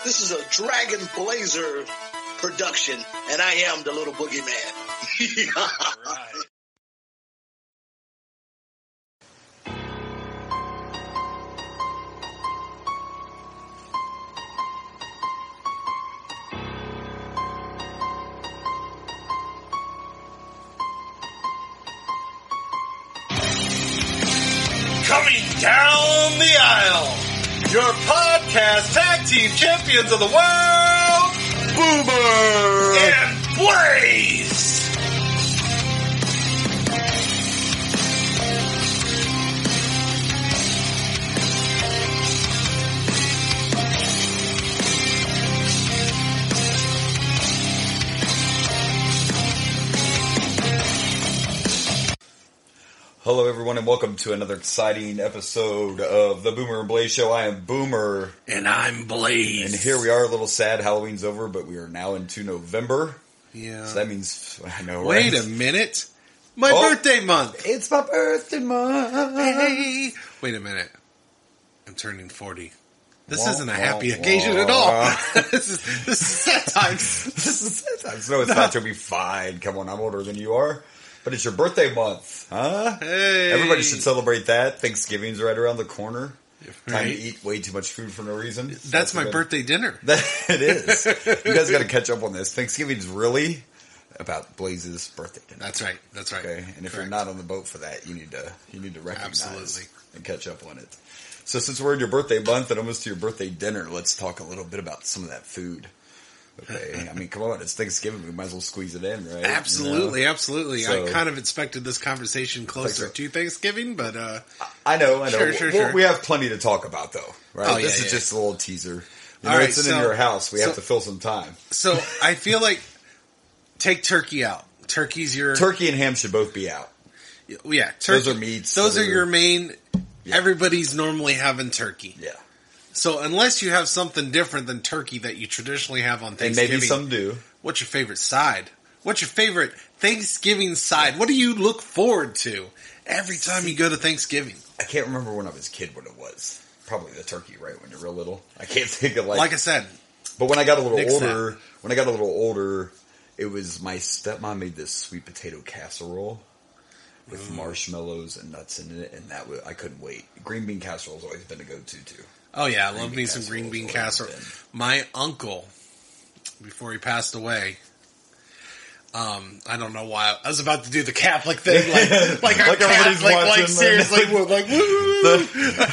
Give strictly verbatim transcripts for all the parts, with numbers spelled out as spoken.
This is a Dragon Blazer production, and I am the little boogeyman. All right. Coming down the aisle, your podcast tag team champions of the world, Boomer and Blaze. Hello, everyone, and welcome to another exciting episode of the Boomer and Blaze Show. I am Boomer. And I'm Blaze. And here we are, a little sad. Halloween's over, but we are now into November. Yeah. So that means, I know, Wait right? a minute. My Oh. birthday month. It's my birthday month. Hey. Wait a minute. I'm turning forty. This Wah, isn't a wah, happy wah. occasion at all. this is this is sad times. This is sad times. No, it's not. You'll be fine. Come on, I'm older than you are. But it's your birthday month, huh? Hey. Everybody should celebrate that. Thanksgiving's right around the corner. Time Right. to eat way too much food for no reason. That's my good. birthday dinner. That it is. You guys got to catch up on this. Thanksgiving's really about Blaze's birthday dinner. That's right. That's right. Okay, and if you're Correct. not on the boat for that, you need to you need to recognize Absolutely. and catch up on it. So since we're in your birthday month and almost to your birthday dinner, let's talk a little bit about some of that food. Okay, I mean, come on, it's Thanksgiving. We might as well squeeze it in, right? Absolutely, You know? absolutely. So- I kind of expected this conversation closer so. to Thanksgiving, but uh, I know, I know. Sure, sure, Well, sure. we have plenty to talk about, though, right? Oh, yeah, this is yeah. just a little teaser. You know, All right, it's in so- your house. We so- have to fill some time. so I feel like take turkey out. Turkey's your Turkey and ham should both be out. yeah. Turkey, Those are meats Those that are are- your main. Yeah. Everybody's normally having turkey. Yeah. So unless you have something different than turkey that you traditionally have on And Thanksgiving, maybe some do. what's your favorite side? What's your favorite Thanksgiving side? What do you look forward to every time you go to Thanksgiving? I can't remember when I was a kid what it was. Probably the turkey, right? When you're real little. I can't think of like. Like I said, but when I got a little Nick older, Snap. when I got a little older, it was my stepmom made this sweet potato casserole with Mm. marshmallows and nuts in it, and that was, I couldn't wait. Green bean casserole has always been a go-to too. oh yeah, I love bean me some casserole green bean is always casserole. been- My uncle, before he passed away, um, I don't know why I was about to do the Catholic thing, like like, our Like everybody's Catholic, like watching, seriously, man. like woo.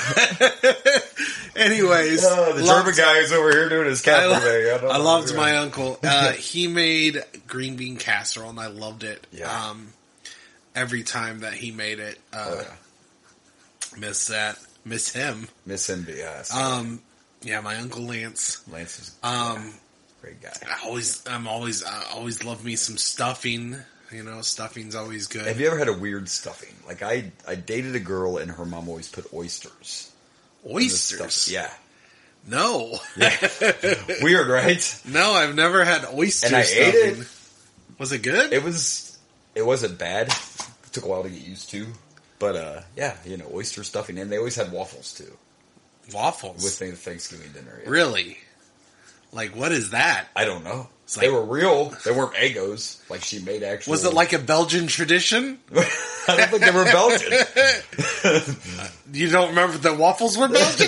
Anyways, Oh, the loved- German guy is over here doing his I, Catholic lo- thing. I, don't I know. loved my uncle. Uh, he made green bean casserole, and I loved it. Yeah. Um, every time that he made it, uh, Oh, yeah. miss that, miss him. Miss him, but yeah. so Um, yeah, my uncle Lance. Lance is Um, yeah, great guy. I always, I'm always, I always love me some stuffing. You know, stuffing's always good. Have you ever had a weird stuffing? Like I, I dated a girl and her mom always put oysters. in the Oysters? stuff- Yeah. No, Weird, right? no, I've never had oyster And I stuffing. ate it. Was it good? It was, it wasn't bad. It took a while to get used to. But, uh, yeah, you know, oyster stuffing. And they always had waffles, too, Waffles. with the Thanksgiving dinner. Yeah. Really? Like, what is that? I don't know. It's They like- were real. They weren't Egos. Like, she made actual... Was it like a Belgian tradition? I don't think they were Belgian. You don't remember the waffles were Belgian?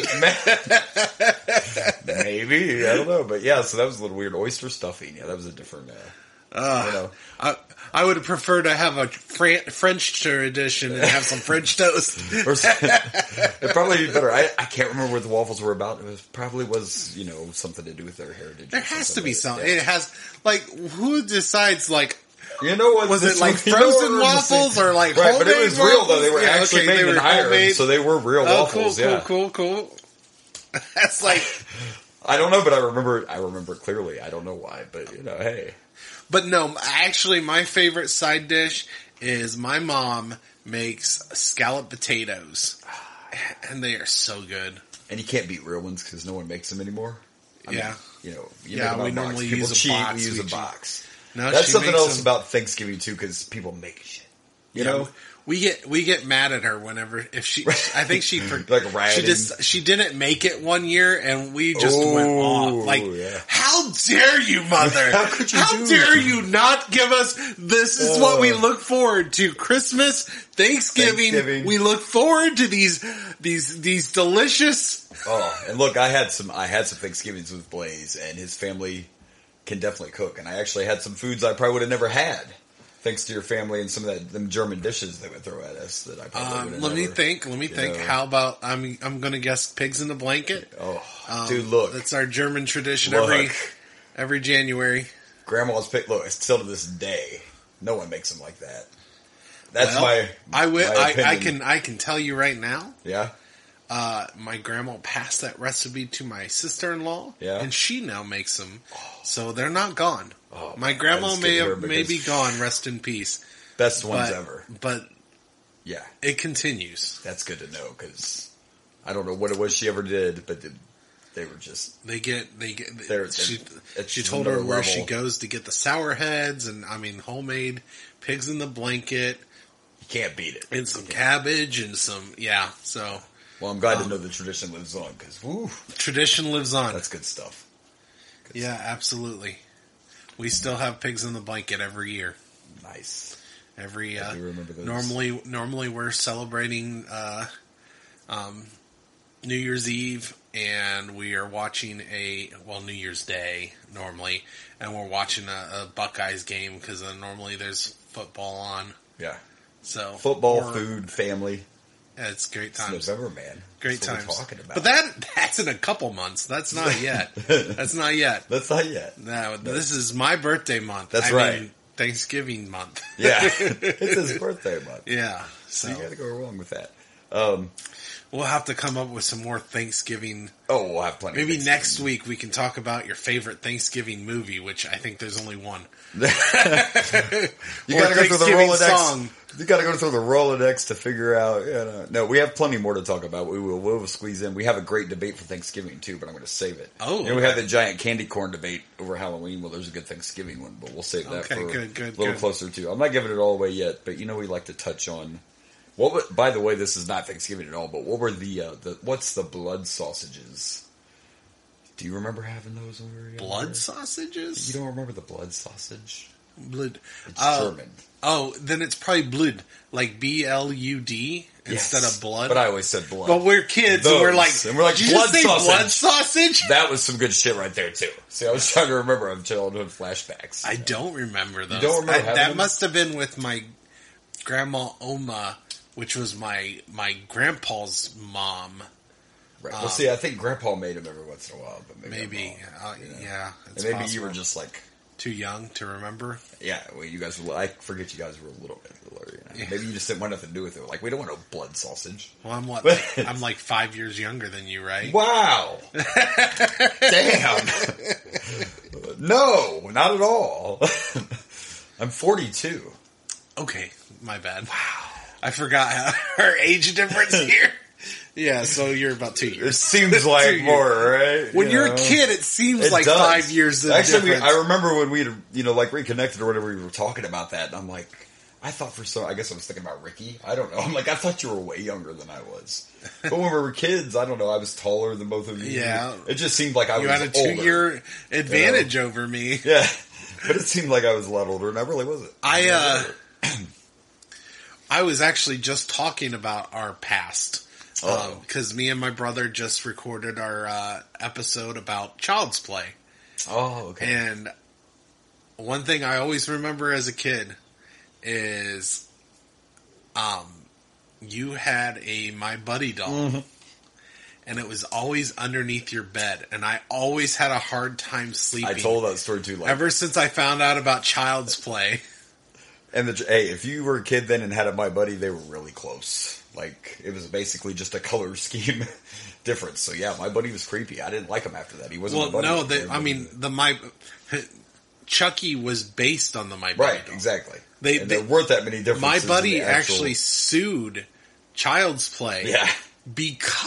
Maybe. I don't know. But, yeah, so that was a little weird. Oyster stuffing. Yeah, that was a different... Uh, Uh, you know. I, I would prefer to have a Fran- French tradition and have some French toast. Or it probably be better. I, I can't remember what the waffles were about. It was probably was you know something to do with their heritage. There or has to be like something. that. It has, like, who decides, like, You know what? was this it like you know frozen what was the- waffles or like right? But it homemade was real though. They were waffles? Yeah, actually okay, made they in were iron, homemade. so they were real Oh, waffles. cool, yeah. cool, cool, cool. That's like, I don't know, but I remember. I remember clearly. I don't know why, but you know, hey. but no, actually, my favorite side dish is my mom makes scalloped potatoes, and they are so good. And you can't beat real ones because no one makes them anymore. I Yeah. mean, you know, you Yeah, make them we out of box. normally People use a cheat. box. We use We a cheat. box. No, That's she something makes else them- about Thanksgiving too, because people make shit. You Yeah, know, we get we get mad at her whenever if she. I think she for, Like she ratting. just she didn't make it one year, and we just went Oh, off. Like, yeah. how dare you, mother? How could you How do dare that? you not give us? This is what we Uh. look forward to: Christmas, Thanksgiving. Thanksgiving. We look forward to these these these delicious. Oh, and look, I had some. I had some Thanksgivings with Blaze, and his family can definitely cook. And I actually had some foods I probably would have never had, thanks to your family and some of that them German dishes they would throw at us that I probably would Um, have let me never- think. Let me you think. know. How about I'm I'm going to guess pigs in the blanket. Oh, Um, dude, look, that's our German tradition look. every every January. Grandma's pick. Look, still to this day, no one makes them like that. That's Well, my. I will. my I, I opinion. can. I can tell you right now. Yeah. Uh, my grandma passed that recipe to my sister-in-law, Yeah. and she now makes them. So they're not gone. Oh, my man, grandma that's good may to hear have, may because- be gone. Rest in peace. Best ones But, ever. but Yeah, it continues. that's good to know because I don't know what it was she ever did, but they were just. They get. They get. They're- she it's she just told her another where level. she goes to get the sour heads, and I mean homemade pigs in the blanket, You can't beat it. and some cabbage, and some yeah. So Well, I'm glad Um, to know the tradition lives on because woo, tradition lives on. that's good stuff. Good Yeah, absolutely. We still have pigs in the blanket every year. stuff. Nice. Every I uh, do remember those. normally, normally we're celebrating uh, um, New Year's Eve, and we are watching a well New Year's Day normally, and we're watching a, a Buckeyes game because uh, normally there's football on. Yeah, So football, we're- food, family. yeah, it's great It's times. November, man. Great That's what times. we're talking about. But that that's in a couple months. That's not yet. That's not yet. That's not yet. No, this is my birthday month. That's I right. mean, Thanksgiving month. Yeah, it's his birthday month. Yeah. So So you got to go wrong with that. Um, we'll have to come up with some more Thanksgiving. oh, we'll have plenty. Maybe of next week we can talk about your favorite Thanksgiving movie, which I think there's only one. You Or got to go through the Thanksgiving Rolodex. song. You got to go through the Rolodex to figure out. You know, no, we have plenty more to talk about. We will. We'll squeeze in. We have a great debate for Thanksgiving too, but I'm going to save it. Oh, you know, we okay. have the giant candy corn debate over Halloween. Well, there's a good Thanksgiving one, but we'll save that Okay, for good, good, a little good. closer too. I'm not giving it all away yet, but you know, we like to touch on. What? wa- By the way, this is not Thanksgiving at all. But what were the uh, the what's the blood sausages? Do you remember having those when we were younger? Blood sausages? You don't remember the blood sausage? Blood. It's Oh, German. oh, then it's probably blood, like B L U D instead Yes, of blood. But I always said blood. But we're kids, and we're Those. like, And we're like, did you blood just say sausage. blood sausage? That was some good shit right there too. See, I was trying to remember of childhood flashbacks. I don't remember those. don't remember I- having that them? must have been with my grandma Oma, which was my my grandpa's mom. Right. um, Well, see, I think Grandpa made them every once in a while, but maybe, Maybe, I'm wrong, uh, you know? yeah, it's And maybe possible. you were just like, too young to remember. yeah. Well, you guys were. I forget you guys were a little bit littler. You know? Yeah. Maybe you just didn't want nothing to do with it. Like, we don't want no blood sausage. Well, I'm what? But- I'm like five years younger than you, right? Wow. Damn. No, not at all. I'm forty-two. Okay, my bad. Wow, I forgot how, our age difference here. Yeah, so you're about two It years. seems like Two more, right? When You you're know? a kid, it seems It like does. five years. Of Actually, we, difference. I remember when we had, you know, like reconnected or whatever, we were talking about that, and I'm like, I thought for so, I guess I was thinking about Ricky. I don't know. I'm like, I thought you were way younger than I was. But when we were kids, I don't know, I was taller than both of you. Yeah. It just seemed like I you was had a older. two-year advantage over me. Yeah. But it seemed like I was a lot older, and I really wasn't. I uh, I was actually just talking about our past Oh. because me and my brother just recorded our uh, episode about Child's Play, Oh, okay. and one thing I always remember as a kid is, um, you had a My Buddy doll. Mm-hmm. And it was always underneath your bed, and I always had a hard time sleeping. I told that story too. Like, Ever since I found out about Child's Play. and the, hey, if you were a kid then and had a My Buddy, they were really close. Like, it was basically just a color scheme difference. So yeah, My Buddy was creepy. I didn't like him after that. He wasn't Well, my buddy. no, they, I mean the my Chucky was based on the My Buddy right, doll. exactly. They- and they- there weren't that many differences. My in Buddy the actual- actually sued Child's Play yeah.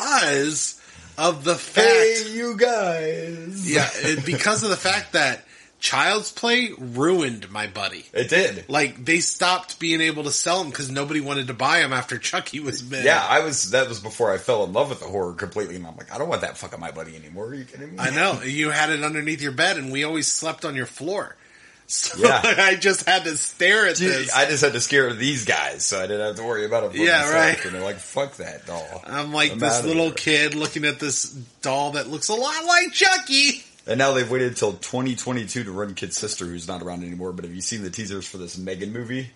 because of the fact. Hey, you guys. Yeah, it, because of the fact that Child's Play ruined my buddy. It did. Like, they stopped being able to sell them because nobody wanted to buy them after Chucky was big. Yeah, I was. That was before I fell in love with the horror completely, and I'm like, I don't want that fucking My Buddy anymore. Are you kidding me? I know. You had it underneath your bed, and we always slept on your floor. So Yeah. I just had to stare at Dude, this. I just had to scare these guys, so I didn't have to worry about them. Yeah, right. And they're like, "Fuck that doll." I'm like I'm this outta little here. kid looking at this doll that looks a lot like Chucky. And now they've waited until twenty twenty-two to run Kid's sister, who's not around anymore. But have you seen the teasers for this Megan movie?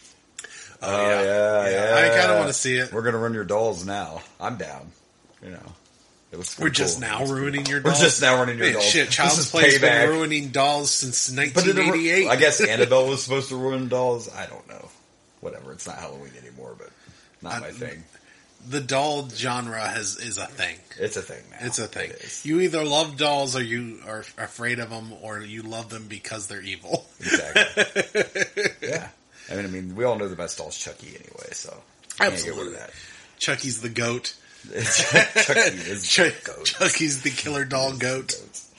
Oh, Oh, yeah. yeah, Yeah, yeah. I kinda wanna see it. We're gonna run your dolls now. I'm down. You know, it looks. We're pretty just cool. now ruining your We're dolls. just now running your Man, dolls. shit, This Child's is Play's been payback. ruining dolls since But nineteen it, eighty-eight. I guess Annabelle was supposed to ruin dolls. I don't know. Whatever. It's not Halloween anymore, but not I- my thing. The doll genre has is a thing. It's a thing now. It's a thing. It is. You either love dolls or you are afraid of them, or you love them because they're evil. Exactly. Yeah. I mean, I mean, we all know the best doll's Chucky anyway, so can't get rid Absolutely. of that. Chucky's the goat. Chucky is Ch- the goat. Chucky's the killer doll goat.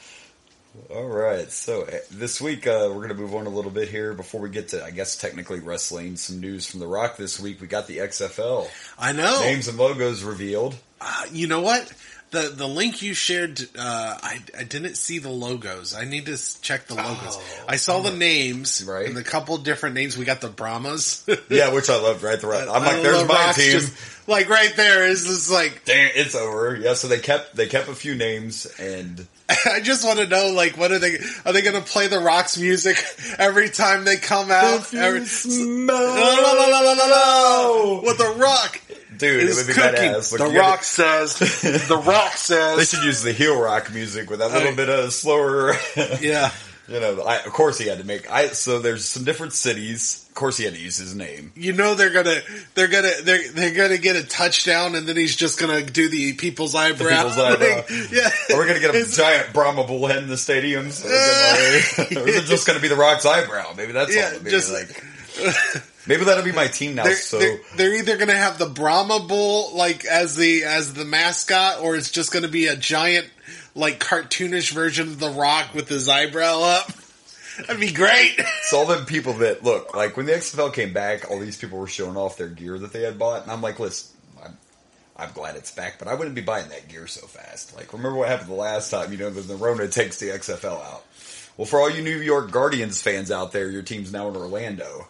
All right, so uh, this week uh, we're going to move on a little bit here before we get to, I guess, technically wrestling. Some news from The Rock this week. We got the X F L I know. names and logos revealed. Uh, you know what? The the link you shared, uh, I, I didn't see the logos. I need to s- check the logos. Oh. I saw the names, Right. and a couple different names. We got the Brahmas. Yeah, which I loved. Right, the Rock. I'm I like, there's love my Rock's team. just- like right there is just like Damn, it's over. Yeah, so they kept they kept a few names, and I just want to know, like, what are they? Are they going to play the Rock's music every time they come out? If you Every, smell- La, la, la, la, la, la, la. With the Rock, dude, it is would be cooking. badass. Look, The you gotta- Rock says. The Rock They says. should use the heel rock music with that little I- bit of slower. Yeah. You know, I, of course he had to make. I so there's some different cities. Of course he had to use his name. You know they're gonna they're gonna they're they're gonna get a touchdown and then he's just gonna do the people's eyebrow. people's eyebrow. Like, yeah. Are we going to get a It's- giant Brahma bullhead in the stadium? So we get, like, or is it just going to be the Rock's eyebrow? Maybe that's Yeah, all. Maybe, just- like, maybe that'll be my team now. They're, so they're, they're either going to have the Brahma Bull like as the as the mascot, or it's just going to be a giant like cartoonish version of the Rock with his eyebrow up. That'd be great. it's all them people that look like when the X F L came back. All these people were showing off their gear that they had bought, and I'm like, listen, I'm, I'm glad it's back, but I wouldn't be buying that gear so fast. Like, remember what happened the last time? You know, the, the Rona takes the X F L out. Well, for all you New York Guardians fans out there, your team's now in Orlando.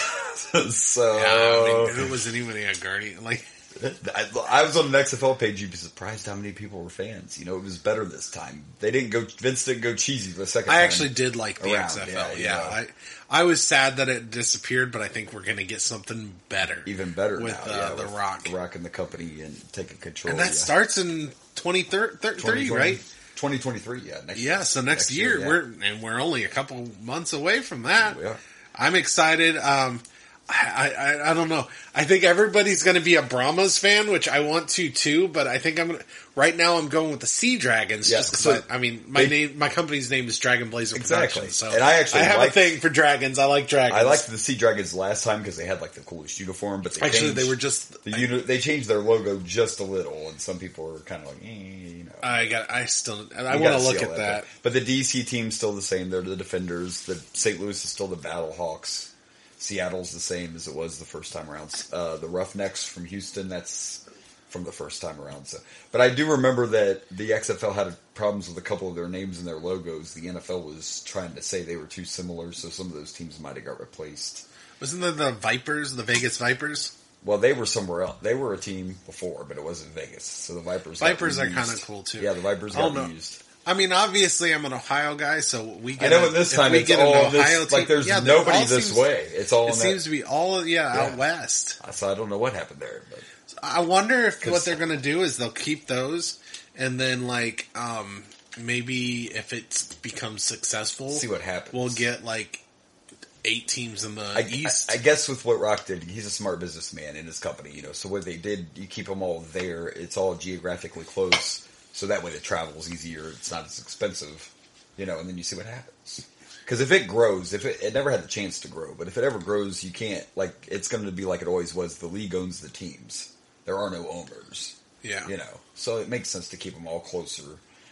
so Yeah, I mean, who was anybody a Guardian? Like, I, I was on an X F L page. You'd be surprised how many people were fans. You know, it was better this time. They didn't go. Vince didn't go cheesy the second I time. actually did like the around, X F L. yeah, Yeah, yeah. I I was sad that it disappeared, but I think we're going to get something better, even better with now. uh, yeah, the with Rock. the Rock and the company, and taking control. And that yeah. starts in twenty thirty, twenty twenty, right? twenty twenty-three. Yeah, next Yeah, year. so next, year, yeah. we're and we're only a couple months away from that. Yeah. I'm excited. Um, I, I I don't know. I think everybody's going to be a Brahmas fan, which I want to too. But I think I'm gonna, right now. I'm going with the Sea Dragons. Yeah, just 'cause so I, I mean, my they- name, my company's name is Dragon Blazer Exactly. Productions. So And I actually I have liked- a thing for dragons. I like dragons. I liked the Sea Dragons last time because they had like the coolest uniform, but they Actually, changed, they were just. the uni- they changed their logo just a little, and some people were kind of like, eh, you know. I got. I still. I You want gotta to look see at all that. But, but the D C team's still the same. They're the Defenders. The Saint Louis is still the Battle Hawks. Seattle's the same as it was the first time around. Uh, the Roughnecks from Houston, that's from the first time around. So, but I do remember that the X F L had problems with a couple of their names and their logos. The N F L was trying to say they were too similar, so some of those teams might have got replaced. Wasn't there the Vipers, the Vegas Vipers? Well, they were somewhere else. They were a team before, but it wasn't Vegas. So the Vipers. got Vipers are reused. kind of cool too. Yeah, the Vipers Oh, got no. reused. I mean, obviously, I'm an Ohio guy, so we I get. know, a, but this if time we it's get an all Ohio this, team, like there's yeah, they nobody all this seems- way. It's all It in that. seems to be all yeah, Yeah. out west. So I don't know what happened there, but I wonder if 'Cause- what they're going to do is they'll keep those, and then like um, maybe if it becomes successful, see what happens. we'll get like eight teams in the I, East. I, I guess with what Rock did, he's a smart businessman in his company, you know. So what they did, you keep them all there. It's all geographically close, so that way the travel's easier. It's not as expensive, you know. And then you see what happens. Because if it grows, if it, it never had the chance to grow, but if it ever grows, you can't like it's going to be like it always was. The league owns the teams. There are no owners. yeah, You know, so it makes sense to keep them all closer.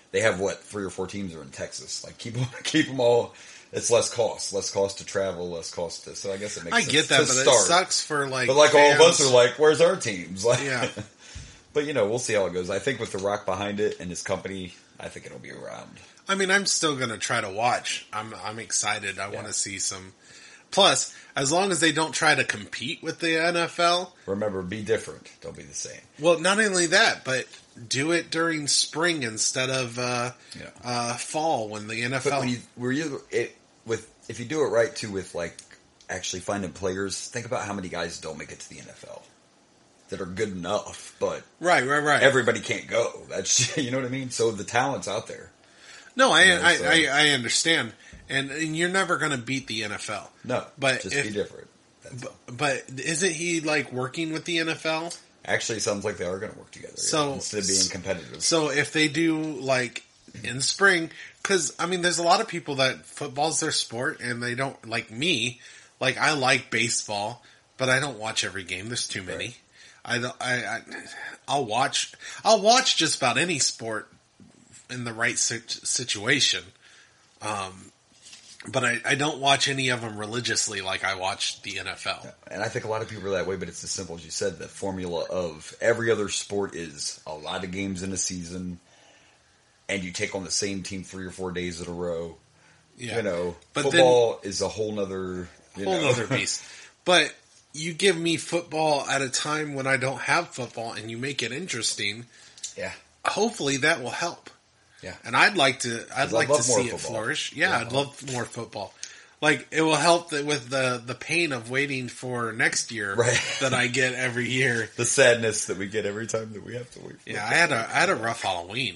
they have what three or four teams are in Texas. Like keep them, keep them all. It's less cost, less cost to travel, less cost to. So I guess it makes I sense get that, to but start. it sucks for like. But like fans. all of us are like, where's our teams? Like, Yeah. But you know, we'll see how it goes. I think with The Rock behind it and his company, I think it'll be around. I mean, I'm still going to try to watch. I'm I'm excited. I Yeah. want to see some. Plus, as long as they don't try to compete with the N F L. Remember, be different. Don't be the same. Well, not only that, but do it during spring instead of uh, Yeah. uh, fall when the N F L. But when you, were you it with if you do it right too with like actually finding players, think about how many guys don't make it to the N F L that are good enough, but right, right, right. everybody can't go. That's you know what I mean. So the talent's out there. No, I You know, I, so- I, I understand, and, and you're never going to beat the N F L. No, But just if- be different. That's all. But isn't he like working with the N F L? Actually, it sounds like they are going to work together. yeah, So- instead of being competitive. So if they do like in spring, because I mean, there's a lot of people that football's their sport, and they don't like me. Like I like baseball, but I don't watch every game. There's too many. Right. I, don't- I I I'll watch I'll watch just about any sport in the right sit- situation. Um, but I, I don't watch any of them religiously like I watch the N F L. And I think a lot of people are that way, but it's as simple as you said. The formula of every other sport is a lot of games in a season, and you take on the same team three or four days in a row. Yeah. You know, But football is a whole nother, you whole know. other beast. But you give me football at a time when I don't have football, and you make it interesting. Yeah. Hopefully, that will help. Yeah. And I'd like to. I'd I'd like love to more see it football. flourish. Yeah, Yeah. I'd love more football. Like it will help that with the the pain of waiting for next year Right. that I get every year. The sadness that we get every time that we have to wait. For Yeah, it. I had a I had a rough Halloween.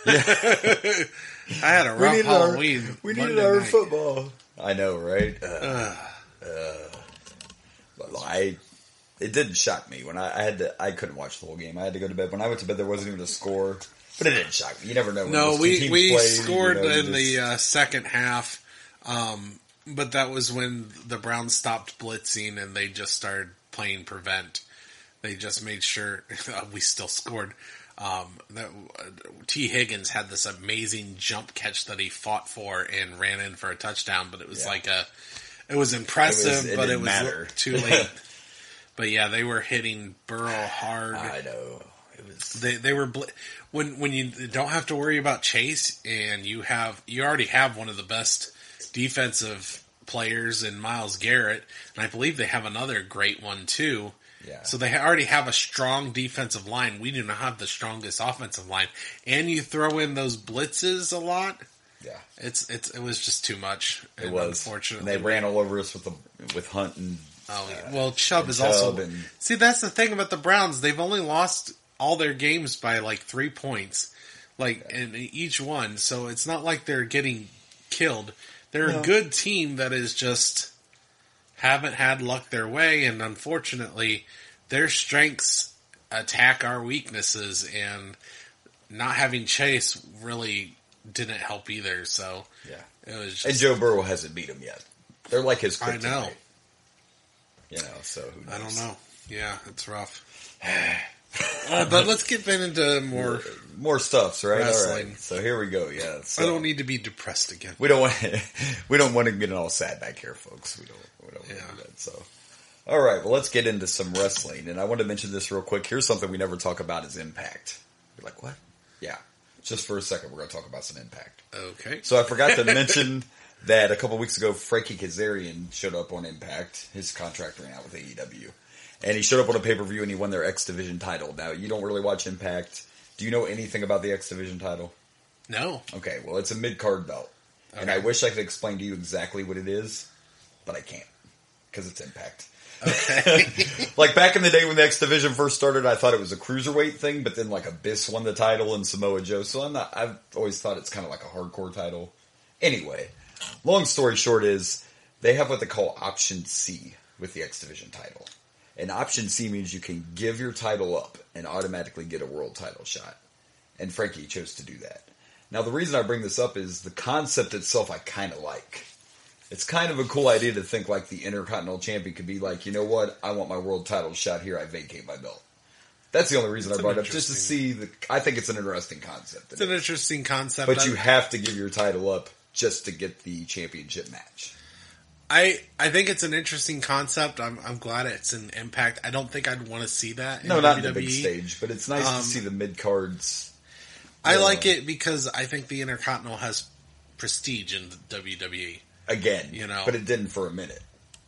I had a rough needed Halloween. Our, we needed Monday our night. football. I know, right? Uh, Ugh. but I. It didn't shock me when I, I had to. I couldn't watch the whole game. I had to go to bed. When I went to bed, there wasn't even a score. But it didn't shock me. You never know. When No, those two we teams we play, scored you know, you in the just- uh, second half, um, but that was when the Browns stopped blitzing and they just started playing prevent. They just made sure we still scored. Um, that uh, T. Higgins had this amazing jump catch that he fought for and ran in for a touchdown, but it was Yeah. like a, it was impressive, It was- it but it didn't was matter. too late. But yeah, they were hitting Burrow hard. I know. It was. They they were bl- when when you don't have to worry about Chase and you have you already have one of the best defensive players in Myles Garrett, and I believe they have another great one too. Yeah. So they already have a strong defensive line. We do not have the strongest offensive line, and you throw in those blitzes a lot. Yeah. It's it's it was just too much. It and was. unfortunately And they ran all over us with the with Hunt and Oh, well, Chubb and is Chubb also. and- See, that's the thing about the Browns. They've only lost all their games by like three points, like in each one. So it's not like they're getting killed. They're No. a good team that is just haven't had luck their way, and unfortunately, their strengths attack our weaknesses, and not having Chase really didn't help either. So yeah. it was just. And Joe Burrow hasn't beat him yet. They're like his I kryptonite. know. You know, so who knows? I don't know. Yeah, it's rough. Uh, but let's get into more. More stuffs, right? All Wrestling. right. So here we go. Yeah. So I don't need to be depressed again. We don't want. We don't want to get all sad back here, folks. We don't. We don't want Yeah. to do that. So, all right. Well, let's get into some wrestling, and I want to mention this real quick. Here's something we never talk about: is Impact. You're like, what? Yeah. Just for a second, we're going to talk about some Impact. Okay. So I forgot to mention that a couple weeks ago, Frankie Kazarian showed up on Impact. His contract ran out with A E W. And he showed up on a pay-per-view and he won their X Division title. Now, you don't really watch Impact. Do you know anything about the X Division title? No. Okay, well, it's a mid-card belt. And I Okay. wish I could explain to you exactly what it is, but I can't. Because it's Impact. Okay. Like, back in the day when the X Division first started, I thought it was a cruiserweight thing, but then, like, Abyss won the title and Samoa Joe. So I'm not, I've always thought it's kind of like a hardcore title. Anyway, long story short is, they have what they call Option C with the X Division title. And Option C means you can give your title up and automatically get a world title shot. And Frankie chose to do that. Now, the reason I bring this up is the concept itself I kind of like. It's kind of a cool idea to think like the Intercontinental Champion could be like, you know what, I want my world title shot here, I vacate my belt. That's the only reason It's I an brought it up, just to interesting- see the. I think it's an interesting concept. It's an interesting concept. But I- you have to give your title up just to get the championship match. I I think it's an interesting concept. I'm I'm glad it's an Impact. I don't think I'd want to see that. In No, not in W W E. the big stage, but it's nice Um, to see the mid cards. I Yeah. like it because I think the Intercontinental has prestige in the W W E. Again, You know. but it didn't for a minute.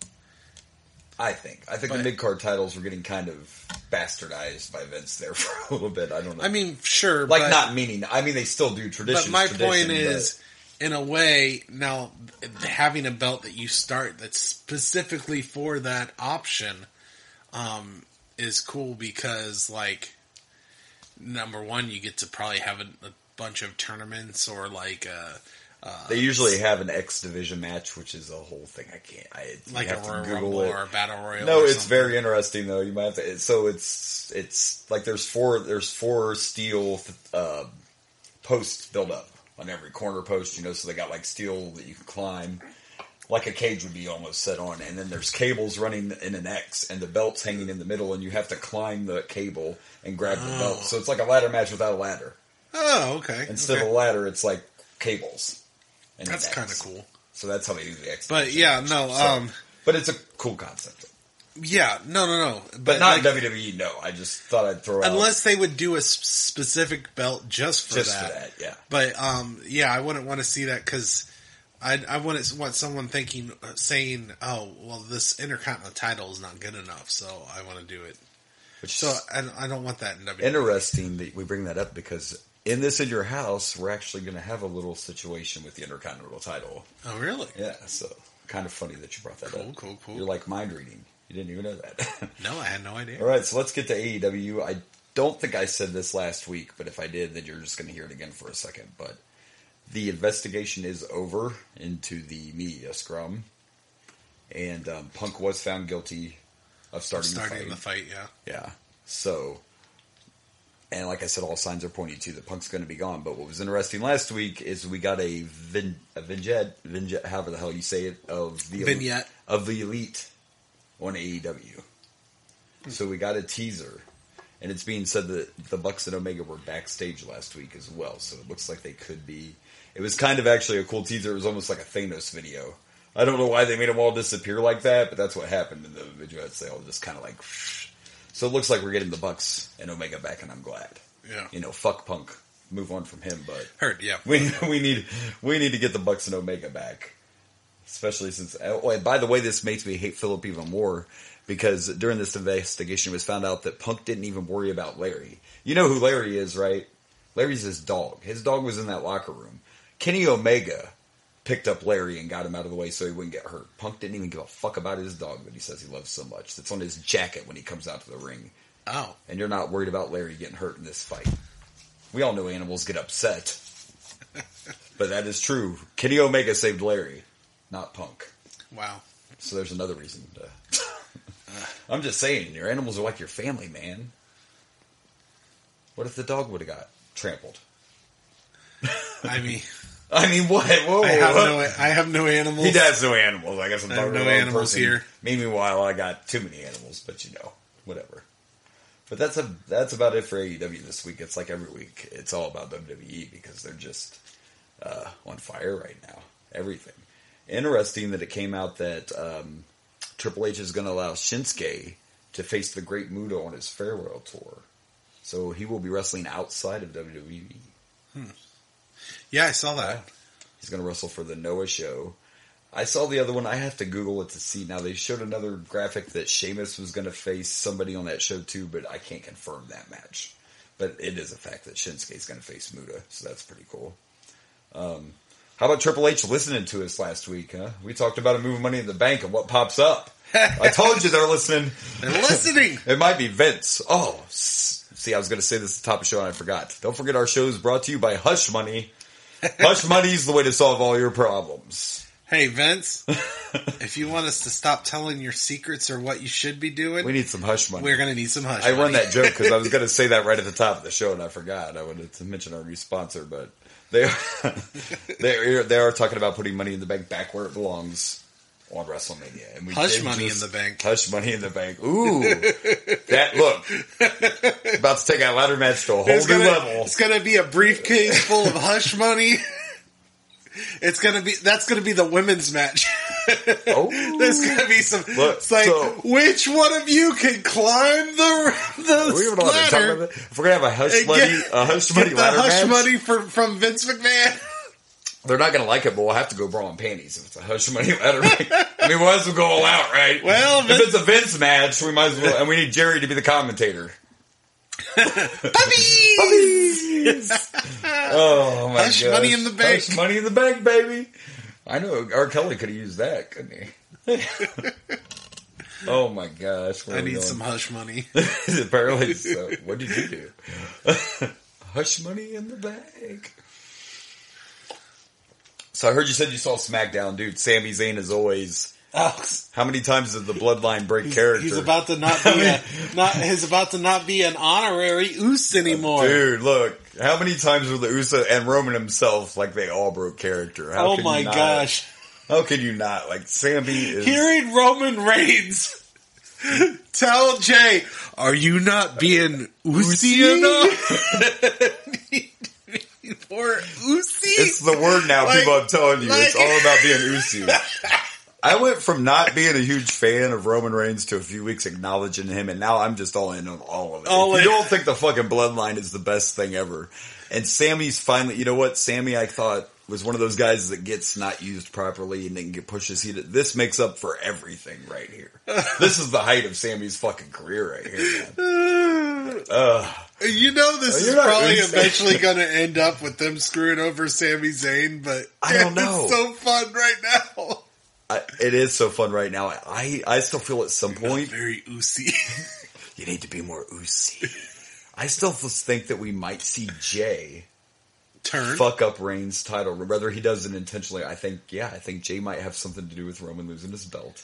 I think. I think But- the mid card titles were getting kind of bastardized by Vince there for a little bit. I don't know. I mean, sure, like but, not meaning. I mean, they still do tradition. But my tradition, point but- is, in a way, now having a belt that you start that's specifically for that option um, is cool because, like, number one, you get to probably have a, a bunch of tournaments or like uh, uh, they usually have an X division match, which is a whole thing. I can't. I you like a have to Royal Google Rumble it. or a Battle Royal. No, or it's something. very interesting though. You might have to. So it's it's like there's four there's four steel uh, posts built up on every corner post. You know, so they got like steel that you can climb, like a cage would be almost set on, and then there's cables running in an X, and the belt's hanging in the middle, and you have to climb the cable and grab the Oh. belt. So it's like a ladder match without a ladder. Oh, okay. Instead okay. of a ladder, it's like cables. And That's an X. kind of cool. So that's how they do the X. But yeah, no, So- um, but it's a cool concept. yeah, no, no, no. But, But not like, in W W E, no. I just thought I'd throw out. unless they would do a s- specific belt just for just that. for that, yeah. But um, yeah, I wouldn't want to see that because I I wouldn't want someone thinking saying, "Oh, well, this Intercontinental title is not good enough, so I want to do it." Which So is I, I don't want that in W W E. interesting that we bring that up because in this in your house, we're actually going to have a little situation with the Intercontinental title. Oh, really? Yeah, so kind of funny that you brought that Cool, up. cool, cool. You're like mind reading. You didn't even know that. No, I had no idea. All right, so let's get to A E W. I don't think I said this last week, but if I did, then you're just going to hear it again for a second. But the investigation is over into the media scrum, and um, Punk was found guilty of starting, Starting the fight. the fight, yeah. Yeah. So, and like I said, all signs are pointing to that Punk's going to be gone. But what was interesting last week is we got a, vin, a vignette, vignette, however the hell you say it, of the Vignette. of the Elite on A E W. So we got a teaser, and it's being said that the Bucks and Omega were backstage last week as well. So it looks like they could be. It was kind of actually a cool teaser. It was almost like a Thanos video. I don't know why they made them all disappear like that, but that's what happened in the vignettes. They all just kind of like. So it looks like we're getting the Bucks and Omega back, and I'm glad. Yeah. You know, fuck Punk. Move on from him, but Heard, yeah. we we need we need to get the Bucks and Omega back, especially since. Oh, and by the way, this makes me hate Philip even more because during this investigation, it was found out that Punk didn't even worry about Larry. You know who Larry is, right? Larry's his dog. His dog was in that locker room. Kenny Omega picked up Larry and got him out of the way so he wouldn't get hurt. Punk didn't even give a fuck about his dog that he says he loves so much. That's on his jacket when he comes out to the ring. Oh. And you're not worried about Larry getting hurt in this fight. We all know animals get upset. But that is true. Kenny Omega saved Larry, not Punk. Wow. So there's another reason to... I'm just saying, your animals are like your family, man. What if the dog would have got trampled? I mean, I mean, what? Whoa, I have what? no, I have no animals. He has no animals. I guess I'm I have talking no about one animals person. here. Meanwhile, I got too many animals, but you know, whatever. But that's a that's about it for A E W this week. It's like every week. It's all about W W E because they're just uh, on fire right now. Everything. Interesting that it came out that um, Triple H is going to allow Shinsuke to face the Great Muta on his farewell tour. So he will be wrestling outside of W W E. Hmm. Yeah, I saw that. He's going to wrestle for the Noah show. I saw the other one. I have to Google it to see. Now, they showed another graphic that Sheamus was going to face somebody on that show too, but I can't confirm that match. But it is a fact that Shinsuke's going to face Muta, so that's pretty cool. Um, how about Triple H listening to us last week, huh? We talked about him moving Money in the Bank and what pops up. I told you they're listening. They're listening. It might be Vince. Oh, see, I was going to say this at the top of the show and I forgot. Don't forget our show is brought to you by Hush Money. Hush Money is the way to solve all your problems. Hey, Vince, if you want us to stop telling your secrets or what you should be doing, We need some Hush Money. we're going to need some hush I money. run that joke because I was going to say that right at the top of the show and I forgot. I wanted to mention our new sponsor, but they are, they are, they are talking about putting Money in the Bank back where it belongs on WrestleMania. And we Hush did Money just- in the Bank. Hush Money in the Bank. Ooh. That, look. About to take that ladder match to a whole It's new gonna, level. it's gonna be a briefcase full of Hush Money. It's gonna be, that's gonna be the women's match. Oh. There's gonna be some, Look, it's like, so- which one of you can climb the, the Are we even allowed to talk ladder? about that? If we're gonna have a Hush and Money, get- a Hush get Money the ladder Hush match, Money for, from Vince McMahon. they're not gonna like it, but we'll have to go bra and panties if it's a Hush Money ladder match. I mean, we might as well go all out, right? Well, if Vince- it's a Vince match, we might as well, and we need Jerry to be the commentator. Puppies! Puppies! Oh my Hush gosh. Money in the Bank. Hush Money in the Bank, baby. I know R. Kelly could have used that, couldn't he? Oh my gosh. where I are we need going? some Hush Money. Apparently so. What did you do? Hush Money in the Bank. So I heard you said you saw SmackDown, dude. Sami Zayn is always. Oh, How many times did the Bloodline break he's, character? he's about to not be a, not, he's about to not be an honorary Oos anymore. Dude, look. How many times were the Uso and Roman himself, like, they all broke character? How Oh could my you not? gosh. How could you not? Like, Sammy is... Hearing Roman Reigns tell Jay, are you not being Oosie enough? Or Oosie? It's the word now, Like- people, I'm telling you. It's like- all about being Uso. I went from not being a huge fan of Roman Reigns to a few weeks acknowledging him, and now I'm just all in on all of it. All if in. you don't think the fucking Bloodline is the best thing ever. And Sammy's finally, you know what? Sammy, I thought, was one of those guys that gets not used properly and then get pushes heated. This makes up for everything right here. This is the height of Sammy's fucking career right here, man. Ugh. You know this Well, is you're not probably Oosie. eventually going to end up with them screwing over Sami Zayn, but I don't know. it's so fun right now. I, it is so fun right now. I, I still feel at some point Very Oosie. you need to be more Uzi. I still think that we might see Jay Turn. fuck up Reigns' title, whether he does it intentionally. I think, yeah, I think Jay might have something to do with Roman losing his belt.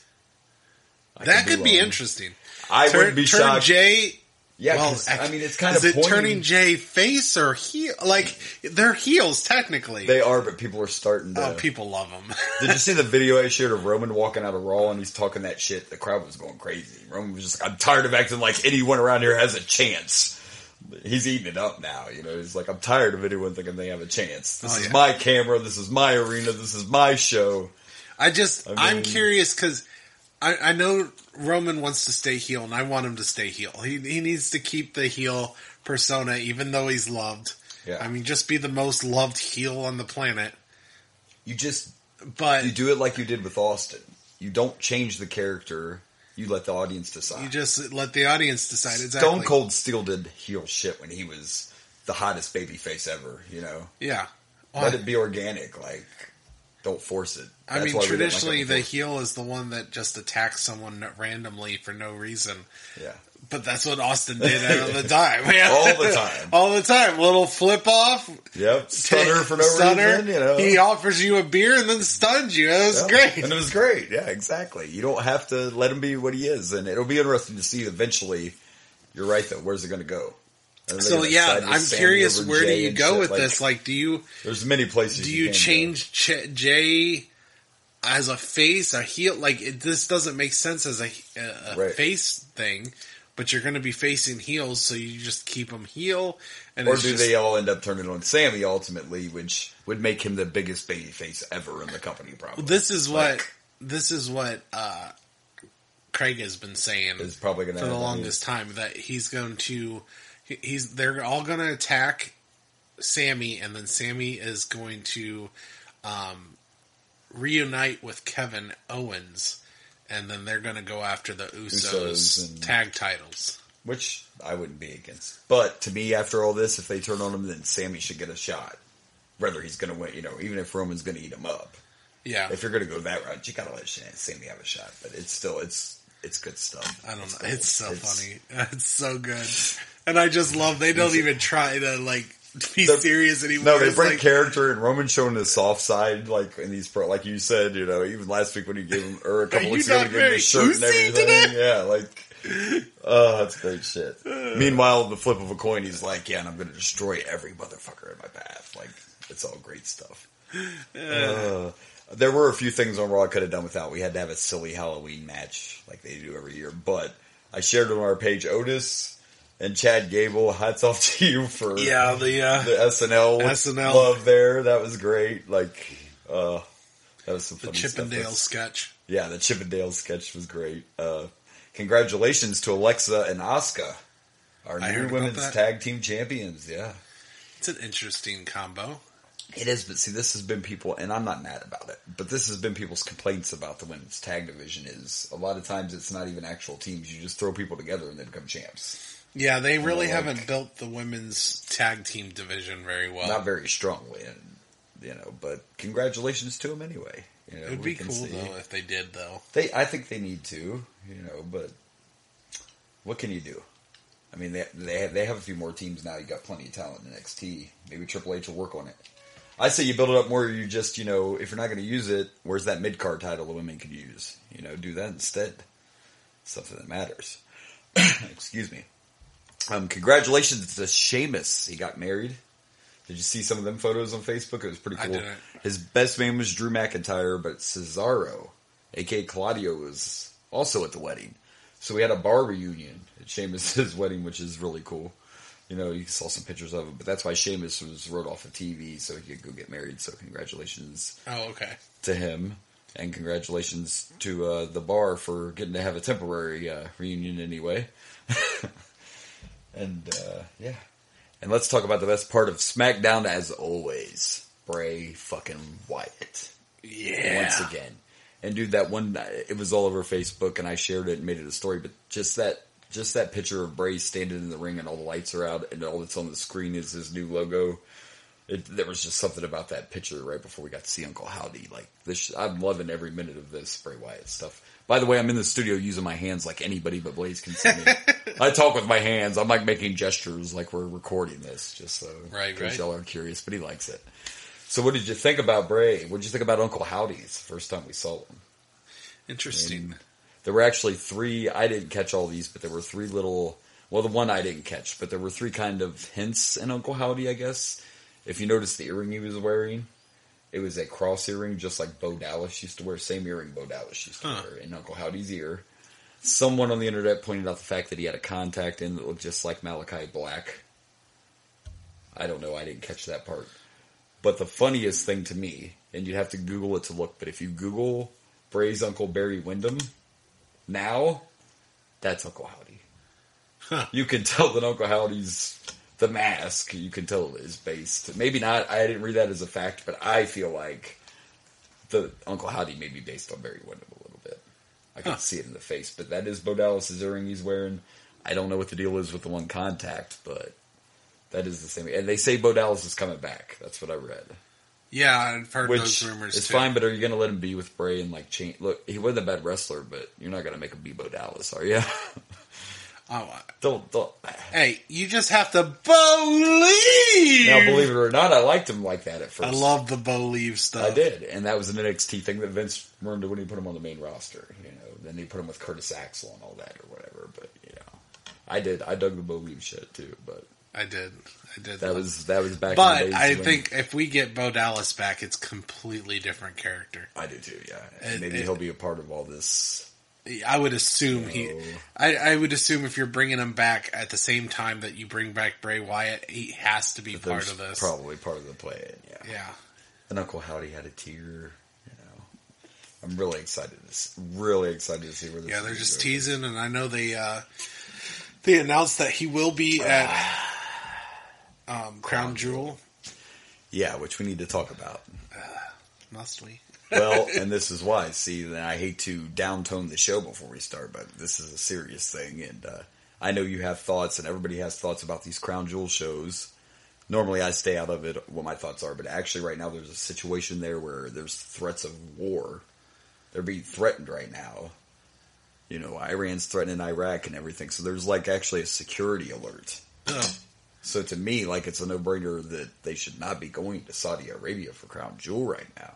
I That could be wrong. interesting. I turn, wouldn't be turn shocked. Jay. yeah, Well, 'cause, act- I mean, it's kind is of it pointing- turning Jay face or heel? Like they're heels technically. They are, but people are starting to. oh, people love them. Did you see the video I shared of Roman walking out of Raw and he's talking that shit? The crowd was going crazy. Roman was just like, I'm tired of acting like anyone around here has a chance. He's eating it up now, you know. He's like, I'm tired of anyone thinking they have a chance. This Oh, is yeah. my camera. This is my arena. This is my show. I just, I I am mean- curious because I, I know Roman wants to stay heel, and I want him to stay heel. He he needs to keep the heel persona, even though he's loved. Yeah. I mean, just be the most loved heel on the planet. You just But you do it like you did with Austin. You don't change the character. You let the audience decide. you just let the audience decide. Exactly. Stone Cold Steel did heel shit when he was the hottest babyface ever. You know, Yeah. let it be organic. Like, don't force it. I That's mean, why we didn't like it traditionally, the before. heel is the one that just attacks someone randomly for no reason. yeah. But that's what Austin did all the time. All the time. All the time. Little flip off. Yep, stunner for no Stunner. reason. You know, He offers you a beer and then stuns you. That was Yeah, great. and it was great. Yeah, exactly. You don't have to let him be what he is, and it'll be interesting to see eventually. You're right, though. Where's it going to go? Are they So gonna yeah, side with I'm Sammy curious. over Where do Jay you and go shit? with Like, this? Like, do you There's many places. do you can change Ch- Jay as a face, a heel? Like, it, this doesn't make sense as a, a, a Right. face thing. But you're going to be facing heels, so you just keep them heel. And go. Or it's do just, they all end up turning on Sammy ultimately, which would make him the biggest babyface ever in the company? Probably. This is what Like, this is what uh, Craig has been saying is probably going for to the longest time, that he's going to he- he's they're all going to attack Sammy, and then Sammy is going to um, reunite with Kevin Owens, and then they're going to go after the Usos, Usos and- tag titles. Which I wouldn't be against. But to me, after all this, if they turn on him, then Sammy should get a shot. Whether he's going to win, you know, even if Roman's going to eat him up. Yeah, If you're going to go that route, you got to let Sammy have a shot. But it's still, it's it's good stuff. I don't know. still- It's so funny. It's so good, and I just love. They don't even try to like be They're- serious anymore. No, they It's break like, character, and Roman's showing his soft side, like in these pro, like you said, you know, even last week when you gave him, or a couple you weeks ago, not when you gave him very the shirt and Uzi everything. today? Yeah, like, oh, that's great shit. Meanwhile, the flip of a coin, he's like, yeah, and I'm going to destroy every motherfucker in my path. Like, it's all great stuff. uh, there were a few things on Raw I could have done without. We had to have a silly Halloween match like they do every year. But I shared it on our page. Otis and Chad Gable, hats off to you for yeah, the, uh, the S N L, S N L love there. That was great. Like, uh, that was some the funny Chippendale stuff. sketch. Yeah, the Chippendale sketch was great. Uh, congratulations to Alexa and Asuka, our I new heard women's about that. tag team champions. Yeah. It's an interesting combo. It is, but see, this has been people, and I'm not mad about it, but this has been people's complaints about the women's tag division is a lot of times it's not even actual teams. You just throw people together and they become champs. Yeah, they really You know, like- haven't built the women's tag team division very well. Not very strongly, and you know, but congratulations to them anyway. You know, It would we be can cool, see- though, if they did, though. They, I think they need to, you know, but what can you do? I mean, they they have, they have a few more teams now. You got plenty of talent in N X T. Maybe Triple H will work on it. I say you build it up more. You just, you know, if you're not going to use it, where's that mid card title the women could use? You know, do that instead. Something that matters. Excuse me. Um, congratulations to Sheamus. He got married. Did you see some of them photos on Facebook? It was pretty I cool. didn't. His best man was Drew McIntyre, but Cesaro, aka Claudio, was also at the wedding. So we had a bar reunion at Sheamus' wedding, which is really cool. You know, you saw some pictures of it, but that's why Sheamus was wrote off of T V so he could go get married. So congratulations Oh, okay. to him, and congratulations to uh, the bar for getting to have a temporary uh, reunion anyway. and uh, yeah, and let's talk about the best part of SmackDown as always: Bray fucking Wyatt. Yeah. Once again. And dude, that one, it was all over Facebook and I shared it and made it a story, but just that, just that picture of Bray standing in the ring and all the lights are out and all that's on the screen is his new logo. It, there was just something about that picture right before we got to see Uncle Howdy. Like this, I'm loving every minute of this Bray Wyatt stuff. By the way, I'm in the studio using my hands like anybody but Blaze can see me. I talk with my hands. I'm like making gestures like we're recording this, just so Right, in case right. y'all are curious, but he likes it. So what did you think about Bray? What did you think about Uncle Howdy's first time we saw him? Interesting. And there were actually three, I didn't catch all these, but there were three little, well, the one I didn't catch, but there were three kind of hints in Uncle Howdy, I guess. If you notice the earring he was wearing, it was a cross earring, just like Bo Dallas used to wear. Same earring Bo Dallas used to Huh. wear in Uncle Howdy's ear. Someone on the internet pointed out the fact that he had a contact in that looked just like Malachi Black. I don't know, I didn't catch that part. But the funniest thing to me, and you'd have to Google it to look, but if you Google Bray's Uncle Barry Windham, now, that's Uncle Howdy. Huh. You can tell that Uncle Howdy's, the mask, you can tell is based, maybe not, I didn't read that as a fact, but I feel like the Uncle Howdy may be based on Barry Windham a little bit. I can Huh. see it in the face, but that is Bo Dallas' earring he's wearing. I don't know what the deal is with the one contact, but that is the same. And they say Bo Dallas is coming back. That's what I read. Yeah, I've heard Which those rumors is too. fine, but are you going to let him be with Bray and like change? Look, he wasn't a bad wrestler, but you're not going to make him be Bo Dallas, are you? Oh, I- don't, don't. hey, you just have to believe. Now, believe it or not, I liked him like that at first. I love the believe stuff. I did, and that was an N X T thing that Vince learned when he put him on the main roster. You know, then they put him with Curtis Axel and all that or whatever. But you know, I did. I dug the believe shit too. But I did. I did. that was that was back. in But the days I when- think if we get Bo Dallas back, it's completely different character. I do too. Yeah, and It- maybe it- he'll be a part of all this. I would assume he. No. I, I would assume if you're bringing him back at the same time that you bring back Bray Wyatt, he has to be But part there's of this. Probably part of the play. Yeah. Yeah. And Uncle Howdy had a tear. You know, I'm really excited. To see, really excited to see where this. Yeah, they're is just going. teasing, and I know they uh, they announced that he will be at um, Crown Jewel. Yeah, which we need to talk about. Must we? Well, and this is why. See, then I hate to downtone the show before we start, but this is a serious thing, and uh, I know you have thoughts, and everybody has thoughts about these Crown Jewel shows. Normally, I stay out of it. What my thoughts are, but actually, right now, there's a situation there where there's threats of war. They're being threatened right now. You know, Iran's threatening Iraq and everything, so there's like actually a security alert. Oh, So to me, like, it's a no-brainer that they should not be going to Saudi Arabia for Crown Jewel right now.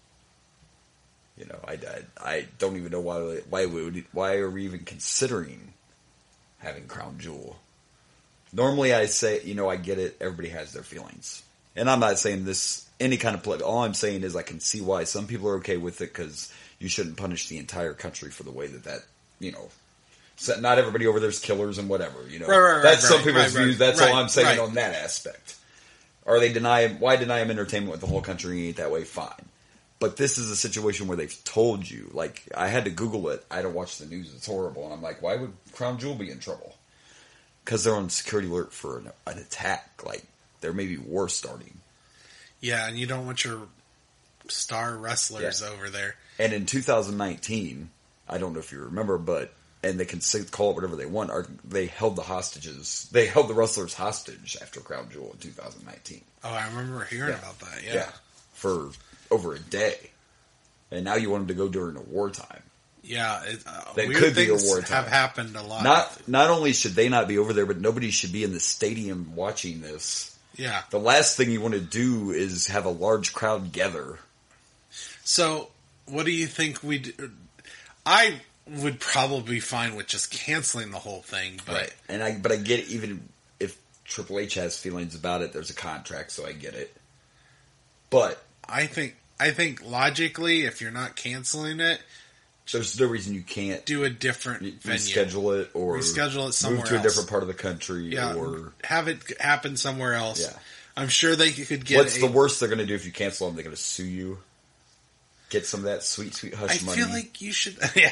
You know, I, I, I don't even know why why we would, why are we even considering having Crown Jewel? Normally, I say, you know, I get it. Everybody has their feelings. and I'm not saying this any kind of play. All I'm saying is I can see why some people are okay with it because you shouldn't punish the entire country for the way that that, you know, so not everybody over there's killers and whatever, you know. Right, right, right, that's right, some people's right, views. right, That's right, all I'm saying right. on that aspect. Are they deny why deny him entertainment with the whole country ain't that way? Fine. But this is a situation where they've told you. Like, I had to Google it. I don't watch the news. It's horrible. And I'm like, why would Crown Jewel be in trouble? Because they're on security alert for an, an attack. Like, there may be war starting. Yeah, and you don't want your star wrestlers Yeah. over there. And in two thousand nineteen, I don't know if you remember, but, and they can say, call it whatever they want, are, they held the hostages, they held the wrestlers hostage after Crown Jewel in two thousand nineteen. Oh, I remember hearing Yeah. about that. Yeah. Yeah. For over a day. And now you want them to go during a wartime. Yeah, it, uh, That weird could be a things wartime. have happened a lot. Not not only should they not be over there, but nobody should be in the stadium watching this. Yeah. The last thing you want to do is have a large crowd gather. So, what do you think we do? I would probably be fine with just canceling the whole thing, but And I but I get it, even if Triple H has feelings about it, there's a contract, so I get it. But I think I think logically, if you're not canceling it, there's no reason you can't do a different venue. reschedule it or Reschedule it somewhere move to a else. different part of the country Yeah, or have it happen somewhere else. Yeah. I'm sure they could get. what's a, the worst they're going to do if you cancel them? They're going to sue you. Get some of that sweet, sweet hush I money. feel like you should. Yeah.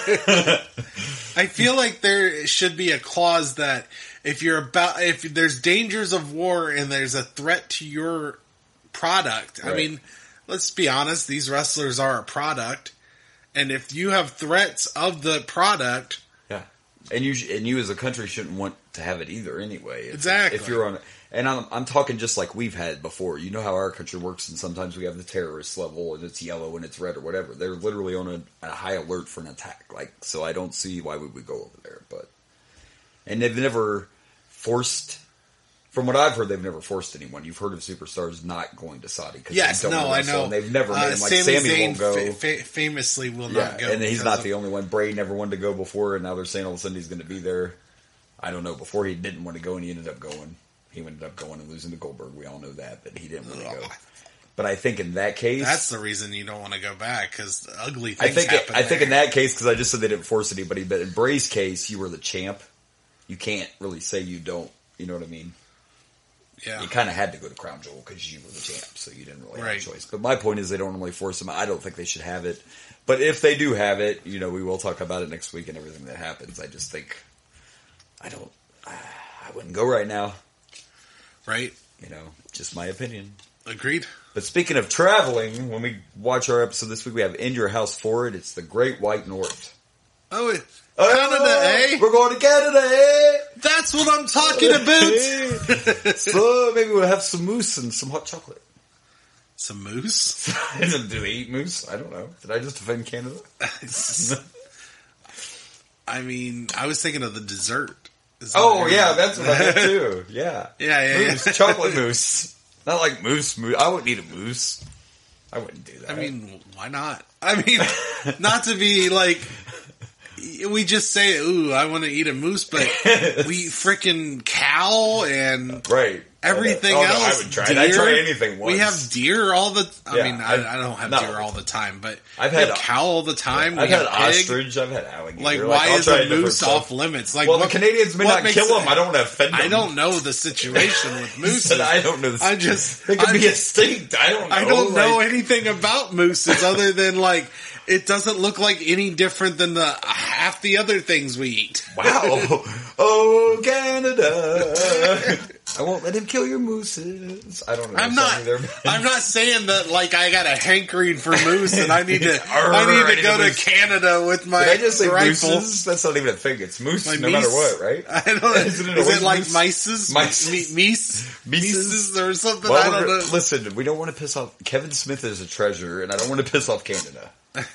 I feel like there should be a clause that if you're about, if there's dangers of war and there's a threat to your product. I Right. mean, let's be honest; these wrestlers are a product, and if you have threats of the product, Yeah, and you sh- and you as a country shouldn't want to have it either anyway. If, Exactly. If you're on, and I'm I'm talking just like we've had before. You know how our country works, and sometimes we have the terrorist level, and it's yellow and it's red or whatever. They're literally on a, a high alert for an attack. Like, so I don't see why we would go over there. But and they've never forced. From what I've heard, they've never forced anyone. You've heard of superstars not going to Saudi because yes, they don't no, wanna I wrestle, know. and they've never Uh, made him like Sami Sammy Zayn won't go. fa- fa- famously will Yeah, not go, and he's because not of- the only one. Bray never wanted to go before, and now they're saying all of a sudden he's going to be there. I don't know. Before he didn't want to go, and he ended up going. He ended up going and losing to Goldberg. We all know that, but he didn't want to go. But I think in that case, That's the reason you don't want to go back because ugly I things think happen. I think there. in that case, because I just said they didn't force anybody, but in Bray's case, you were the champ. You can't really say you don't. You know what I mean? yeah, You kind of had to go to Crown Jewel because you were the champ, so you didn't really Right. have a choice. But my point is, they don't really force them. I don't think they should have it. But if they do have it, you know, we will talk about it next week and everything that happens. I just think I don't. I wouldn't go right now. right? You know, just my opinion. Agreed. But speaking of traveling, when we watch our episode this week, we have In Your House Forward. It's the Great White North. Oh, it- Canada, eh? We're going to Canada, eh? That's what I'm talking about. So maybe we'll have some moose and some hot chocolate. Some moose. Do they eat moose? I don't know. Did I just offend Canada? I mean, I was thinking of the dessert. Is Oh that- yeah, that's what I meant too. Yeah, Yeah, yeah, yeah. moose, chocolate mousse. Not like moose moose. I wouldn't eat a moose. I wouldn't do that. I mean, why not? I mean, not to be like, we just say, ooh, I want to eat a moose, but we freaking cow and right. everything Oh, no, else. I would try. Deer. I try anything once. We have deer all the. I Yeah, mean, I, I've- I don't have no. deer all the time, but I've we had have cow all the time. I've we had have pig. ostrich. I've had alligator. Like, Like, why I'll is try a different moose stuff. off limits? Like, Well, what, the Canadians may what not makes kill it- them. I don't want to offend them. I don't know the situation with mooses. Said I don't know. The, I just, it could I be just- extinct. I don't know. I don't know like- anything about mooses other than like it doesn't look like any different than the half the other things we eat. Wow. Oh, Canada. I won't let him kill your mooses. I don't know. I'm the not. song either. I'm not saying that like I got a hankering for moose and I need to. Arr, I I need need to go a to moose. Canada with my Did I just say rifle. mooses? That's not even a thing. It's moose My no meese. matter what, right? I don't know. Is Is it it, an always like moose? mices? Mices. Me- meese? Mises? Mises or something? Well, I don't we're- know. Listen, we don't want to piss off. Kevin Smith is a treasure, and I don't want to piss off Canada.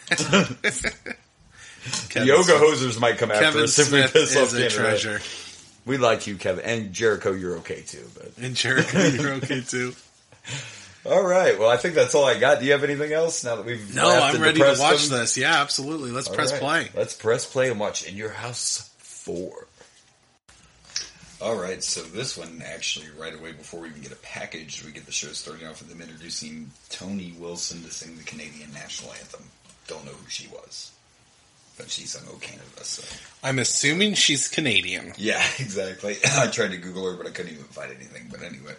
Kevin Yoga Smith. hosers might come after Kevin us if we Smith piss off is a Canada. treasure. We like you, Kevin, and Jericho. You're okay too, but And Jericho, you're okay too. all right. Well, I think that's all I got. Do you have anything else now that we've? No, laughed I'm and ready to depressed watch them? this. Yeah, absolutely. Let's All press right. play. Let's press play and watch In Your House four. All right, so this one actually, right away before we even get a package, we get the show starting off with them introducing Tony Wilson to sing the Canadian national anthem. Don't know who she was, but she sung "O Canada." So I'm assuming she's Canadian. yeah, exactly. I tried to Google her, but I couldn't even find anything. But anyway,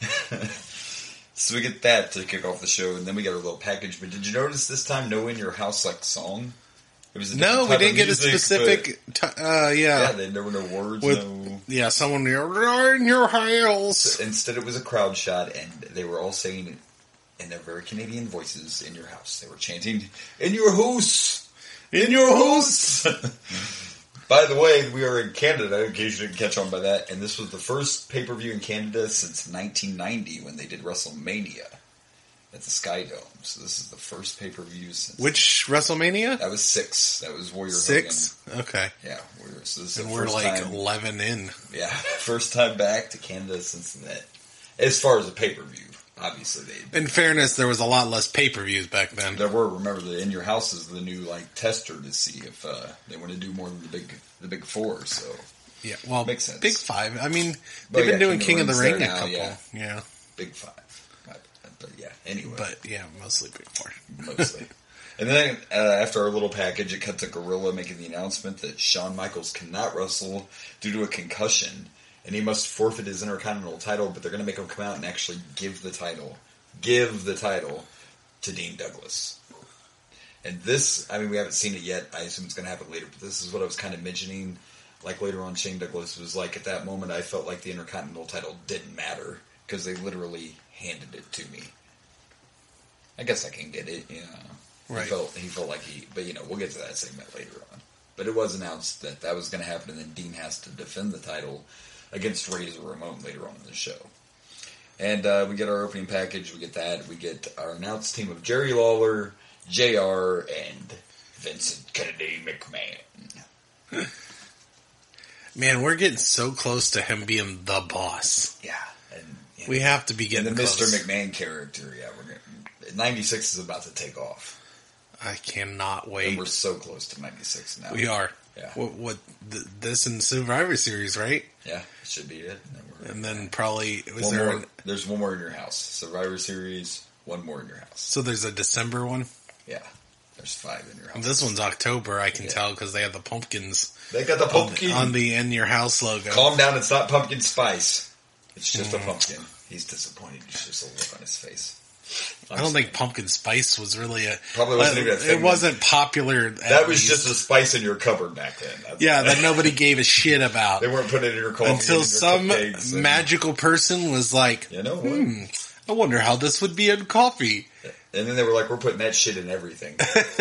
so we get that to kick off the show, and then we get our little package. But did you notice this time no "In Your House" like song? It was a No, we didn't get a specific. T- uh, yeah, yeah, they, there were no words. With, no. Yeah, someone you're in your house. Instead, it was a crowd shot, and they were all saying in their very Canadian voices, "In your house." They were chanting, "In your house, in your house." By the way, we are in Canada, in case you didn't catch on by that, and this was the first pay per view in Canada since nineteen ninety when they did WrestleMania at the Sky Dome. So this is the first pay per view since. Which WrestleMania? That was six. That was Warrior Six. Hogan. Okay. Yeah, Warrior. So this is And the we're first like time, eleven in. yeah, first time back to Canada since that. As far as a pay per view, obviously they. In fairness, there was a lot less pay per views back then. There were. Remember, the In Your House is the new like tester to see if uh, they want to do more than the big the big four. So Yeah, well, Makes sense. Big Five. I mean, But they've been yeah, doing King King of of the the Rings Ring a there now, couple. yeah. Yeah. Big Five. But, but yeah, anyway, But yeah, mostly Big Four. mostly. And then uh, after our little package, it cut to Gorilla making the announcement that Shawn Michaels cannot wrestle due to a concussion, and he must forfeit his Intercontinental title. But they're going to make him come out and actually give the title, give the title to Dean Douglas. And this, I mean, we haven't seen it yet. I assume it's going to happen later. But this is what I was kind of mentioning. Like later on, Shane Douglas was like, at that moment, I felt like the Intercontinental title didn't matter because they literally handed it to me. I guess I can get it, you know. Right. He felt, he felt like he, but you know, we'll get to that segment later on. But it was announced that that was going to happen, and then Dean has to defend the title against Razor Ramon later on in the show. And uh, we get our opening package, we get that, we get our announced team of Jerry Lawler, J R, and Vincent Kennedy McMahon. Man, we're getting so close to him being the boss. Yeah. And, you know, We have to be getting and the close. Mister McMahon character, yeah, we're gonna, ninety-six is about to take off. I cannot And wait. we're so close to ninety-six now. We are. Yeah. What? what th- this in Survivor Series, right? Yeah, it should be it. And then, we're, And then probably was one there? more, An, there's one more in your house. Survivor Series, one more in your house. so there's a December one. Yeah, there's five in your house. And this one's October. I can Yeah. tell because they have the pumpkins They got the on pumpkin. the, on the in your house logo. Calm down, it's not pumpkin spice. It's just Mm. a pumpkin. He's disappointed. He's just a look on his face. I don't think pumpkin spice was really a. Probably wasn't even a thing It wasn't popular. at that was least. just a spice in your cupboard back then. That's Yeah, that nobody gave a shit about They weren't putting it in your coffee until and your some cupcakes and- magical person was like, You know what? "Hmm, I wonder how this would be in coffee." And then they were like, "We're putting that shit in everything."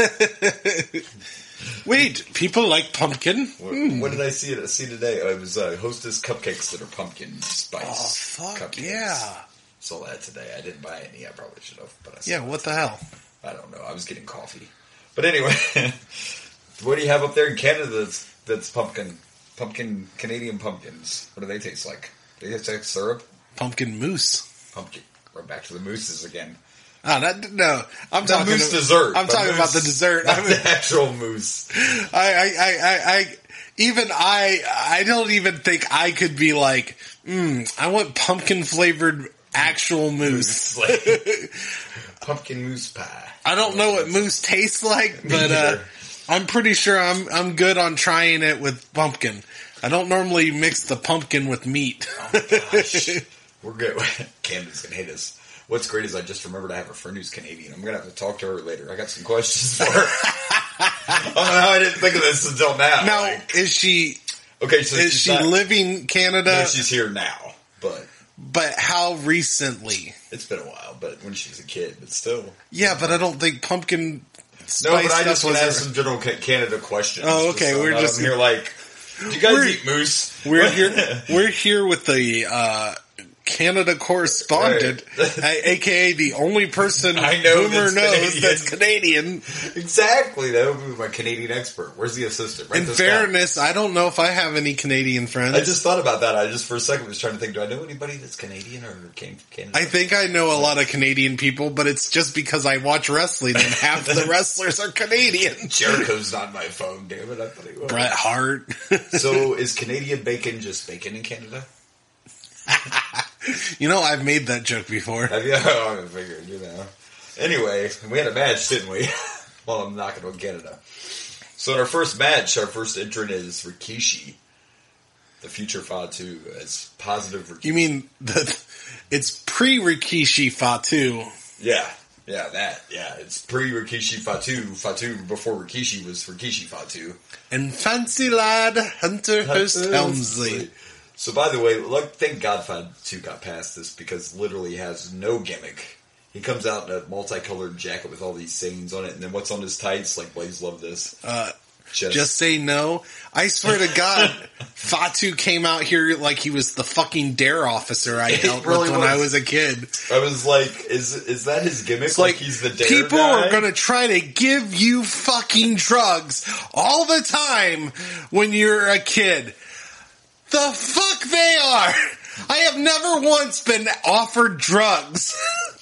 Wait, people like pumpkin? What, Hmm. what did I see see today? Oh, it was uh, Hostess cupcakes that are pumpkin spice. Oh, fuck, cupcakes. yeah. Saw that today. I didn't buy any. I probably should have, but I saw Yeah, it what the today. hell? I don't know. I was getting coffee. But anyway, what do you have up there in Canada that's, that's pumpkin? Pumpkin, Canadian pumpkins. What do they taste like? They taste like syrup? Pumpkin mousse. Pumpkin. We're back to the mousses again. Oh, that, no, I'm The talking mousse dessert. I'm The talking about mousse, the dessert. Not I mean, the actual mousse. I, I, I, I, I, even I, I don't even think I could be like, mm, I want pumpkin flavored actual mousse. Like, pumpkin mousse pie. I don't know what mousse tastes like, Me but uh, neither. I'm pretty sure I'm I'm good on trying it with pumpkin. I don't normally mix the pumpkin with meat. Oh, gosh. We're good. Canada's gonna hate us. What's great is I just remembered I have a friend who's Canadian. I'm gonna have to talk to her later. I got some questions for her. I don't know how I didn't think of this until now. Now, Like, is she okay, so is she's she not, living Canada? no, she's here now, but But how recently? it's been a while. But when she was a kid, but still. Yeah, but I don't think pumpkin spice No, but I stuff just want was to ask ever- some general Ca- Canada questions. Oh, okay, so we're I'm just- here like, do you guys We're- eat moose? We're here. We're here with the uh, Canada correspondent, right. a- aka the only person I know Boomer that's knows Canadian. that's Canadian. Exactly. That would be my Canadian expert. Where's the assistant? Write In this fairness, I don't know if I have any Canadian friends. down. I just thought about that. I just for a second was trying to think, do I know anybody that's Canadian or came from Canada? I think I know a lot of Canadian people, but it's just because I watch wrestling and half the wrestlers are Canadian. Jericho's not my phone, damn it. I thought he was. Bret Hart. So is Canadian bacon just bacon in Canada? You know, I've made that joke before. Have you? Oh, I figured, you know. Anyway, we had a match, didn't we? Well, I'm knocking on Canada. So in our first match, our first entrant is Rikishi, the future Fatu, as positive Rikishi. You mean the, it's pre-Rikishi Fatu. Yeah, yeah, that. Yeah, it's pre-Rikishi Fatu. Fatu before Rikishi was Rikishi Fatu. And fancy lad Hunter Hearst Helmsley. So by the way, look, thank God Fatu got past this because literally he has no gimmick. He comes out in a multicolored jacket with all these sayings on it, and then what's on his tights? Like, Blaze loved this. Uh, Just, just say no. I swear to God, Fatu came out here like he was the fucking dare officer I It dealt really with when was. I was a kid. I was like, is is that his gimmick? It's like, he's the dare people guy? are gonna try to give you fucking drugs all the time when you're a kid. The fuck they are! I have never once been offered drugs.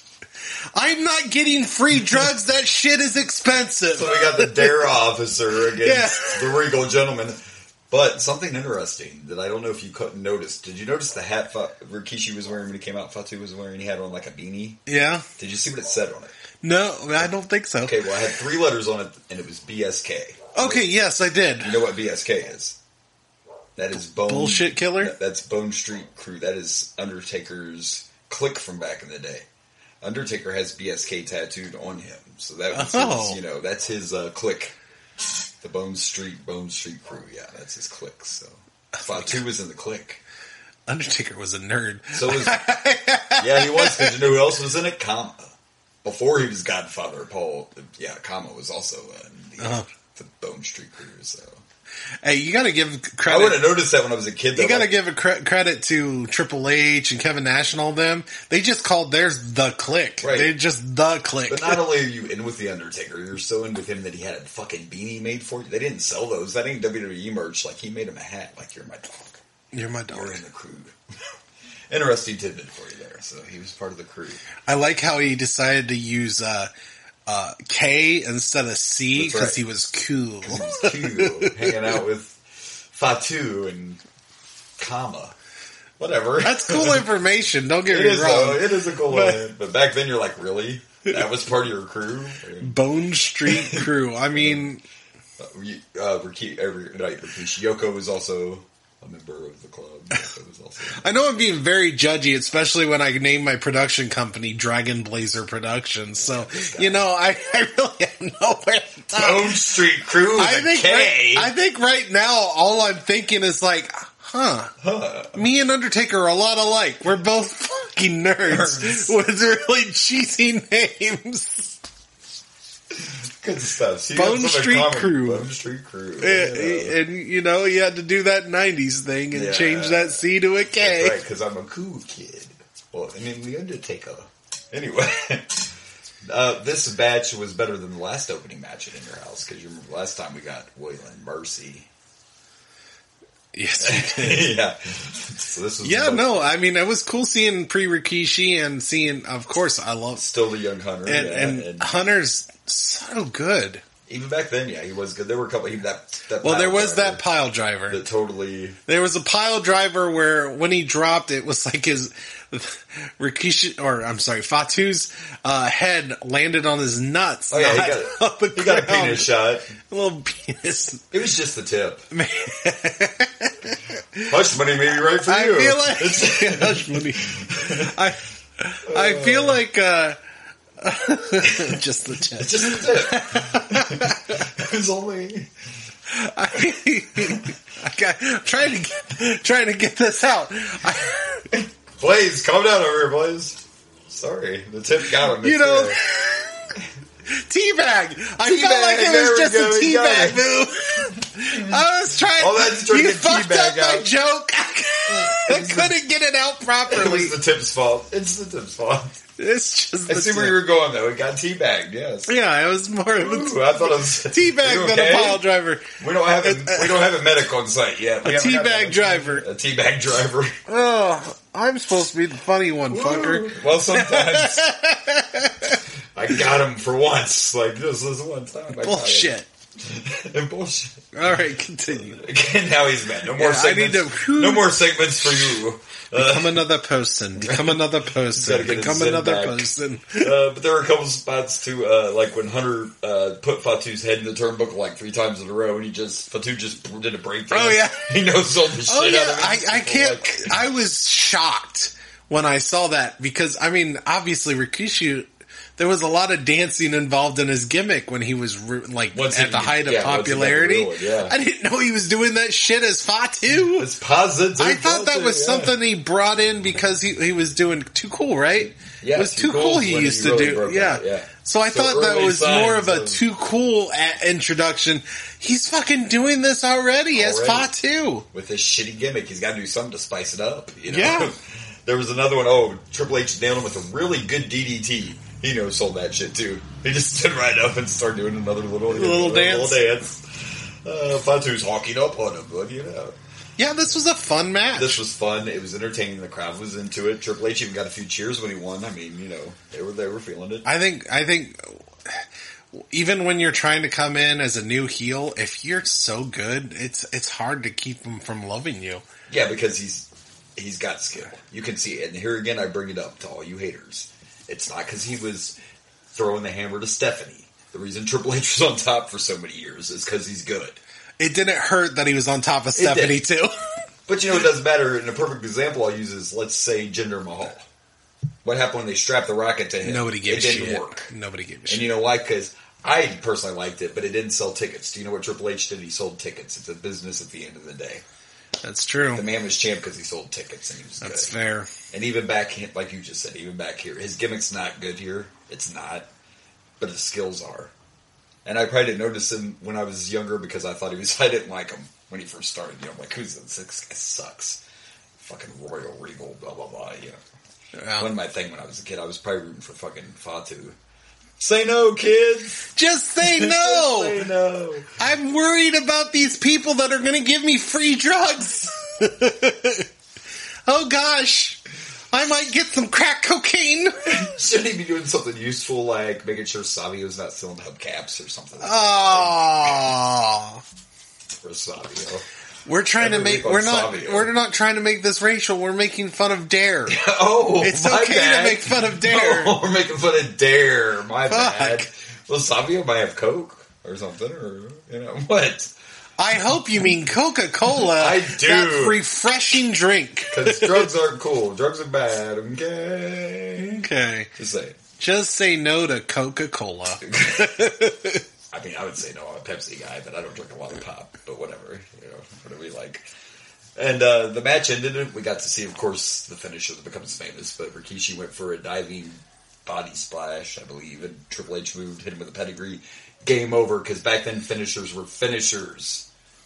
I'm not getting free drugs. That shit is expensive. So we got the dare officer against Yeah. the regal gentleman. But something interesting that I don't know if you couldn't notice. Did you notice the hat Fa- Rikishi was wearing when he came out? Fatu was wearing. He had on like a beanie. Yeah? Did you see what it said on it? No, I don't think so. Okay, well, I had three letters on it, and it was B S K. Okay, yes, I did. You know what B S K is? That is Bone... Bullshit Killer? that- That's Bone Street Crew. That is Undertaker's clique from back in the day. Undertaker has B S K tattooed on him. So that was Oh. his, you know, that's his uh, clique. The Bone Street, Bone Street Crew. Yeah, that's his clique. So Fatu was in the clique. Undertaker was a nerd. So was... yeah, he was, because you know who else was in it? Kama. Before he was Godfather, Paul... Yeah, Kama was also in the, Uh-huh. the Bone Street Crew, so... Hey, you gotta give I credit. would have noticed that when I was a kid, though. You gotta like, give a cre- credit to Triple H and Kevin Nash and all them. They just called theirs the Click. Right. They're just the Click. But not only are you in with the Undertaker, you're so in with him that he had a fucking beanie made for you. They didn't sell those. That ain't W W E merch. Like, he made him a hat. Like, you're my dog. You're my dog. You're in the crew. Interesting tidbit for you there. So he was part of the crew. I like how he decided to use uh, uh, K instead of C That's because right. he was cool. He was cute, hanging out with Fatu and Kama. Whatever. That's cool information. Don't get It me is, wrong. though. It is a cool But- one. But back then, you're like, really? That was part of your crew? Bone Street Crew. I mean, Uh, uh, Riki, uh, not Rikishi. Yoko was also a member of the club. Yoko was also I know I'm being very judgy, especially when I name my production company Dragon Blazer Productions. So, you know, I, I really have nowhere to talk. Bone Street Crew with I a think, K. right, I think right now all I'm thinking is like, huh, Huh. me and Undertaker are a lot alike. We're both fucking nerds Nerds. with really cheesy names. Good stuff. See, Bone that's some Street common- Crew. Bone Street Crew. And, Yeah. and, you know, you had to do that nineties thing and Yeah. change that C to a K. That's right, because I'm a cool kid. Well, I mean, the Undertaker. Anyway, uh, this batch was better than the last opening match at In Your House, because you remember last time we got Waylon Mercy. Yes, we did. Yeah. So this was Yeah, the- no, I mean, it was cool seeing pre-Rikishi and seeing, of course, I love, Still the young Hunter. and, yeah, and, and Hunter's so good. even back then, yeah, he was good. There were a couple. Even that. that Well, pile there was driver that pile driver. that totally. There was a pile driver where when he dropped, it was like his Rikishi, or I'm sorry, Fatu's uh, head landed on his nuts. Oh yeah, he not got, on the he got a ground. penis shot. A little penis. It was just the tip. Hush money, maybe right for I you. feel like Hush money. I I feel like uh, just the tip. It's just the tip. It was only. I, I got, I'm trying to get trying to get this out. I, Blaze, calm down over here, Blaze. Sorry, the tip got him. You It's know, there. teabag. I Teabag, felt like it there was we just go, a we got teabag move. I was trying. Oh, that's trying to you get fucked teabag up my out. joke. I couldn't get it out It properly. was the tip's fault. It's the tip's fault. It's just I the see where tip. you were going, though. It got teabagged, yes. Yeah, it was more of a Ooh, I thought it was teabag You than okay? a pile driver. We don't have a, we don't have a medic on site yet. We A haven't got teabag that. driver. A teabag driver. Oh, I'm supposed to be the funny one, fucker. Well, sometimes I got him for once. Like this is one time. I got Bullshit. him. Bullshit. All right, continue. Again, now he's mad. No more Yeah, I need segments. to- no more segments for you. Uh, Become another person. Become another person. Gotta get his Become zen another back. person. Uh, but there were a couple spots too, uh, like when Hunter uh, put Fatu's head in the turnbuckle like three times in a row, and he just Fatu just did a breakdown. Oh, yeah. he knows all the shit Oh out yeah, of it. I, I can't. Like, I was shocked when I saw that because I mean, obviously Rikishi. There was a lot of dancing involved in his gimmick when he was re- like Once at he- the height of yeah, once he got popularity. real, yeah. I didn't know he was doing that shit as Fatu. it's positive. I thought that was yeah. something he brought in because he he was doing Too Cool, right? Yeah, it was Too Too Cool Cool's he when used he to really do. broke Yeah. out, yeah. So I So thought that early was more of a signs of- Too Cool a- introduction. He's fucking doing this already, as Already. Fatu. with this shitty gimmick. He's got to do something to spice it up. You know? Yeah. There was another one. Oh, Triple H nailed him with a really good D D T. He knows sold that shit too. He just stood right up and started doing another little Little dance. Little dance. Uh, Fatu's hawking up on him, but you know. Yeah, this was a fun match. This was fun. It was entertaining. The crowd was into it. Triple H even got a few cheers when he won. I mean, you know, they were they were feeling it. I think I think even when you're trying to come in as a new heel, if you're so good, it's it's hard to keep them from loving you. Yeah, because he's he's got skill. You can see it. And here again, I bring it up to all you haters. It's not because he was throwing the hammer to Stephanie. The reason Triple H was on top for so many years is because he's good. It didn't hurt that he was on top of Stephanie too. But you know, it doesn't matter. And a perfect example I'll use is, let's say, Jinder Mahal. What happened when they strapped the rocket to him? Nobody gave It a didn't shit. work. Nobody gave a And shit. you know why? Because I personally liked it, but it didn't sell tickets. Do you know what Triple H did? He sold tickets. It's a business at the end of the day. That's true. The man was champ because he sold tickets and he was That's good. fair. And even back, he- like you just said, even back here, his gimmick's not good here. It's not. But his skills are. And I probably didn't notice him when I was younger because I thought he was, I didn't like him when he first started. You know, I'm like, who's this? This guy sucks. Fucking Royal Regal, blah, blah, blah, you know. Yeah. One of my thing when I was a kid, I was probably rooting for fucking Fatu. Say no, kids! Just say no. Say no. I'm worried about these people that are going to give me free drugs. Oh gosh, I might get some crack cocaine. Shouldn't he be doing something useful like making sure Savio's not selling hubcaps or something? Oh, For Savio. we're trying to Every make week on we're not Savio. we're not trying to make this racial. We're making fun of Dare. Oh, It's my okay bad. to make fun of Dare. Oh, we're making fun of Dare. My Fuck. bad. Well, Savio might have Coke or something, or you know what? I hope you mean Coca-Cola. I do. That refreshing drink. Because drugs aren't cool. Drugs are bad. Okay. Okay, Just say. just say no to Coca-Cola. I mean, I would say no. I'm a Pepsi guy, but I don't drink a lot of pop. But whatever, you know, whatever we like. And uh, the match ended. We got to see, of course, the finisher that becomes famous. But Rikishi went for a diving body splash, I believe, and Triple H moved, hit him with a pedigree. Game over, because back then finishers were finishers.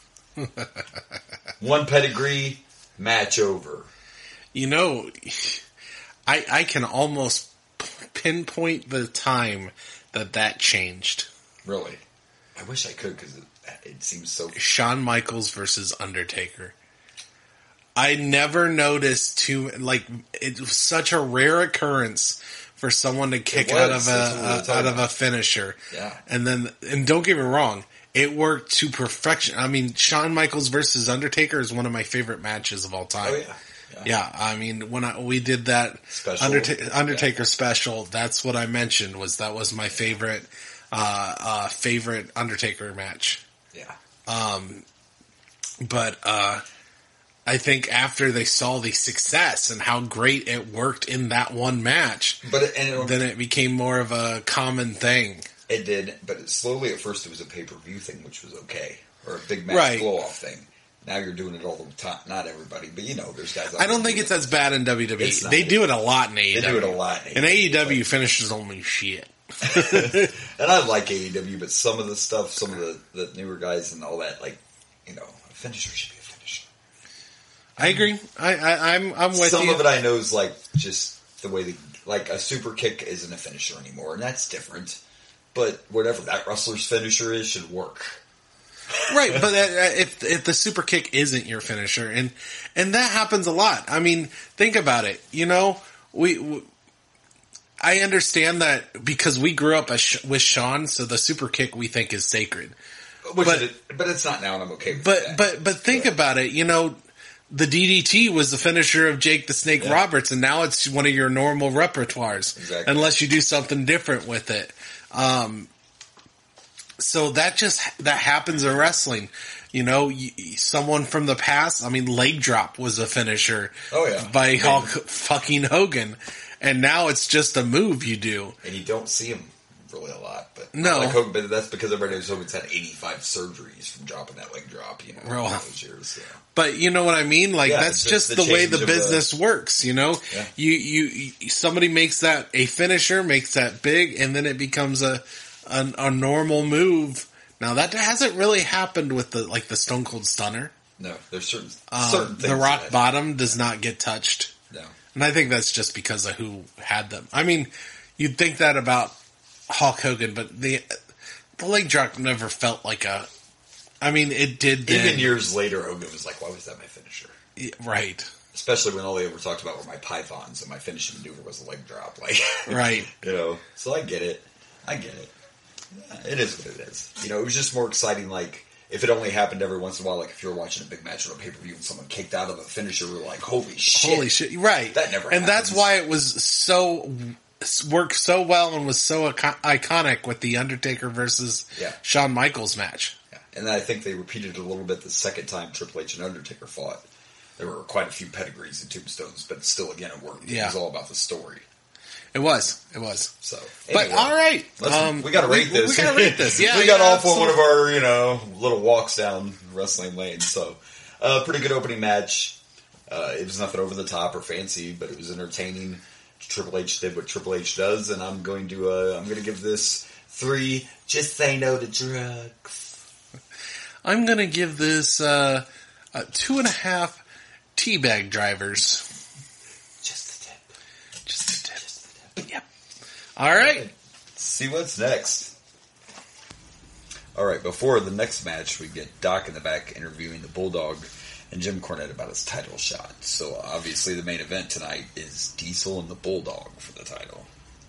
One pedigree, match over. You know, I I can almost pinpoint the time that that changed. Really, I wish I could because it, it seems so. Shawn Michaels versus Undertaker. I never noticed too like it was such a rare occurrence for someone to kick was. out of That's what we were a, a talking out of a about. finisher. Yeah. And then and don't get me wrong, it worked to perfection. I mean, Shawn Michaels versus Undertaker is one of my favorite matches of all time. Oh yeah, yeah. Yeah, I mean, when I, we did that Special? Underta- Undertaker special, that's what I mentioned was that was my favorite, uh, uh, favorite Undertaker match. yeah. Um, but, uh, I think after they saw the success and how great it worked in that one match, But it, and it, then it became more of a common thing. it did. But it, slowly, at first, it was a pay per view thing, which was okay, or a big match Right. blow off thing. Now you're doing it all the time. Not everybody, but you know, there's guys. out I don't there think doing it's as bad in W W E. It's not. They do it a lot in A E W. They do it a lot in In A A E E W. W, finishes only shit. And I like A E W, but some of the stuff, some of the, the newer guys and all that, like, you know, a finisher should be a finisher. I agree. I, I I'm I'm with Some you. of it I know is like just the way the like a super kick isn't a finisher anymore, and that's different. But whatever that wrestler's finisher is should work. Right, but uh, if if the super kick isn't your finisher, and and that happens a lot. I mean, think about it. You know, we, we I understand that because we grew up as, with Shawn, so the super kick we think is sacred. Which but, it, but it's not now, and I'm okay with but, that. But but think but. about it. You know, the D D T was the finisher of Jake the Snake yeah. Roberts, and now it's one of your normal repertoires, exactly. unless you do something different with it. Um, so that just that happens in wrestling. You know, you, someone from the past. I mean, leg drop was a finisher. Oh yeah, by Hulk fucking Hogan, and now it's just a move you do, and you don't see him really a lot. But no, like Hogan, but that's because everybody knows Hogan's had eighty-five surgeries from dropping that leg drop. You know, well, those years. So. But you know what I mean? Like, yeah, that's just, just the, the way the business the, works, you know? Yeah. You, you, you, somebody makes that a finisher, makes that big, and then it becomes a, a, a normal move. Now, that hasn't really happened with the, like, the Stone Cold Stunner. No, there's certain, um, certain things. The Rock Bottom does not get touched. No. And I think that's just because of who had them. I mean, you'd think that about Hulk Hogan, but the, the leg drop never felt like a, I mean, it did then. Even years later, Hogan was like, why was that my finisher? Yeah, right. Especially when all they ever talked about were my pythons and my finishing maneuver was a leg drop. Like, right. You know, so I get it. I get it. Yeah, it is what it is. You know, it was just more exciting, like, if it only happened every once in a while, like if you're watching a big match on a pay-per-view and someone kicked out of a finisher, we were like, holy shit. Holy shit. Right. That never And happens. that's why it was so, worked so well and was so iconic with the Undertaker versus yeah. Shawn Michaels match. And I think they repeated it a little bit the second time Triple H and Undertaker fought. There were quite a few pedigrees and tombstones, but still, again, it worked. Yeah. It was all about the story. It was. It was. So, anyway, but all right, um, we got to rate we, this. We got to rate this. Yeah, we got yeah, off absolutely. on one of our, you know, little walks down wrestling lane. So, uh, pretty good opening match. Uh, it was nothing over the top or fancy, but it was entertaining. Triple H did what Triple H does, and I'm going to uh, I'm going to give this three. Just say no to drugs. I'm going to give this uh, uh, two and a half teabag drivers. Just a tip. Just a tip. Just a tip. Yep. All right. Let's see what's next. All right, before the next match, we get Doc in the back interviewing the Bulldog and Jim Cornette about his title shot. So obviously the main event tonight is Diesel and the Bulldog for the title.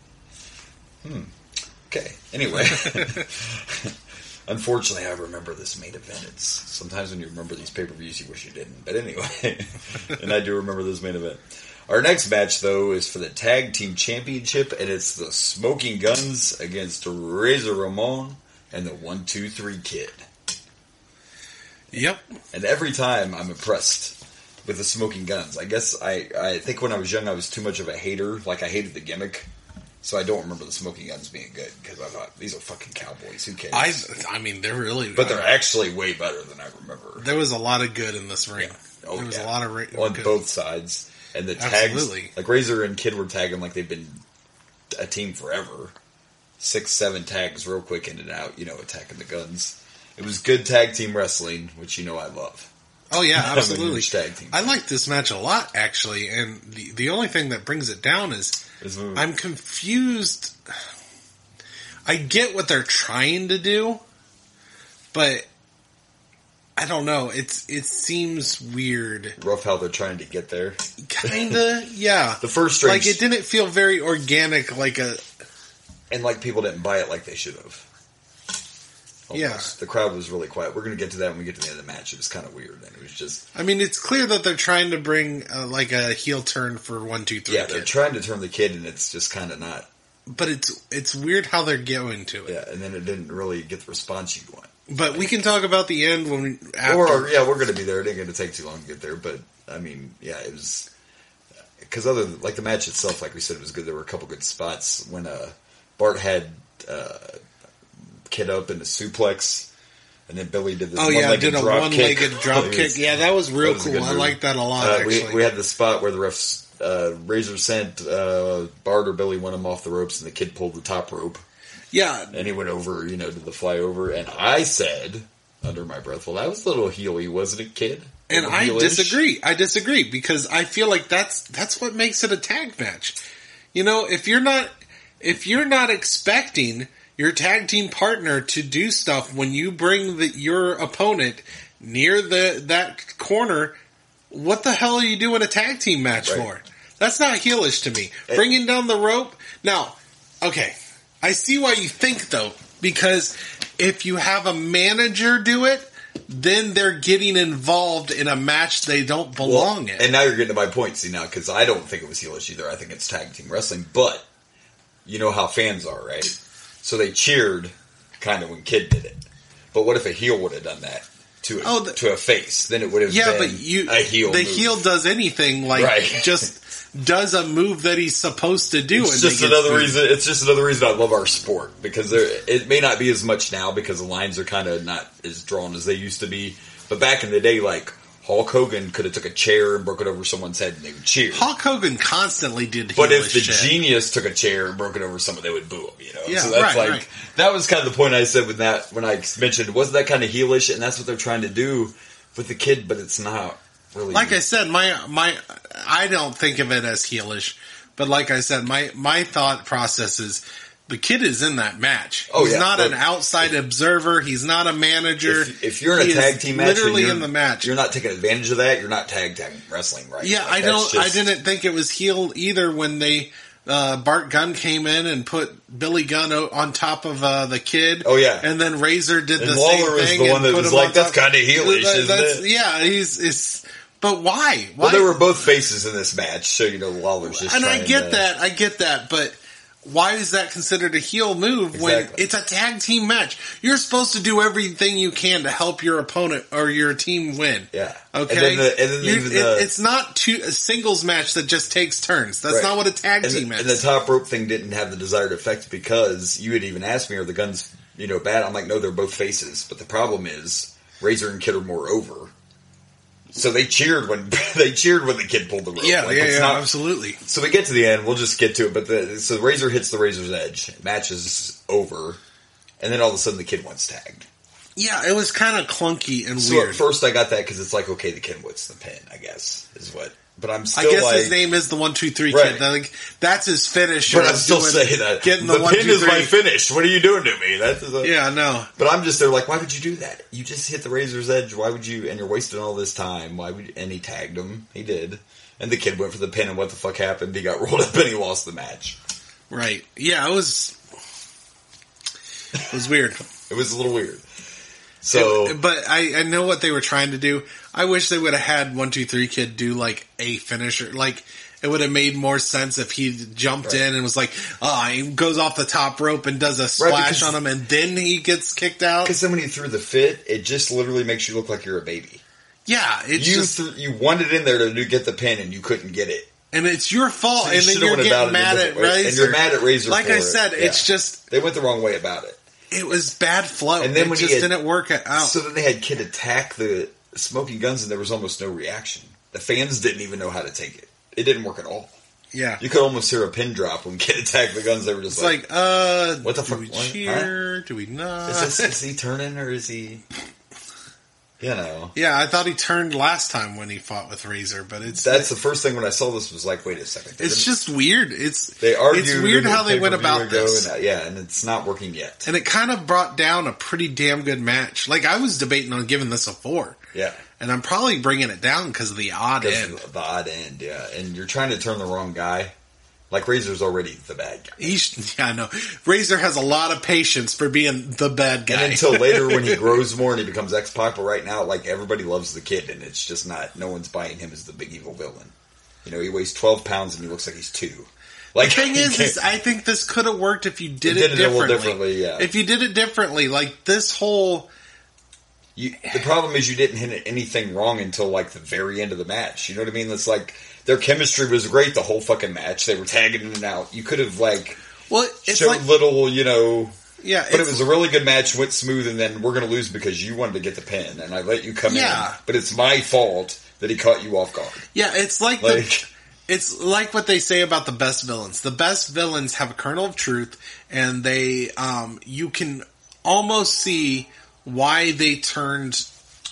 Hmm. Okay. Anyway. Unfortunately, I remember this main event. It's sometimes when you remember these pay-per-views, you wish you didn't. But anyway, and I do remember this main event. Our next match, though, is for the Tag Team Championship, and it's the Smoking Guns against Razor Ramon and the one two three Kid. Yep. And every time I'm impressed with the Smoking Guns. I guess I, I think when I was young, I was too much of a hater. Like, I hated the gimmick. So I don't remember the Smoking Guns being good, because I thought, these are fucking cowboys. Who cares? I, I mean, they're really... But they're actually way better than I remember. There was a lot of good in this ring. Yeah. Oh, there was yeah. a lot of... Ra- On good. both sides. And the tags... Absolutely. Like, Razor and Kid were tagging like they've been a team forever. Six, seven tags real quick in and out, you know, attacking the guns. It was good tag team wrestling, which you know I love. Oh, yeah, absolutely. Tag team. I like this match a lot, actually, and the, the only thing that brings it down is I'm confused. I get what they're trying to do, but I don't know. It's It seems weird. Rough how they're trying to get there. Kinda, yeah. The first string... Like, it didn't feel very organic, like a... And like people didn't buy it like they should have. Almost. Yeah. The crowd was really quiet. We're going to get to that when we get to the end of the match. It was kind of weird. And it was just... I mean, it's clear that they're trying to bring, uh, like, a heel turn for one, two, three. Yeah, they're kid. trying to turn the Kid, and it's just kind of not. But it's it's weird how they're going to it. Yeah, and then it didn't really get the response you want. But we can talk about the end when we... After. Or, yeah, we're going to be there. It ain't going to take too long to get there. But, I mean, yeah, it was... Because other than, like, the match itself, like we said, was good. There were a couple good spots when uh, Bart had uh, Kid up in the suplex, and then Billy did this oh, one-legged yeah, did a drop one-legged kick. drop kick. Was, yeah, that was real that was cool. I liked that a lot, uh, actually. We, we had the spot where the refs... Uh, Razor sent uh, Bart or Billy went him off the ropes, and the Kid pulled the top rope. Yeah. And he went over, you know, to the flyover. And I said, under my breath, well, that was a little heely, wasn't it, kid? And I Heel-ish? disagree. I disagree because I feel like that's that's what makes it a tag match. You know, if you're not if you're not expecting your tag team partner to do stuff when you bring the, your opponent near the that corner, what the hell are you doing a tag team match Right. for? That's not heelish to me. It- Bringing down the rope. Now, okay, I see why you think though, because if you have a manager do it, then they're getting involved in a match they don't belong Well, in. And now you're getting to my point, see, now, because I don't think it was heelish either. I think it's tag team wrestling. But you know how fans are, right? So they cheered kind of when Kid did it. But what if a heel would have done that to a, Oh, the- to a face? Then it would have yeah, been but you a heel the move. heel does anything like Right. just does a move that he's supposed to do. It's and just they get another booed. reason. It's just another reason I love our sport because there, it may not be as much now because the lines are kind of not as drawn as they used to be. But back in the day, like Hulk Hogan could have took a chair and broke it over someone's head and they would cheer. Hulk Hogan constantly did. But if heelish the shit. genius took a chair and broke it over someone, they would boo him. You know, Yeah, so that's right, like right. that was kind of the point I said with that when I mentioned wasn't that kind of heelish, and that's what they're trying to do with the Kid, but it's not really. Like I said, my my I don't think of it as heelish, but like I said, my my thought process is the Kid is in that match. Oh, He's yeah, not but an outside observer. He's not a manager. If, if you're in He a is tag team match, and literally you're- in the match. You're not taking advantage of that. You're not tag tag wrestling, right? Yeah, Like, I that's don't. I just- didn't think it was heel either when they uh, Bart Gunn came in and put Billy Gunn o- on top of uh, the Kid. Oh, yeah. and then Razor did And the Lawler same was thing. the and one that put was him like, on "That's top." kinda heelish, That- isn't that's- it? Yeah, he's it's. But why? Why? Well, they were both faces in this match, so you know Lawler's just. and I trying get to- that. I get that, but. Why is that considered a heel move when Exactly. it's a tag team match? You're supposed to do everything you can to help your opponent or your team win. Yeah. Okay. And then the- and then You- even it- the- it's not two, a singles match that just takes turns. That's Right. not what a tag and team the, is. and the top rope thing didn't have the desired effect because you had even asked me, are the guns, you know, bad? I'm like, no, they're both faces. But the problem is Razor and Kid are more over. So they cheered when they cheered when the Kid pulled the rope. yeah, Like, yeah, it's yeah, not- absolutely. So we get to the end. We'll just get to it. But the so Razor hits the Razor's edge. Match is over, and then all of a sudden the Kid wants tagged. Yeah, it was kind of clunky and So weird. at first I got that because it's like, okay, the Kid wants the pin. I guess is what. But I'm I still guess like, his name is the one two three Right. kid. Like, that's his finish. but I'm still saying that getting the, the, one pin two is my three. finish. What are you doing to me? That's a, Yeah, no. But I'm just there like, why would you do that? You just hit the Razor's edge. Why would you? And you're wasting all this time. Why would? And he tagged him. He did. And the Kid went for the pin. And what the fuck happened? He got rolled up and he lost the match. Right. Yeah, it was. It was weird. It was a little weird. So, It- but I, I know what they were trying to do. I wish they would have had one two three kid do like a finisher. Like it would have made more sense if he jumped Right. in and was like, oh, he goes off the top rope and does a splash because- on him, and then he gets kicked out. because then when you threw the fit, it just literally makes you look like you're a baby. Yeah, it's You just th- you wanted in there to do- get the pin and you couldn't get it. and it's your fault, So you and then should've you're went about getting it a mad at different way. Razor. And you're mad at Razor Like for I it. said, it's Yeah. just They went the wrong way about it. it was bad flow. And then it when he just had- didn't work out. So then they had Kid attack the smoking guns and there was almost no reaction. The fans didn't even know how to take it. It didn't work at all. yeah, You could almost hear a pin drop when Kid attacked the guns. They were just it's like, like, uh, What the do fuck- we what? cheer? Do we not? is, this, is he turning or is he, you know. Yeah, I thought he turned last time when he fought with Razor, but it's That's the first thing when I saw this was like, wait a second. They're it's gonna- just weird. It's they argued. it's weird in how the they went pay-per-view about ago, this, and, uh, yeah, and it's not working yet. and it kind of brought down a pretty damn good match. Like I was debating on giving this a four, Yeah. and I'm probably bringing it down because of the odd Because end. of the odd end, yeah. And you're trying to turn the wrong guy. Like Razor's already the bad guy. He's, yeah, I know. Razor has a lot of patience for being the bad guy. And until later when he grows more and he becomes X-Pac, but right now, like, everybody loves the Kid, and it's just not, no one's buying him as the big evil villain. You know, he weighs twelve pounds and he looks like he's two. Like, The thing he is, can't- is, I think this could have worked if you did, You it, did it a little differently. differently, yeah. If you did it differently, like this whole, you, the problem is you didn't hit anything wrong until, like, the very end of the match. You know what I mean? It's like, their chemistry was great the whole fucking match. They were tagging in and out. You could have, like, well, it's showed like, little, you know... yeah, But it it's- was a really good match, went smooth, and then we're going to lose because you wanted to get the pin, and I let you come Yeah. in. But it's my fault that he caught you off guard. yeah, it's like, Like, the, it's like what they say about the best villains. The best villains have a kernel of truth, and they, um, you can almost see why they turned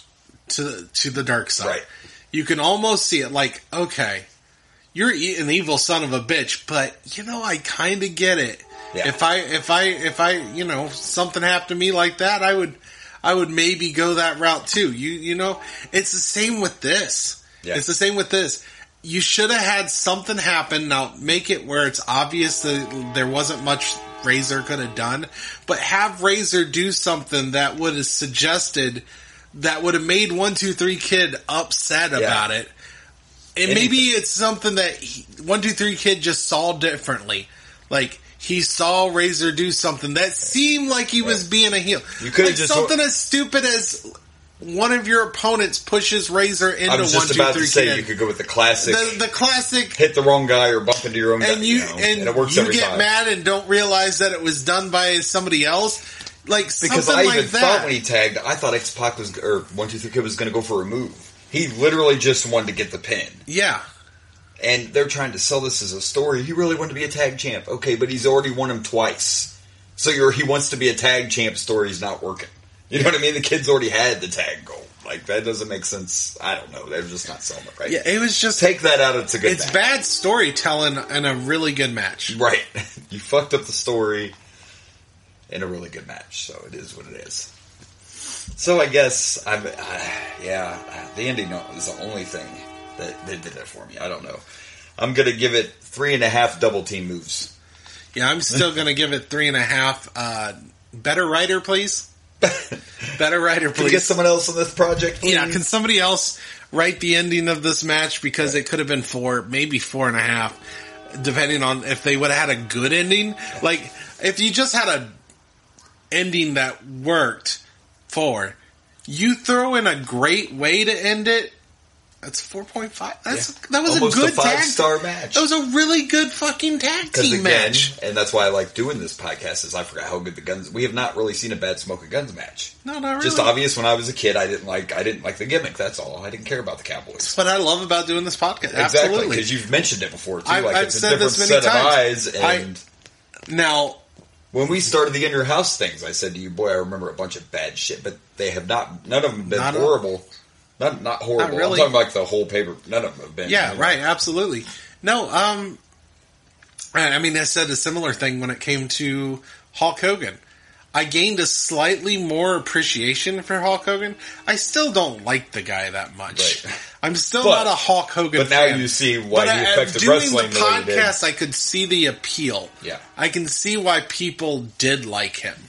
to to the dark side. Right. You can almost see it like, okay, you're e- an evil son of a bitch, but you know, I kind of get it. Yeah. If I, if I, if I, you know, something happened to me like that, I would, I would maybe go that route too. You, you know, it's the same with this. Yeah. It's the same with this. You should have had something happen. Now, make it where it's obvious that there wasn't much Razor could have done, but have Razor do something that would have suggested, that would have made one two three Kid upset Yeah. about it. And Anything. maybe it's something that he, one two three Kid just saw differently. Like, he saw Razor do something that seemed like he was being a heel. You could've like just- something as stupid as one of your opponents pushes Razor into I was one just two about three to say Kid. you could go with the classic, The, the classic, hit the wrong guy or bump into your own guy, and you, you know, and, and it works you every get time. mad and don't realize that it was done by somebody else. Like Because something I like even that. thought when he tagged, I thought X-Pac was, or one two three Kid was going to go for a move. He literally just wanted to get the pin. yeah. And they're trying to sell this as a story. He really wanted to be a tag champ. Okay, but he's already won him twice. So your he wants to be a tag champ story's not working. You know what I mean? The kid's already had the tag goal. Like, that doesn't make sense. I don't know. They're just not selling it right. Yeah, it was just, Take that out, it's a good it's match. bad storytelling in a really good match. Right. You fucked up the story in a really good match. So it is what it is. So I guess, I'm, uh, yeah, the ending is the only thing that, that did it for me. I don't know. I'm going to give it three and a half double team moves. Yeah, I'm still going to give it three and a half. Uh, better writer, please. Better writer, Can we please. get someone else on this project, please? Yeah, can somebody else write the ending of this match, because it could have been four, maybe four and a half, depending on if they would have had a good ending. Like, if you just had a ending that worked for, you throw in a great way to end it, that's four point five. That's Yeah. That was Almost a good a five tag. star match. That was a really good fucking tag Because team again, match. and that's why I like doing this podcast, is I forgot how good the guns. We have not really seen a bad Smoke and Guns match. No, not really. Just obvious. When I was a kid, I didn't like. I didn't like the gimmick. That's all. I didn't care about the Cowboys. That's what I love about doing this podcast. Exactly, Absolutely. because you've mentioned it before too. I've- like I've it's a said different this many set times. of eyes. And Now, when we started the In Your House things, I said to you, "Boy, I remember a bunch of bad shit, but they have not. None of them have been Not a- horrible. Not not horrible. Not really. I'm talking about like the whole paper. None of them have been. yeah, you know. right, absolutely. No, um, I mean, I said a similar thing when it came to Hulk Hogan. I gained a slightly more appreciation for Hulk Hogan. I still don't like the guy that much. Right. I'm still But- not a Hulk Hogan But now fan. you see why But he I- affected doing wrestling the the way he did. podcast, I could see the appeal. Yeah. I can see why people did like him.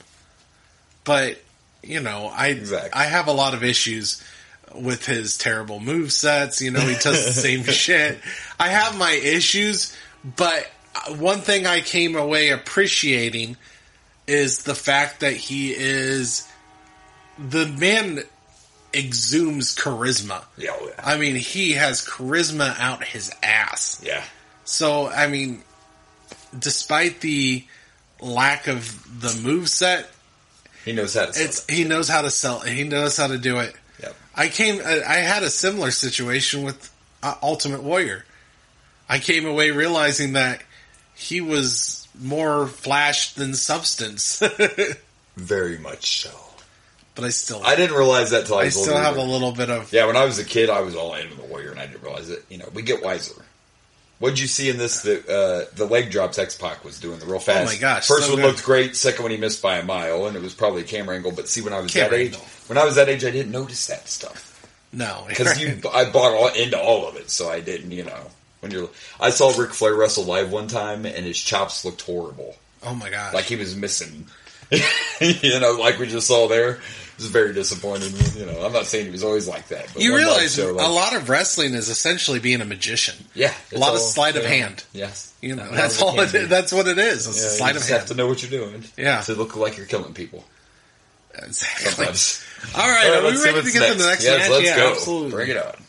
But, you know, I Exactly. I have a lot of issues with his terrible movesets. You know, he does the same shit. I have my issues, but one thing I came away appreciating is the fact that he is... The man exudes charisma. Yeah, oh, yeah. I mean, he has charisma out his ass. yeah. So, I mean, despite the lack of the moveset, He knows how to. Sell it's it. he knows how to sell it. He knows how to do it. Yep. I came. I I had a similar situation with uh, Ultimate Warrior. I came away realizing that he was more flash than substance, Very much so. but I still, I didn't realize that till I I was still older. have a little bit of. Yeah, when I was a kid, I was all in with the Warrior, and I didn't realize it. You know, we get wiser. What'd you see in this? The uh, the leg drops X-Pac was doing the real fast. Oh my gosh, First so one good. looked great. Second one he missed by a mile, and it was probably a camera angle. But see, when I was Camera that age, angle. when I was that age, I didn't notice that stuff No, because you, I bought all, into all of it, so I didn't. You know, when you're, I saw Ric Flair wrestle live one time, and his chops looked horrible, oh my gosh, like he was missing. You know, like we just saw there. It was very disappointing. You know, I'm not saying he was always like that. But you one live realize show, like- a lot of wrestling is essentially being a magician. Yeah, a lot of it's all- sleight of yeah. hand. Yes, You know, A lot that's of all. It can is. be. That's what it is. It's Yeah, a you sleight of just hand. have to know what you're doing. Yeah. to look like you're killing people. Exactly. Sometimes. All right, All right, are we let's see ready to what's get next. to the next yes, match? let's yeah, go. absolutely. Bring it on.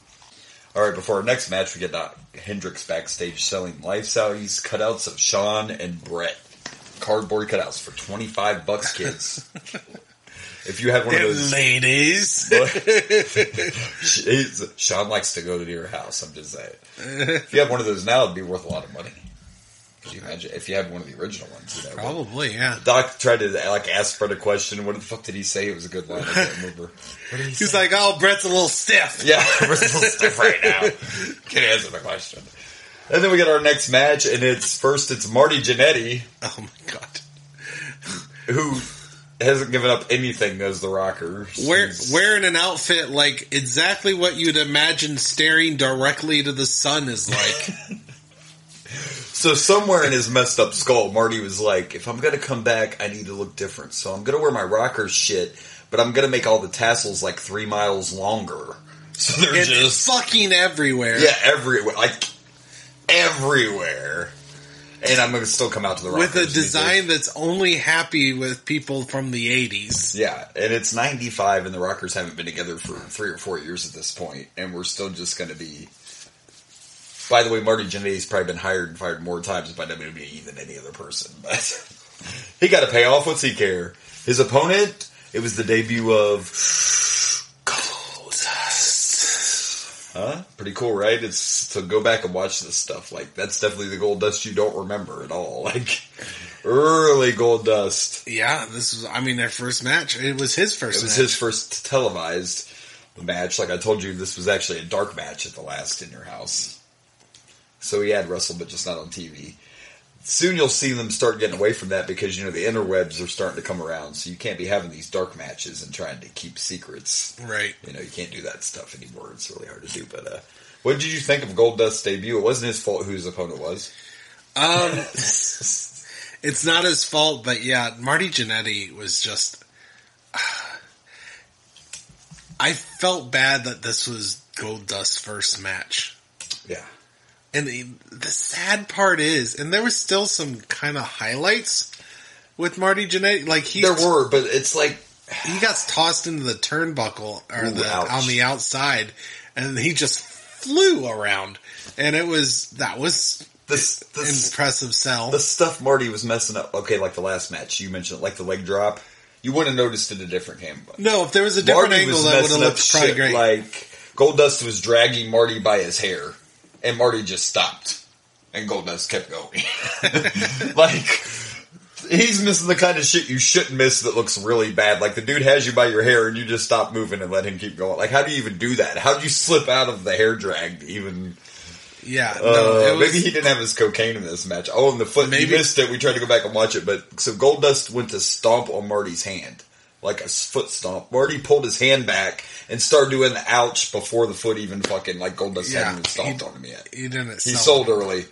All right, before our next match, we get uh, Hendrix backstage selling life size cutouts of Sean and Brett. Cardboard cutouts for twenty-five bucks, kids. If you had one of those, Ladies. Jeez, Sean likes to go to your house. I'm just saying. If you have one of those now, it'd be worth a lot of money. Could you imagine if you had one of the original ones? You know, Probably, yeah. Doc tried to like ask Brett a question. What the fuck did he say? It was a good line. I can't remember. What did he He's say? like, "Oh, Brett's a little stiff." Yeah, Brett's a little stiff right now. Can't answer the question. And then we get our next match, and it's first it's Marty Jannetty. Oh my god. Who hasn't given up anything as the Rocker. Wear, She's- wearing an outfit like exactly what you'd imagine staring directly to the sun is like. So somewhere in his messed up skull, Marty was like, if I'm going to come back, I need to look different. So I'm going to wear my Rocker shit, but I'm going to make all the tassels like three miles longer. So they're And just... fucking everywhere. Yeah, everywhere. Like, everywhere. And I'm going to still come out to the Rockers. With a design that's only happy with people from the eighties. Yeah, and it's ninety-five, and the Rockers haven't been together for three or four years at this point, and we're still just going to be... By the way, Marty Jannetty's probably been hired and fired more times by W W E than any other person, but he got a payoff. What's he care? His opponent, it was the debut of Goldust. Huh? Pretty cool, right? It's to go back and watch this stuff. Like, that's definitely the Goldust you don't remember at all. Like, early Goldust. Yeah, this was, I mean, their first match. It was his first It was match. his first televised match. Like I told you, this was actually a dark match at the last In Your House. So he had wrestled, but just not on T V. Soon you'll see them start getting away from that because, you know, the interwebs are starting to come around. So you can't be having these dark matches and trying to keep secrets. Right. You know, you can't do that stuff anymore. It's really hard to do. But uh, what did you think of Goldust's debut? It wasn't his fault who his opponent was. Um, it's not his fault, but yeah, Marty Jannetty was just... I felt bad that this was Goldust's first match. Yeah. And the, the sad part is, and there was still some kind of highlights with Marty Jannetty. Like he, There were, but it's like... he got tossed into the turnbuckle or Ooh, the ouch. on the outside, and he just flew around. And it was that was This, this, impressive sell. the stuff Marty was messing up. Okay, like the last match. You mentioned, like the leg drop. You wouldn't have noticed it a different camera. No, if there was a different Marty angle, was that would have messing up looked probably shit great. like Goldust was dragging Marty by his hair, and Marty just stopped, and Goldust kept going. Like, he's missing the kind of shit you shouldn't miss that looks really bad. Like, the dude has you by your hair, and you just stop moving and let him keep going. Like, how do you even do that? How do you slip out of the hair drag to even... yeah, Uh, no, it was, maybe he didn't have his cocaine in this match. Oh, and the foot, Maybe- he missed it. We tried to go back and watch it, but so Goldust went to stomp on Marty's hand. Like a foot stomp. Marty pulled his hand back and started doing the ouch before the foot even fucking, like Goldust Yeah, hadn't even stomped he- on him yet. he didn't. He sell sold early.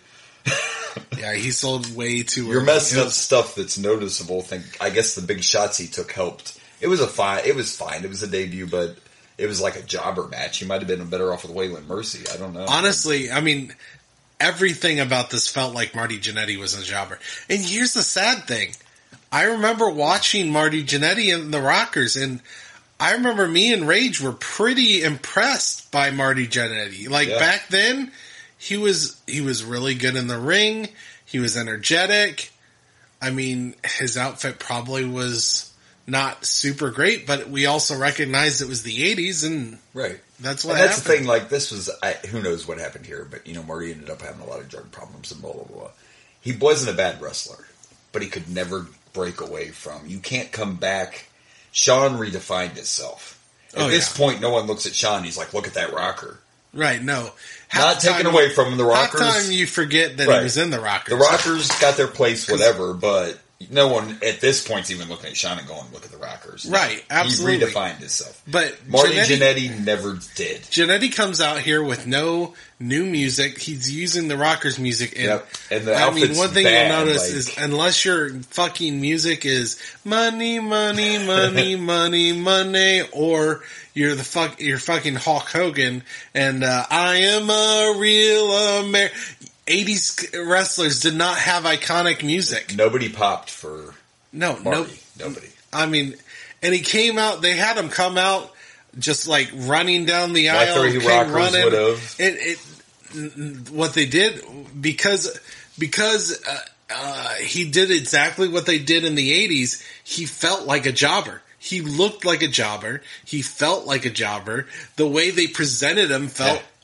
Yeah, he sold way too early. You're messing It up was- stuff that's noticeable. Think I guess the big shots he took helped. It was a fine. It was fine. It was a debut, but it was like a jobber match. He might have been better off with Waylon Mercy. I don't know. Honestly, I mean, everything about this felt like Marty Jannetty was a jobber. And here's the sad thing. I remember watching Marty Jannetty and the Rockers, and I remember me and Rage were pretty impressed by Marty Jannetty. Like, Yeah. back then, he was he was really good in the ring. He was energetic. I mean, his outfit probably was not super great, but we also recognized it was the eighties, and Right. that's what And that's happened. the thing, like, this was, I, who knows what happened here, but, you know, Marty ended up having a lot of drug problems and blah, blah, blah. He wasn't a bad wrestler, but he could never break away from, you can't come back. Sean redefined himself. At Oh, this yeah. point, no one looks at Sean, he's like, look at that rocker. Right, no. Not Half the taken time- away from the Half Rockers. time you forget that Right. he was in the Rockers. The Rockers got their place, whatever, but no one at this point's even looking at Sean and going, look at the Rockers. Right, absolutely. He redefined himself. But Marty Jannetty, Jannetty never did. Jannetty comes out here with no new music. He's using the Rockers music. And, Yep. And the I mean, outfit's one thing bad, you'll notice like- is unless your fucking music is money, money, money, money, money, or you're the fuck, you're fucking Hulk Hogan, and uh, I am a real American. eighties wrestlers did not have iconic music. Nobody popped for No, no. Marty. Nobody. I mean, and he came out. They had him come out just like running down the Like aisle. the came Rockers running. would have. It, it, n- what they did because because uh, uh, he did exactly what they did in the eighties. He felt like a jobber. He looked like a jobber. He felt like a jobber. The way they presented him felt Yeah.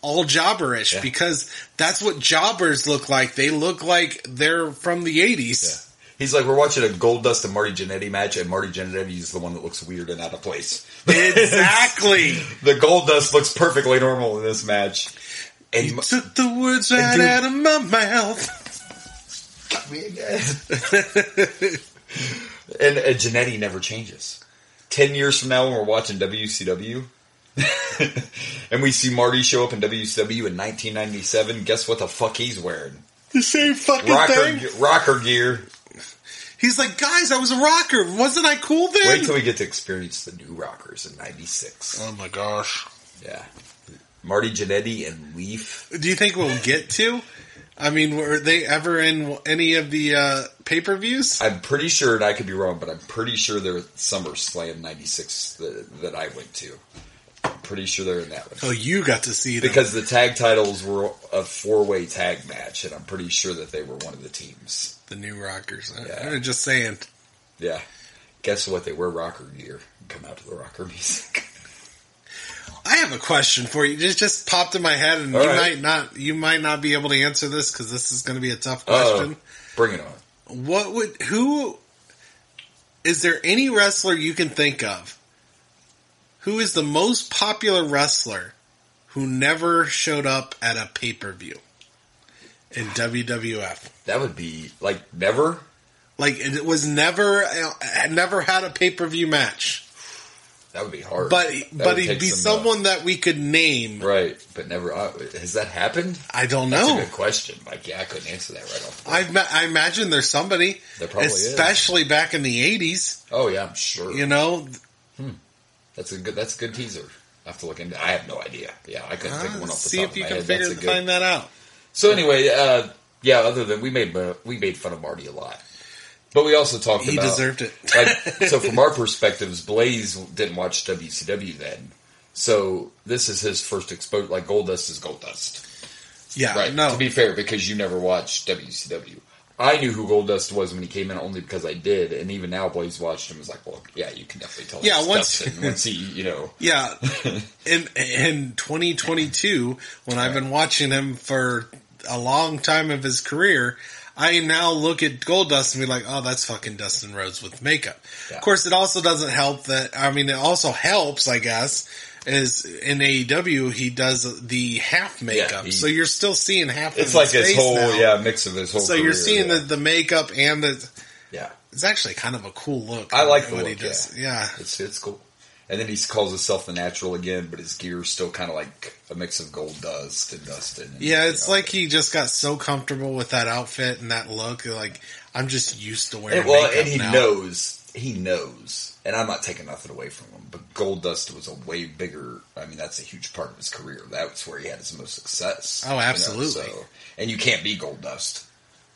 all jobberish Yeah. because that's what jobbers look like. They look like they're from the eighties. Yeah. He's like, we're watching a Goldust and Marty Jannetty match, and Marty Jannetty is the one that looks weird and out of place. Exactly. The Goldust looks perfectly normal in this match. And You took the words right dude- out of my mouth. got me again. and uh, Jannetty never changes. Ten years from now, when we're watching W C W, and we see Marty show up in W C W in nineteen ninety-seven, guess what the fuck he's wearing? The same fucking Rocker, thing. ge- rocker gear. He's like, guys, I was a rocker. Wasn't I cool then? Wait till we get to experience the new rockers in ninety-six. Oh my gosh. Yeah. Marty Jannetty and Leaf. Do you think we'll get to? I mean, were they ever in any of the uh, pay-per-views? I'm pretty sure, and I could be wrong, but I'm pretty sure they're at SummerSlam ninety-six that, that I went to. I'm pretty sure they're in that one. Oh, you got to see them. Because the tag titles were a four-way tag match, and I'm pretty sure that they were one of the teams. The new rockers. Yeah. I'm just saying. Yeah. Guess what? They wear rocker gear and come out to the rocker music. I have a question for you. It just, just popped in my head, and All you right. might not you might not be able to answer this because this is going to be a tough question. Uh-oh. Bring it on. What would who is there any wrestler you can think of who is the most popular wrestler who never showed up at a pay-per-view in W W F? That would be, like, never? Like it was never uh, never had a pay-per-view match. That would be hard. But That but would he'd take be some, uh, someone that we could name. Right, but never. Uh, has that happened? I don't That's know. a good question. Like, yeah, I couldn't answer that right off. the I ma- I imagine there's somebody, There probably is. especially back in the eighties. Oh yeah, I'm sure. You know, That's a good. That's a good teaser. I have to look into. I have no idea. Yeah, I couldn't think of one uh, off the see top if of you my can head. figure That's a good. find that out. So anyway, uh, yeah. Other than we made uh, we made fun of Marty a lot, but we also talked He about deserved it. like, so from our perspectives, Blaze didn't watch W C W then, so this is his first exposure. Like Goldust is Goldust, Yeah, right? no, To be fair, because you never watched W C W. I knew who Goldust was when he came in only because I did, and even now Blaze watched him. Was like, well, yeah, you can definitely tell. Yeah, it's once- Dustin. once he, you know, yeah. In in twenty twenty-two, when I've been watching him for a long time of his career, I now look at Goldust and be like, oh, that's fucking Dustin Rhodes with makeup. Yeah. Of course, it also doesn't help that, I mean, it also helps, I guess, is in A E W, he does the half makeup. he- so you're still seeing half it's of like his his face whole now. yeah mix of his whole. So career, you're seeing yeah. the, the makeup and the, yeah. it's actually kind of a cool look. I like the what look, he does. Yeah. It's it's cool. And then he calls himself the Natural again, but his gear's still kind of like a mix of Gold Dust and Dustin. And, Yeah, you it's know. like he just got so comfortable with that outfit and that look. Like, I'm just used to wearing And, well, makeup and he now. knows, he knows, and I'm not taking nothing away from him, but Gold Dust was a way bigger, I mean, that's a huge part of his career. That's where he had his most success. Oh, you know, absolutely. so- and you can't be Gold Dust.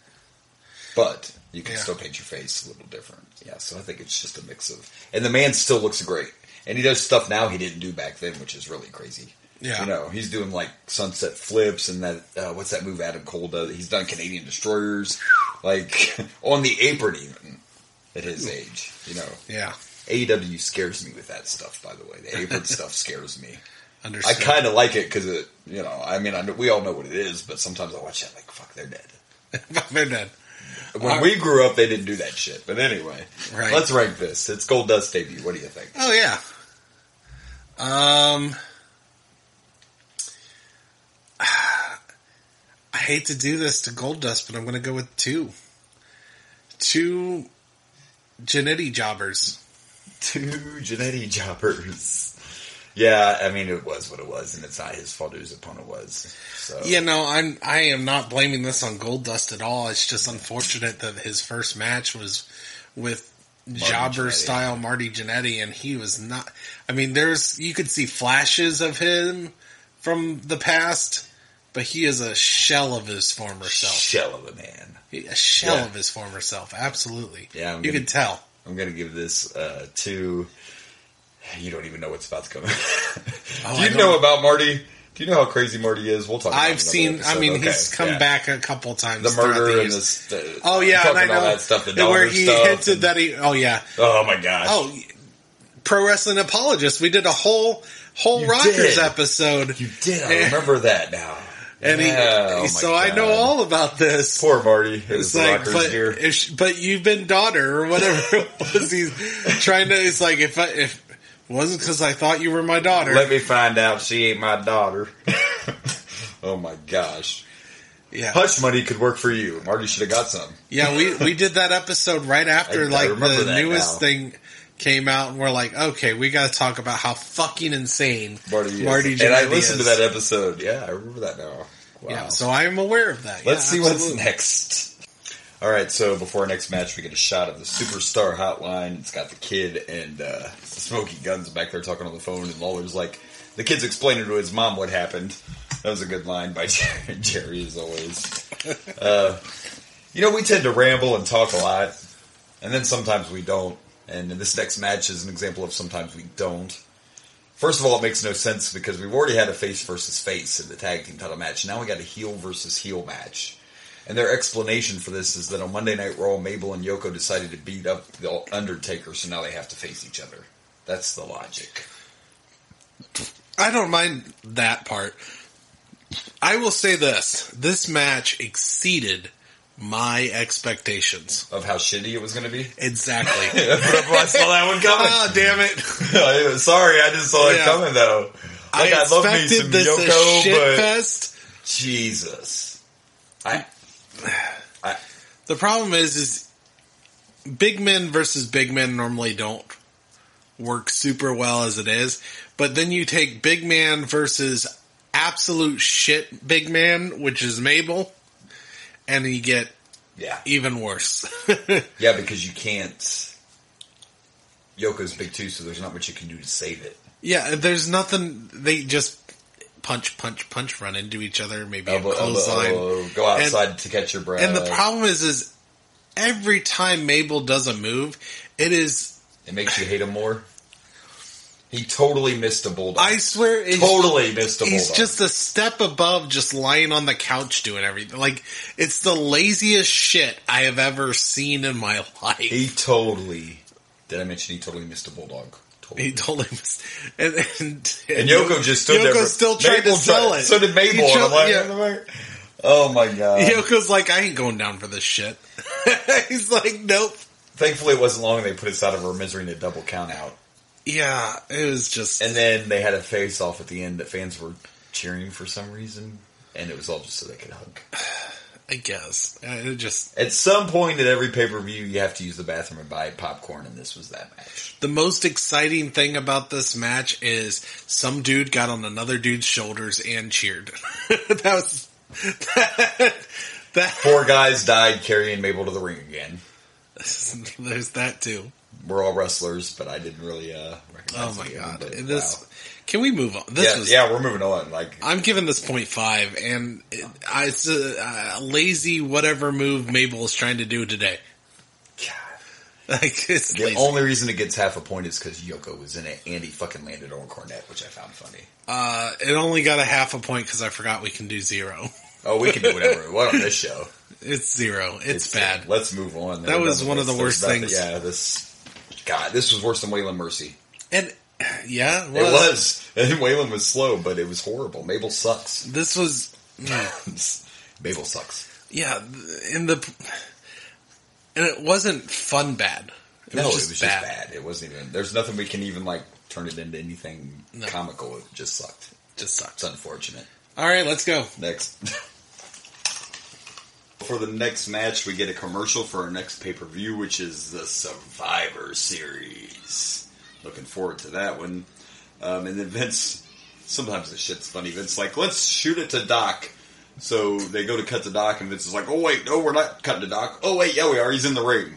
But you can Yeah. still paint your face a little different. Yeah, so I think it's just a mix of... And the man still looks great. And he does stuff now he didn't do back then, which is really crazy. Yeah. You know, he's doing like sunset flips and that, uh, what's that move Adam Cole does? He's done Canadian Destroyers, like, on the apron even, at his age, you know. Yeah. A E W scares me with that stuff, by the way. The apron stuff scares me. I Understood. kind of like it because it, you know, I mean, I know, we all know what it is, but sometimes I watch that like, fuck, they're dead. They're dead. When we grew up, they didn't do that shit. But anyway, Right. let's rank this. It's Gold Dust debut. What do you think? Oh, yeah. Um, I hate to do this to Goldust, but I'm going to go with two. Two Jannetty jobbers. Two Jannetty jobbers. Yeah, I mean, it was what it was, and it's not his fault who his opponent was. So. Yeah, no, I'm, I am not blaming this on Goldust at all. It's just unfortunate that his first match was with jobber Jannetty. style Marty Jannetty, and he was not. I mean, there's you could see flashes of him from the past, but he is a shell of his former self. Shell of a man. He- A shell Yeah. of his former self. Absolutely. Yeah, I'm you gonna- could tell. I'm going to give this uh, to... You don't even know what's about to come. Oh, Do I you don't- know about Marty? Do you know how crazy Marty is? We'll talk about it in I've another seen. episode. I mean, Okay, he's come yeah. back a couple times. The throughout murder the and years. the... the Oh yeah, talking and I know all that stuff, the where daughter he stuff. hinted and- that he. Oh yeah. Oh my gosh. Oh, Pro Wrestling Apologist. We did a whole whole You Rockers did. episode. You did. I remember that now. And he, Yeah, oh my so I know God. all about this. Poor Marty. It was It's the like, Rockers but, gear. if, she- but you've been daughter or whatever it was. He's trying to. It's like if I, if it wasn't because I thought you were my daughter. Let me find out she ain't my daughter. Oh my gosh. yeah, Hush money could work for you. Marty should have got some. yeah. We we did that episode right after I- I like remember the that newest now. thing came out, and we're like, okay, we got to talk about how fucking insane Marty, is. Marty And I Jannetty listened is. to that episode. Yeah, I remember that now. Wow. Yeah, so I am aware of that. Let's Yeah, see absolutely. what's next. All right, so before our next match, we get a shot of the Superstar Hotline. It's got the kid and uh, Smoky Guns back there talking on the phone, and Lawler's like, the kid's explaining to his mom what happened. That was a good line by Jerry, Jerry as always. Uh, you know, we tend to ramble and talk a lot, and then sometimes we don't. And this next match is an example of sometimes we don't. First of all, it makes no sense because we've already had a face versus face in the tag team title match. Now we got a heel versus heel match. And their explanation for this is that on Monday Night Raw, Mabel and Yoko decided to beat up the Undertaker, so now they have to face each other. That's the logic. I don't mind that part. I will say this. This match exceeded my expectations. Of how shitty it was going to be? Exactly. I saw that one coming. Oh, damn it. Sorry, I just saw it Yeah. coming, though. Like, I I, love me expected some this a Yoko, shit but... fest. Jesus. I... I The problem is, is big men versus big men normally don't work super well as it is. But then you take big man versus absolute shit big man, which is Mabel, and you get yeah. even worse. Yeah, because you can't... Yoko's big too, so there's not much you can do to save it. Yeah, there's nothing. They just punch, punch, punch, run into each other. Maybe Elbow, a clothesline. elbow, elbow, go outside to catch your breath. And the problem is, is every time Mabel does a move, it is. It makes you hate him more. He totally missed a bulldog. I swear, it's, totally missed a bulldog. he's just a step above just lying on the couch doing everything. Like, it's the laziest shit I have ever seen in my life. He totally. Did I mention he totally missed a bulldog? Totally. He totally missed. And, and, And Yoko just stood there. Yoko for- still tried Mabel to sell tried- it. So did Mabel. He and tried- I'm like, yeah. oh my god. Yoko's like, I ain't going down for this shit. He's like, nope. Thankfully, it wasn't long. They put us out of our misery in a double count out. Yeah, it was just. And then they had a face off at the end that fans were cheering for some reason. And it was all just so they could hug. I guess. Uh, It just. At some point at every pay-per-view, you have to use the bathroom and buy popcorn, and this was that match. The most exciting thing about this match is some dude got on another dude's shoulders and cheered. that was. That, that, Four guys died carrying Mabel to the ring again. there's that too. We're all wrestlers, but I didn't really uh, recognize Oh my any of god! them, but This wow. can we move on? This yeah, was yeah, we're moving on. Like, I'm giving this point five, and it, I, it's a, a lazy whatever move Mabel is trying to do today. God. Like it's The lazy. only reason it gets half a point is because Yoko was in it, and he fucking landed on Cornette, which I found funny. Uh, it only got a half a point because I forgot we can do zero. Oh, we can do whatever we want on this show. It's zero. It's, bad. Let's move on. That We're was done one with of the this. worst There's things. nothing- Yeah, this. God, this was worse than Waylon Mercy. And yeah, it It was. was. And Waylon was slow, but it was horrible. Mabel sucks. This was. mm, Mabel sucks. Yeah, in the and it wasn't fun bad. It No, was it just was bad. just bad. It wasn't even. There's nothing we can even like turn it into anything No. comical. It just sucked. Just sucks. It's unfortunate. All right, let's go. Next. For the next match, we get a commercial for our next pay-per-view, which is the Survivor Series. Looking forward to that one. Um, and then Vince, sometimes this shit's funny. Vince's like, let's shoot it to Doc. So they go to cut to Doc, and Vince is like, oh wait, no, we're not cutting to Doc. Oh wait, yeah we are, he's in the ring.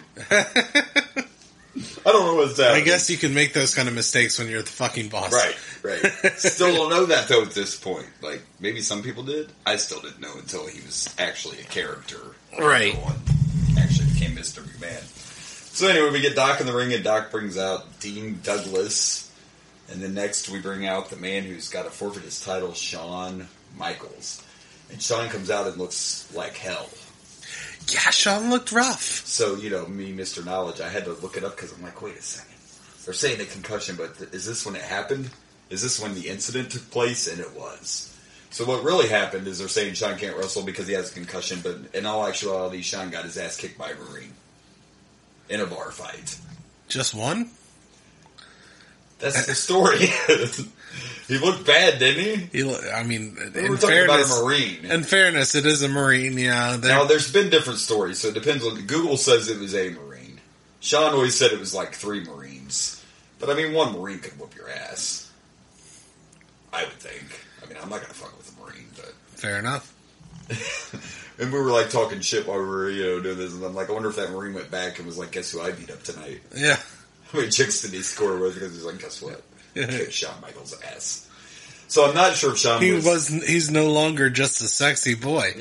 I don't know what's happening. I guess you can make those kind of mistakes when you're the fucking boss. Right, right. Still don't know that though at this point. Like maybe some people did. I still didn't know until he was actually a character. Right. Actually became Mister McMahon. So anyway, we get Doc in the ring, and Doc brings out Dean Douglas, and then next we bring out the man who's got to forfeit his title, Shawn Michaels. And Shawn comes out and looks like hell. Yeah, Shawn looked rough. So, you know, me, Mister Knowledge, I had to look it up because I'm like, wait a second. They're saying a concussion, but th- is this when it happened? Is this when the incident took place? And it was. So what really happened is they're saying Sean can't wrestle because he has a concussion, but in all actuality, Sean got his ass kicked by a Marine in a bar fight. Just one? That's the story. He looked bad, didn't he? He, lo- I mean, We in were talking fairness, about a Marine. in fairness, it is a Marine. Yeah. they're- Now, there's been different stories, so it depends on... Google says it was a Marine. Sean always said it was like three Marines. But, I mean, one Marine could whoop your ass. I would think. I mean, I'm not going to fuck with a Marine, but... Fair enough. And we were, like, talking shit while we were, you know, doing this, and I'm like, I wonder if that Marine went back and was like, guess who I beat up tonight? Yeah. How many chicks did he score with? Because he's like, guess what? Kick Shawn Michaels' ass. So I'm not sure if Shawn He was... was. He's no longer just a sexy boy.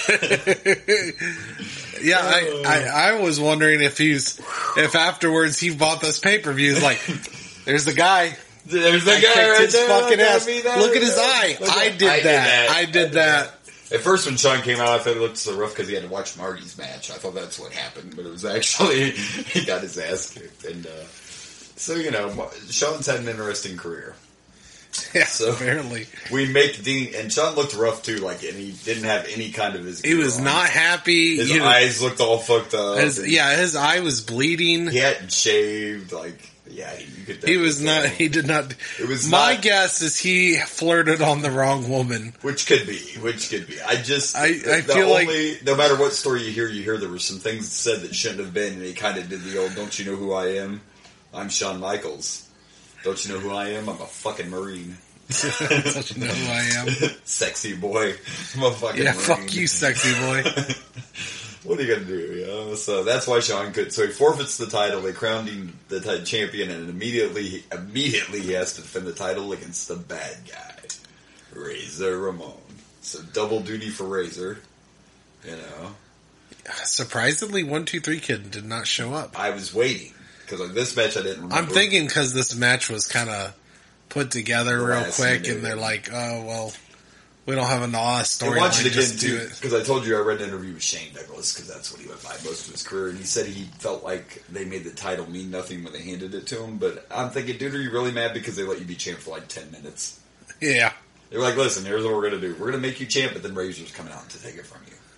Yeah, I, I, I was wondering if he's, if afterwards he bought this pay per view. Like, there's the guy. There's the I guy kicked right his there. fucking Look ass. at me there. Look at his eye. Look I at- did that. I did that. At first, when Sean came out, I thought it looked so rough because he had to watch Marty's match. I thought that's what happened, but it was actually he got his ass kicked. And uh, so, you know, Sean's had an interesting career. Yeah, So- apparently. We make Dean, and Sean looked rough too, like, and he didn't have any kind of his. He was gear on. not happy. His You know, eyes looked all fucked up. his- and yeah, his eye was bleeding. he hadn't shaved. Like, yeah, you could. He was definitely not. tell. He did not. It was My not- guess is he flirted on the wrong woman. Which could be, which could be. I just, I- the, I the feel like- only, no matter what story you hear, you hear there were some things said that shouldn't have been, and he kind of did the old, don't you know who I am? I'm Shawn Michaels. Don't you know who I am? I'm a fucking Marine. Don't you know who I am? Sexy boy. I'm a fucking Yeah, Marine. fuck you, sexy boy. What are you gonna do, you know? So that's why Sean could. So he forfeits the title. They crowned him the t- champion, and immediately, immediately he has to defend the title against the bad guy, Razor Ramon. So double duty for Razor. You know, Surprisingly, one two three Kid did not show up. I was waiting because like this match I didn't remember. I'm thinking because this match was kind of put together The real last quick, minute. and they're like, "Oh well, we don't have a Naw I storyline. watched it again Just do too it." because I told you I read an interview with Shane Douglas because that's what he went by most of his career, and he said he felt like they made the title mean nothing when they handed it to him. But I'm thinking, dude, are you really mad because they let you be champ for like ten minutes? Yeah, They're like, listen, here's what we're gonna do. We're gonna make you champ, but then Razor's coming out to take it from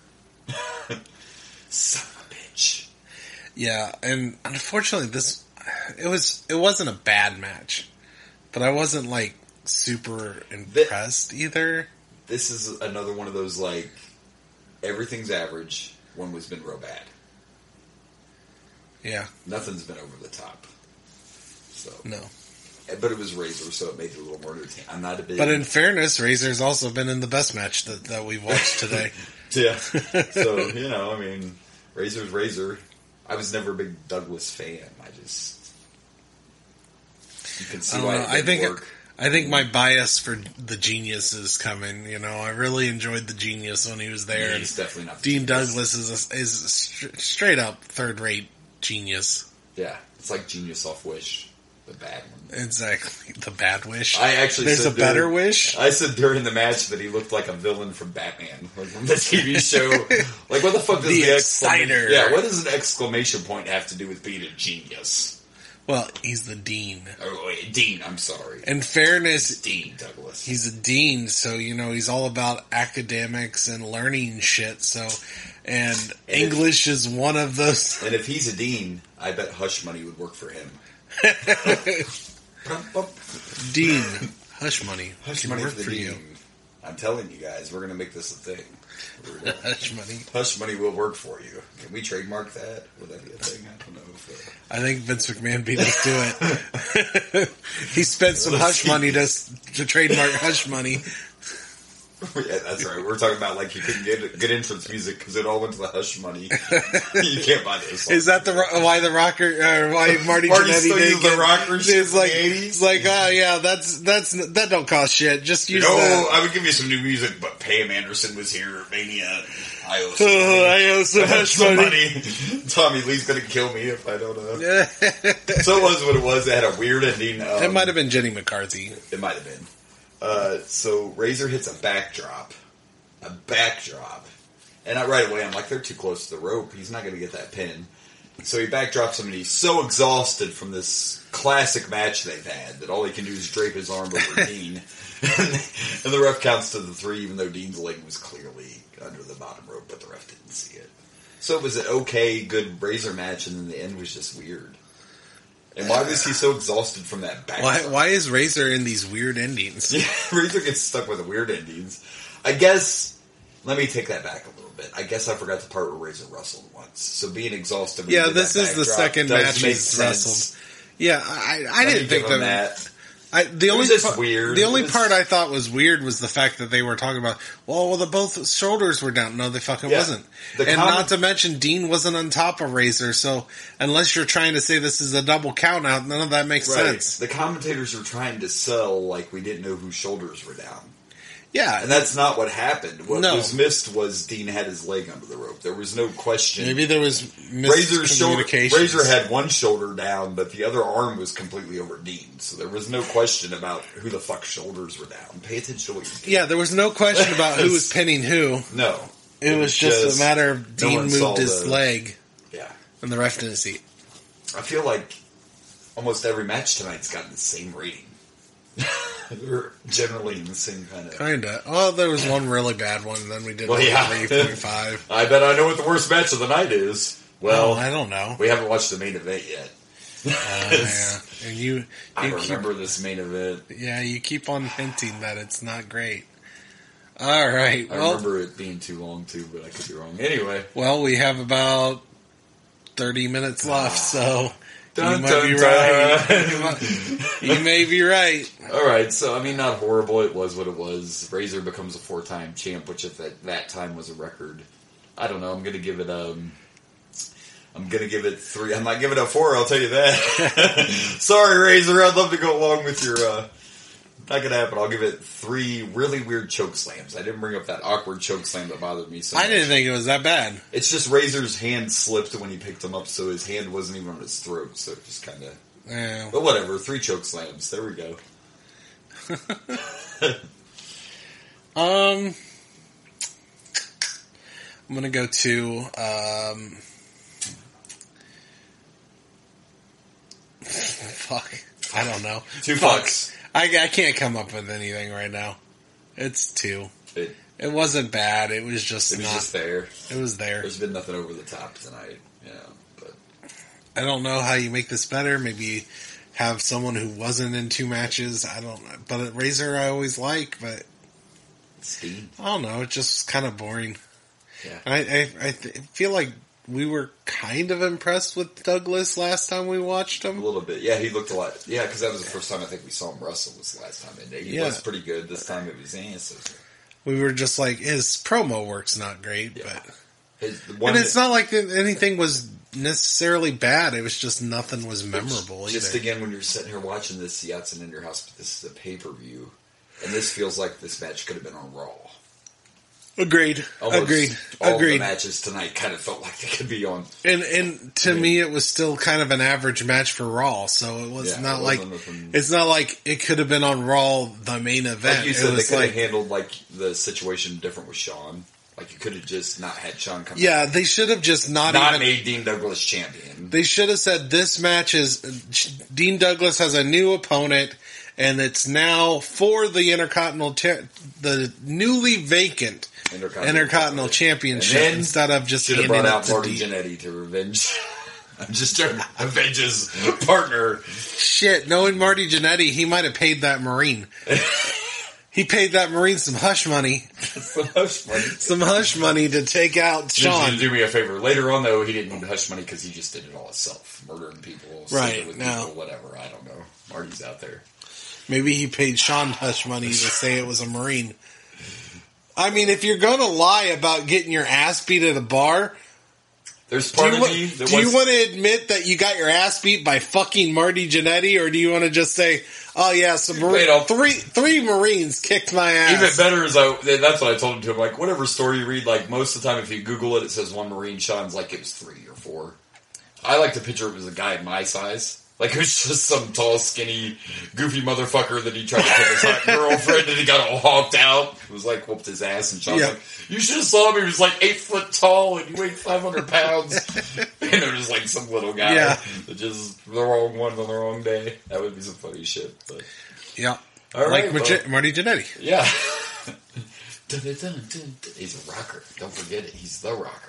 you. Son of a bitch. yeah, and unfortunately, this it was it wasn't a bad match, but I wasn't like super impressed either. This is another one of those like everything's average. One was been real bad. Yeah, Nothing's been over the top. So, no. but it was Razor, so it made it a little more entertaining. I'm not a big, But in fairness, Razor's also been in the best match that, that we've watched today. yeah. So you know, I mean, Razor's Razor. I was never a big Douglas fan. I just you can see I don't why know. it I didn't think work. I think my bias for the Genius is coming. You know, I really enjoyed the Genius when he was there. Yeah, and he's definitely not the Dean genius. Douglas is a, is a str- straight up third rate genius. Yeah, it's like Genius off Wish, the bad one. Exactly, the bad wish. I actually There's said a better during- wish. I said during the match that he looked like a villain from Batman, like from the T V show. Like, what the fuck does The the, exclamation? Exciter. Yeah, what does an exclamation point have to do with being a genius? Well, he's the dean. Oh, wait, Dean, I'm sorry. In fairness, Dean Douglas. he's a dean, so you know he's all about academics and learning shit. So, and English is one of those. and if he's a dean, I bet Hush Money would work for him. Dean, hush money, Hush can Money work for the for dean. you. I'm telling you guys, we're gonna make this a thing. We're gonna- Hush money. Hush Money will work for you. Can we trademark that? Would that be a thing? I don't know. If, uh, I think Vince McMahon beat us to it. He spent some hush money to to trademark hush money. Yeah, that's right. We're talking about like you couldn't get good entrance music because it all went to the Hush Money. You can't buy this. Is that the ro- why the rocker or why Marty Marty Jannetty still did used the get- rocker shit It's from like the eighties? it's like oh yeah, that's that's that don't cost shit. Just use No, that. I would give you some new music, but Pam Anderson was here at Mania. I owe some Oh, money. I owe some hush Some money. money. Tommy Lee's gonna kill me if I don't know. So it was what it was. It had a weird ending. Um, It might have been Jenny McCarthy. It might have been. Uh, so Razor hits a backdrop. A backdrop. And I, right away, I'm like, they're too close to the rope. He's not going to get that pin. So he backdrops him, and he's so exhausted from this classic match they've had that all he can do is drape his arm over Dean. And the ref counts to the three, even though Dean's leg was clearly under the bottom rope, but the ref didn't see it. So it was an okay, good Razor match, and then the end was just weird. And why was he so exhausted from that back? Why, why is Razor in these weird endings? Yeah, Razor gets stuck with the weird endings. I guess, let me take that back a little bit. I guess I forgot the part where Razor wrestled once. So being exhausted when Yeah, he did this that is the backdrop second does match make he's sense. wrestled. Yeah, I, I Let me didn't think give him that. that. I, the It only was just part, weird. The It only was- part I thought was weird was the fact that they were talking about, well, well, the both shoulders were down. No, they fucking Yeah. wasn't. The and comment- not to mention, Dean wasn't on top of Razor. So unless you're trying to say this is a double count out, none of that makes Right. sense. The commentators were trying to sell like we didn't know whose shoulders were down. Yeah, And that's not what happened. What No. was missed was Dean had his leg under the rope. There was no question. maybe there was Razor's shoulder, miscommunication. Razor had one shoulder down, but the other arm was completely over Dean. So there was no question about who the fuck shoulders were down. Pay attention to what you're doing. Yeah, there was no question about who was pinning who. No. It, was just, a matter of no Dean one saw moved his the- leg, Yeah. and the ref didn't see it. I feel like almost every match tonight's gotten the same rating. They're generally in the same kind of... Kinda. Oh, there was one really bad one, and then we did Well, like yeah. three point five. I bet I know what the worst match of the night is. Well, Oh, I don't know. we haven't watched the main event yet. Uh, yeah. And you, I you keep, remember this main event. yeah, you keep on hinting that it's not great. All right. I Well, remember it being too long too, but I could be wrong. Anyway, well, we have about thirty minutes left, so Dun, you might dun, be dun. right. You, might, you may be right. all right. So I mean, not horrible. It was what it was. Razor becomes a four-time champ, which at that, that time was a record. I don't know. I'm gonna give it um. I'm gonna give it three. I'm not giving it a four. I'll tell you that. Sorry, Razor. I'd love to go along with your. Uh, not gonna happen. I'll give it three really weird choke slams. I didn't bring up that awkward choke slam that bothered me so much. I didn't think it was that bad. It's just Razor's hand slipped when he picked him up, so his hand wasn't even on his throat. So it just kind of. Yeah. But whatever. Three choke slams. There we go. Um, I'm gonna go to um. Fuck. I don't know. Two Fuck. fucks. I, I can't come up with anything right now. It's two. It, It wasn't bad. It was just it was not. just there. It was there. There's been nothing over the top tonight. Yeah, but I don't know how you make this better. Maybe have someone who wasn't in two matches. I don't know. But at Razor I always like, but Steen. I don't know. It's just kind of boring. Yeah. I, I, I th- feel like we were kind of impressed with Douglas last time we watched A him. little bit. Yeah, he looked a lot. Yeah, because that was the first time I think we saw him wrestle was the last time. And he Yeah. was pretty good. This time it was eh, so We were just like, his promo work's not great, Yeah. but his, the one and it's that- not like anything was necessarily bad. It was just nothing was memorable Just either. again, when you're sitting here watching this, yeah, it's an in your house, but this is a pay per view, and this feels like this match could have been on Raw. Agreed. Almost Agreed. All Agreed. the matches tonight kind of felt like they could be on. And and to I mean- me, it was still kind of an average match for Raw. So it was Yeah, not it like wasn't nothing- it's not like it could have been on Raw, the main event. Like you it said, they was could like, have handled like the situation different with Sean. Like you could have just not had Sean come. yeah, they should have just not, not even. made Dean Douglas champion. They should have said this match is Dean Douglas has a new opponent, and it's now for the Intercontinental, cha- the newly vacant Intercontinental, Intercontinental Championship, And then instead of just should have handing brought it out to Marty Dean. Jannetty to revenge. I'm just trying to avenge his partner. Shit, knowing Marty Jannetty, he might have paid that Marine. He paid that Marine some hush money, Some hush money. some hush money to take out Just need to Sean. do me a favor. Later on, though, he didn't need hush money because he just did it all himself, murdering people, Right, sleeping with no. people, whatever. I don't know. Marty's out there. Maybe he paid Sean hush money to say it was a Marine. I mean, if you're going to lie about getting your ass beat at a bar, There's do part you, of wa- me that do you wants- want to admit that you got your ass beat by fucking Marty Jannetty, or do you want to just say, "Oh yeah, some Marine, Wait, I'll- three three Marines kicked my ass"? Even better is I, that's what I told him to him. Like, whatever story you read, like, most of the time if you Google it, it says one Marine. Sean's like, it was three or four. I like to picture it as a guy my size. Like, it was just some tall, skinny, goofy motherfucker that he tried to take his hot girlfriend and he got all honked out. It was like, whooped his ass, and Sean's Yeah. like, you should have saw him. He was like eight foot tall and he weighed five hundred pounds. And it was like some little guy Yeah. that just the wrong one on the wrong day. That would be some funny shit. But Yeah. all like right, Margi- well, Marty Jannetty. yeah. Dun, dun, dun, dun, dun. He's a rocker. Don't forget it. He's the rocker.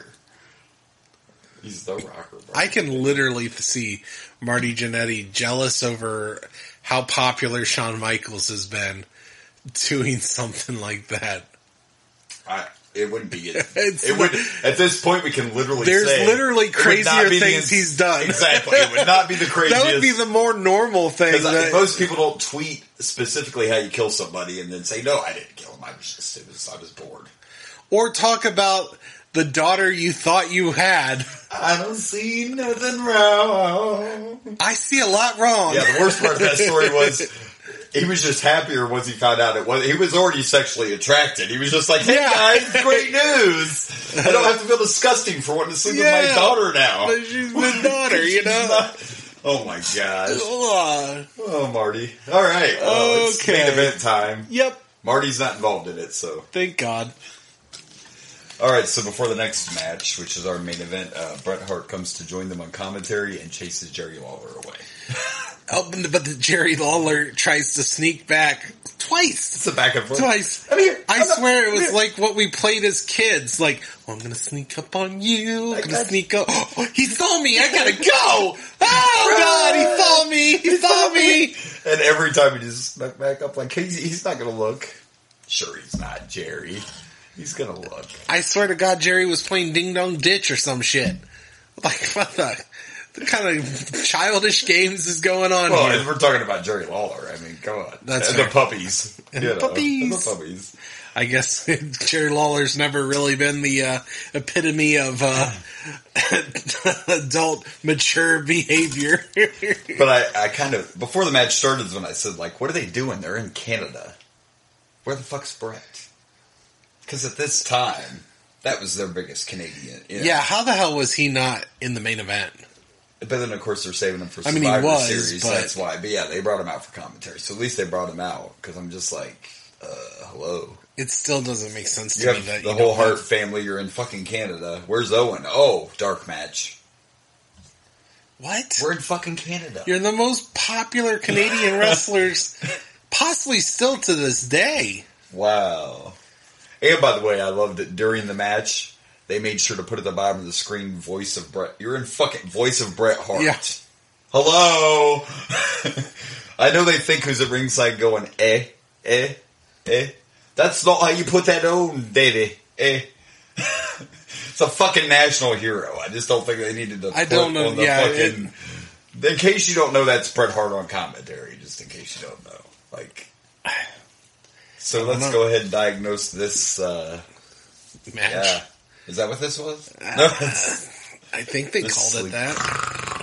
He's the rocker, bro. I can literally see Marty Jannetty jealous over how popular Shawn Michaels has been doing something like that. I, it wouldn't be it. It's It would at this point we can literally There's say literally it would not crazier be the things ins- he's done. Exactly, it would not be the craziest. That would be the more normal thing. because that- most people don't tweet specifically how you kill somebody and then say, "No, I didn't kill him. I was just it was, I was bored." or talk about the daughter you thought you had. I don't see nothing wrong. I see a lot wrong. Yeah, the worst part of that story was he was just happier once he found out it was. He was already sexually attracted. He was just like, "Hey Yeah. guys, great news! I don't have to feel disgusting for wanting to sleep with Yeah. my daughter now." But she's my daughter, you She's know? not- oh my gosh! Ugh. Oh, Marty. All right. Well, it's Okay. main event time. Yep. Marty's not involved in it, so. Thank God. All right, so before the next match, which is our main event, uh, Bret Hart comes to join them on commentary and chases Jerry Lawler away. Oh, but the Jerry Lawler tries to sneak back twice. It's a back and forth. Twice. I'm here. I I'm not- swear it was here. like what we played as kids. Like, oh, I'm gonna sneak up on you. I'm I gonna got- sneak up. Oh, he saw me. I gotta go. Oh God, he saw me. He saw me. And every time he just snuck back up, like, he's, he's not going to look. Sure, he's not, Jerry. He's going to look. I swear to God, Jerry was playing Ding Dong Ditch or some shit. Like, what the, the kind of childish games is going on Well, here? and we're talking about Jerry Lawler. I mean, come on. That's and fair. the puppies. And you the know, puppies. And the puppies. I guess Jerry Lawler's never really been the uh, epitome of uh, adult, mature behavior. But I, I kind of, before the match started is when I said, like, what are they doing? They're in Canada. Where the fuck's Brett? Because at this time, that was their biggest Canadian. You know? Yeah, how the hell was he not in the main event? But then, of course, they're saving him for I Survivor mean, he was, Series. but- That's why. But yeah, they brought him out for commentary. So at least they brought him out. Because I'm just like, uh, hello. It still doesn't make sense to You me have that the you whole don't Hart have- family. You're in fucking Canada. Where's Owen? Oh, dark match. What? We're in fucking Canada. You're the most popular Canadian wrestlers, possibly still to this day. Wow. And by the way, I loved it during the match. They made sure to put at the bottom of the screen voice of Bret. You're in fucking voice of Bret Hart. Yeah. Hello. I know they think who's at ringside going, eh, eh, eh. That's not how you put that on, baby. Eh. It's a fucking national hero. I just don't think they needed to I put don't know, on the yeah, fucking... In case you don't know, that's Bret Hart on commentary, just in case you don't know. Like... So let's know. go ahead and diagnose this, uh... Match. Yeah. Is that what this was? Uh, No, it's- I think they This called sleep. it that.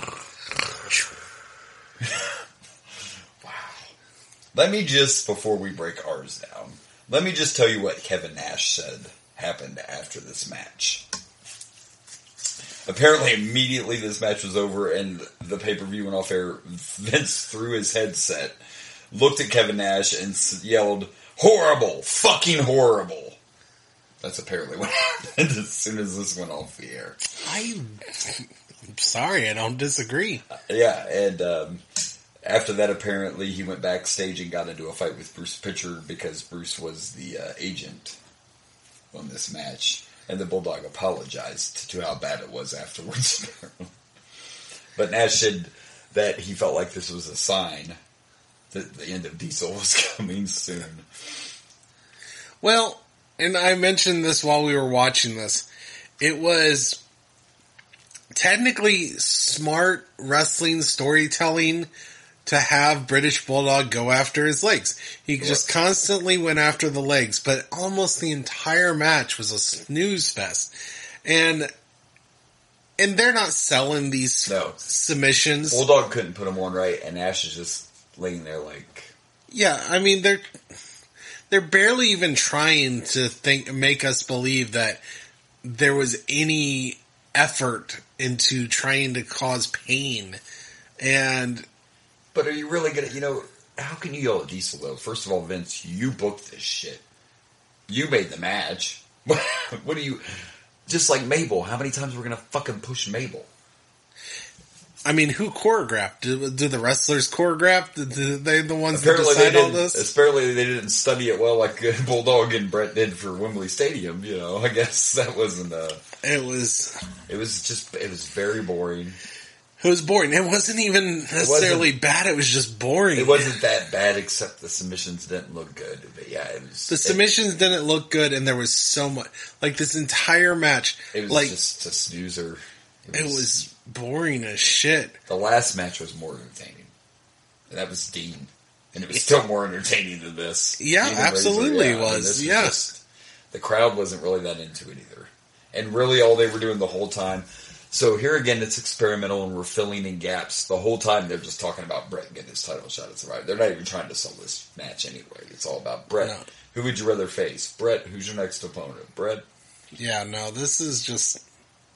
Let me just, before we break ours down, let me just tell you what Kevin Nash said happened after this match. Apparently, immediately this match was over and the pay-per-view went off air, Vince threw his headset, looked at Kevin Nash and s- yelled, "Horrible! Fucking horrible!" That's apparently what happened as soon as this went off the air. I, I'm sorry, I don't disagree. Yeah, and um, after that, apparently, he went backstage and got into a fight with Bruce Pitcher because Bruce was the uh, agent on this match. And the Bulldog apologized to how bad it was afterwards. But Nash said that he felt like this was a sign that the end of Diesel was coming soon. Well, and I mentioned this while we were watching this. It was technically smart wrestling storytelling to have British Bulldog go after his legs. He just constantly went after the legs, but almost the entire match was a snooze fest. And and they're not selling these No. submissions. Bulldog couldn't put him on right, and Nash is just laying there like... Yeah, I mean they're they're barely even trying to think make us believe that there was any effort into trying to cause pain. And But are you really gonna? You know, how can you yell at Diesel though? First of all, Vince, you booked this shit. You made the match. What do you? Just like Mabel, how many times we're gonna fucking push Mabel? I mean, who choreographed? Do, do the wrestlers choreograph? Do they the ones apparently that decide they all didn't, this? Apparently they didn't study it well like Bulldog and Brett did for Wembley Stadium. You know, I guess that wasn't. Uh, it was. It was just. It was very boring. It was boring. It wasn't even necessarily it wasn't, bad. It was just boring. It wasn't that bad, except the submissions didn't look good. But yeah, it was. The submissions it, didn't look good, and there was so much. Like this entire match, it was like, just a snoozer. It was, it was boring as shit. The last match was more entertaining, and that was Dean, and it was still more entertaining than this. Yeah, Dean absolutely Razor, yeah, was. was yeah, just, the crowd wasn't really that into it either, and really all they were doing the whole time. So here again, it's experimental, and we're filling in gaps. The whole time they're just talking about Brett getting his title shot at Survivor. They're not even trying to sell this match anyway. It's all about Brett. No. Who would you rather face? Brett, who's your next opponent? Brett? Yeah, no, this is just...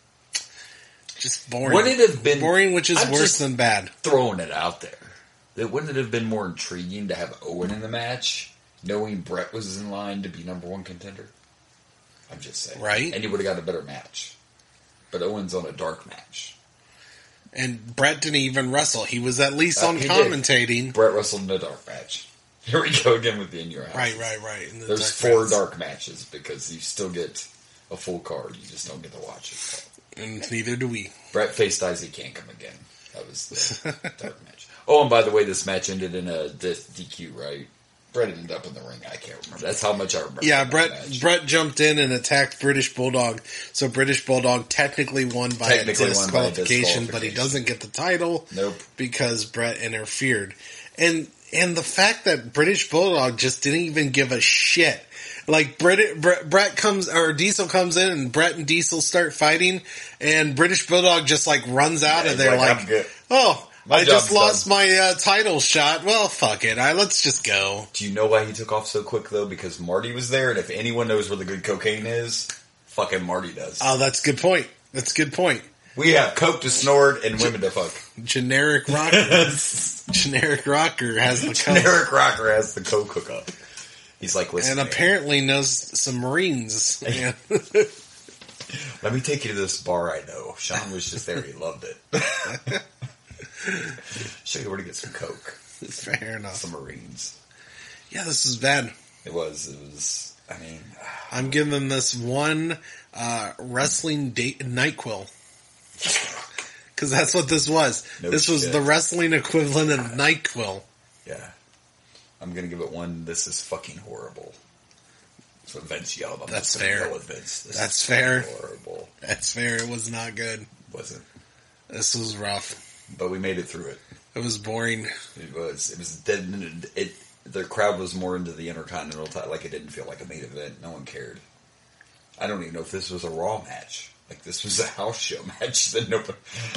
Just boring. Wouldn't it have been boring, which is I'm worse than bad? Throwing it out there, that wouldn't it have been more intriguing to have Owen in the match, knowing Brett was in line to be number one contender? I'm just saying, right? And you would have got a better match. But Owen's on a dark match, and Brett didn't even wrestle. He was at least uh, on commentating. Did. Brett wrestled in a dark match. Here we go again with the In Your House. Right, right, right. The There's dark four matches. dark matches because you still get a full card. You just don't get to watch it. So. And neither do we. Brett faced Isaac can't come again. That was the dark match. Oh, and by the way, this match ended in a D Q, right? Brett ended up in the ring. I can't remember. That's how much I remember. Yeah, Brett match. Brett jumped in and attacked British Bulldog. So British Bulldog technically won by technically a disqualification, won by disqualification, but he doesn't get the title. Nope. Because Brett interfered. And and the fact that British Bulldog just didn't even give a shit. Like Brett, Brett, Brett comes or Diesel comes in and Brett and Diesel start fighting, and British Bulldog just like runs out yeah, of there like, like "Oh, my I just lost done. my uh, title shot. Well, fuck it, I let's just go." Do you know why he took off so quick though? Because Marty was there, and if anyone knows where the good cocaine is, fucking Marty does. Oh, that's a good point. That's a good point. We have coke to snort and women to fuck. Generic rocker. Generic rocker has the coke. Generic rocker has the coke hookup. He's like, listen, and apparently knows some Marines. Let me take you to this bar I know. Sean was just there. He loved it. Show you where to get some coke. Fair enough. Some Marines. Yeah, this is bad. It was. It was. I mean, I'm giving this one uh, wrestling date NyQuil. Because that's what this was. No this shit. was the wrestling equivalent of NyQuil. Yeah. I'm going to give it one, this is fucking horrible. That's what Vince yelled. I'm That's fair. Vince. This That's fair. Horrible. That's fair. It was not good. Wasn't. This was rough. But we made it through it. It was boring. It was. It was dead. It, it, the crowd was more into the Intercontinental title. Like, it didn't feel like a main event. No one cared. I don't even know if this was a Raw match. Like, this was a house show match that nobody...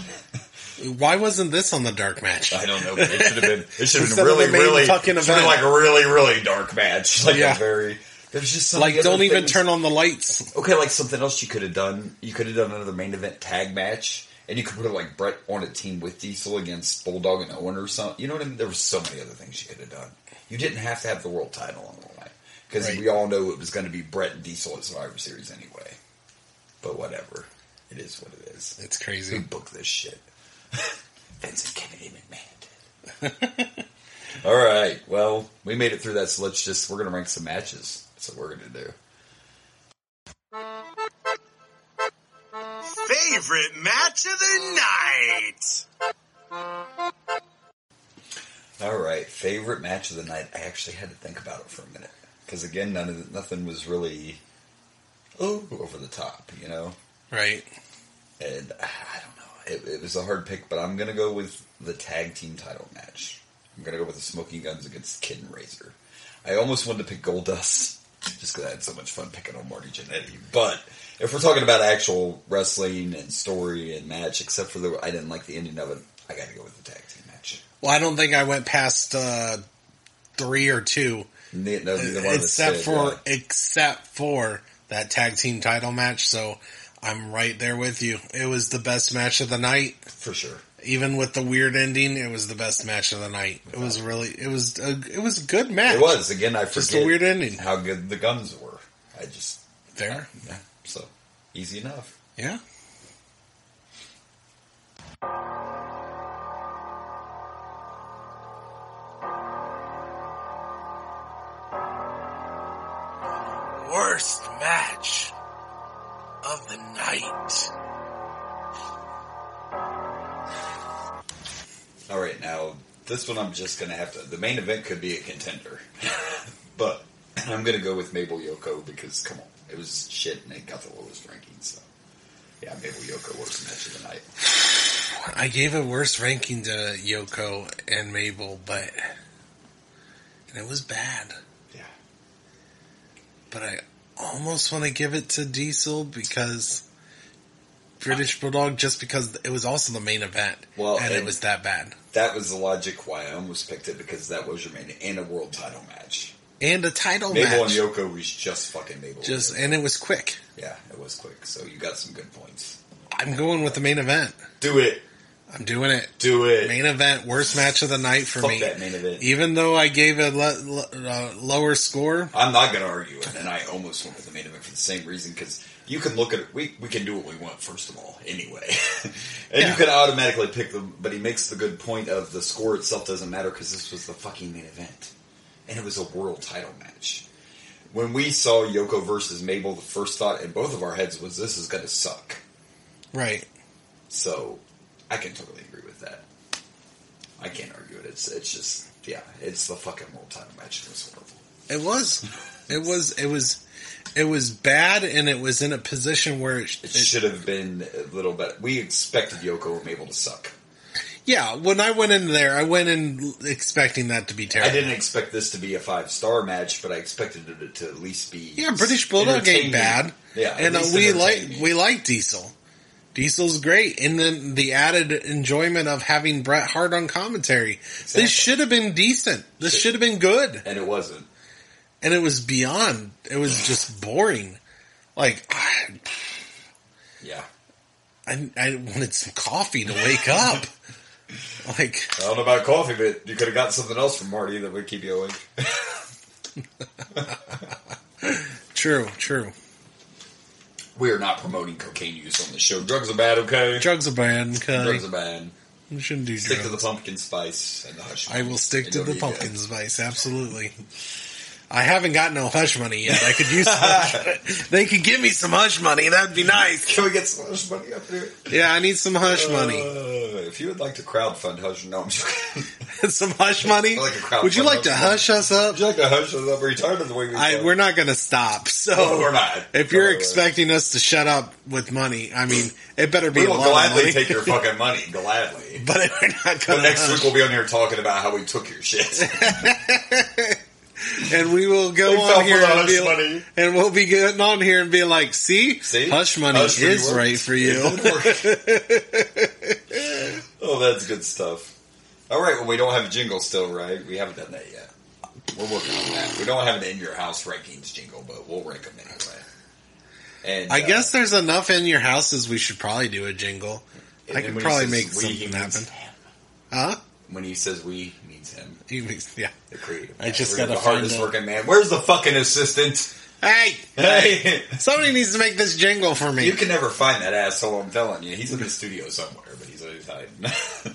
Why wasn't this on the dark match? I don't know. But it should have been. It should have been really, really. Fucking should have been like a really, really dark match. Like yeah. a very. There's just like don't even things. turn on the lights. Okay, like something else you could have done. You could have done another main event tag match, and you could put like Brett on a team with Diesel against Bulldog and Owen or something. You know what I mean? There were so many other things you could have done. You didn't have to have the world title on the line because right. we all know it was going to be Brett and Diesel at Survivor Series anyway. But whatever, it is what it is. It's crazy. Who booked this shit? Vince and Kennedy McMahon did. All right. Well, we made it through that, so let's just, we're going to rank some matches. That's what we're going to do. Favorite match of the night. All right. Favorite match of the night. I actually had to think about it for a minute. Because again, none of the, nothing was really oh, over the top, you know? Right. And I don't know. It, it was a hard pick, but I'm going to go with the tag team title match. I'm going to go with the Smoking Guns against Kid and Razor. I almost wanted to pick Goldust, just because I had so much fun picking on Marty Jannetty. But if we're talking about actual wrestling and story and match, except for the I didn't like the ending of it, I got to go with the tag team match. Well, I don't think I went past uh, three or two, no, neither one except said, for yeah. except for that tag team title match. So I'm right there with you. It was the best match of the night. For sure. Even with the weird ending, it was the best match of the night. It was really, it was, a, it was a good match. It was. Again, I forget just a weird ending. how good the guns were. I just there. Yeah, so easy enough. Yeah. Worst match of the night. All right, now this one I'm just gonna have to. The main event could be a contender, but I'm gonna go with Mabel Yoko because come on, it was shit and it got the lowest ranking. So yeah, Mabel Yoko worst match of the night. I gave a worst ranking to Yoko and Mabel, but and it was bad. Yeah, but I almost want to give it to Diesel because British Bulldog, just because it was also the main event, well, and, and it was that bad. That was the logic why I almost picked it because that was your main and a world title match. And a title Mabel match. and Yoko was just fucking Mabel. Just and it was quick. Yeah, it was quick. So you got some good points. I'm going with the main event. Do it. I'm doing it. Do it. Main event, worst match of the night for Fuck me. that main event. Even though I gave a le- le- uh, lower score, I'm not going to argue it, and I almost went with the main event for the same reason because you can look at it. We we can do what we want first of all, anyway, and Yeah. you can automatically pick them. But he makes the good point of the score itself doesn't matter because this was the fucking main event, and it was a world title match. When we saw Yoko versus Mabel, the first thought in both of our heads was this is going to suck. right? So I can totally agree with that. I can't argue it. It's it's just yeah, it's the fucking world title match. It was horrible. It was. It was. It was. It was bad, and it was in a position where it, It should have been a little better. We expected Yoko and Mabel to suck. Yeah, when I went in there, I went in expecting that to be terrible. I didn't expect this to be a five star match, but I expected it to at least be Yeah, British Bulldog ain't entertaining. bad. Yeah, and uh, at least we like entertaining. we like Diesel. Diesel's great, and then the added enjoyment of having Bret Hart on commentary. Exactly. This should have been decent. This should have been good, and it wasn't. and it was beyond. It was just boring. Like I, Yeah, I, I wanted some coffee to wake up. Like I don't know about coffee, but you could have got something else from Marty that would keep you awake. true, true. We are not promoting cocaine use on the show. Drugs are bad, okay? Drugs are bad. Okay, Drugs are bad. we shouldn't do Stick drugs. to the pumpkin spice and the hush I money, will stick and to you'll the be pumpkin good. spice. Absolutely. I haven't got no hush money yet. I could use some hush. They could give me some hush money. That'd be nice. Can we get some hush money up here? Yeah, I need some hush money. Uh, if you would like to crowdfund hush, no, I'm joking. Some hush money. Like a crowd Would you fund like to hush hush us up? Would you like to hush us up every time of the way we I, talk? we're not going to stop. So No, we're not. If you're No, we're- expecting us to shut up with money, I mean, it better be We a will lot of gladly money. take your fucking money, gladly. But we're not But going next to. week we'll be on here talking about how we took your shit. And we will go We fell on for here the and hush be, money. and we'll be getting on here and being like, "See, See? hush money Hush money is works. right for you." It did work. Oh, that's good stuff. All right, well, we don't have a jingle still, right? We haven't done that yet. We're working on that. We don't have an in your house rankings jingle, but we'll rank them anyway. And I uh, guess there's enough in your houses. We should probably do a jingle. and I then could when he probably says make we, something he means happen. him. Huh? When he says we, he means him. You- Yeah. The creative. I man. just We're gotta the find hardest a- working man. Where's the fucking assistant? Hey, Hey, somebody needs to make this jingle for me. you can never find that asshole. I'm telling you, he's in the studio somewhere, but he's always hiding.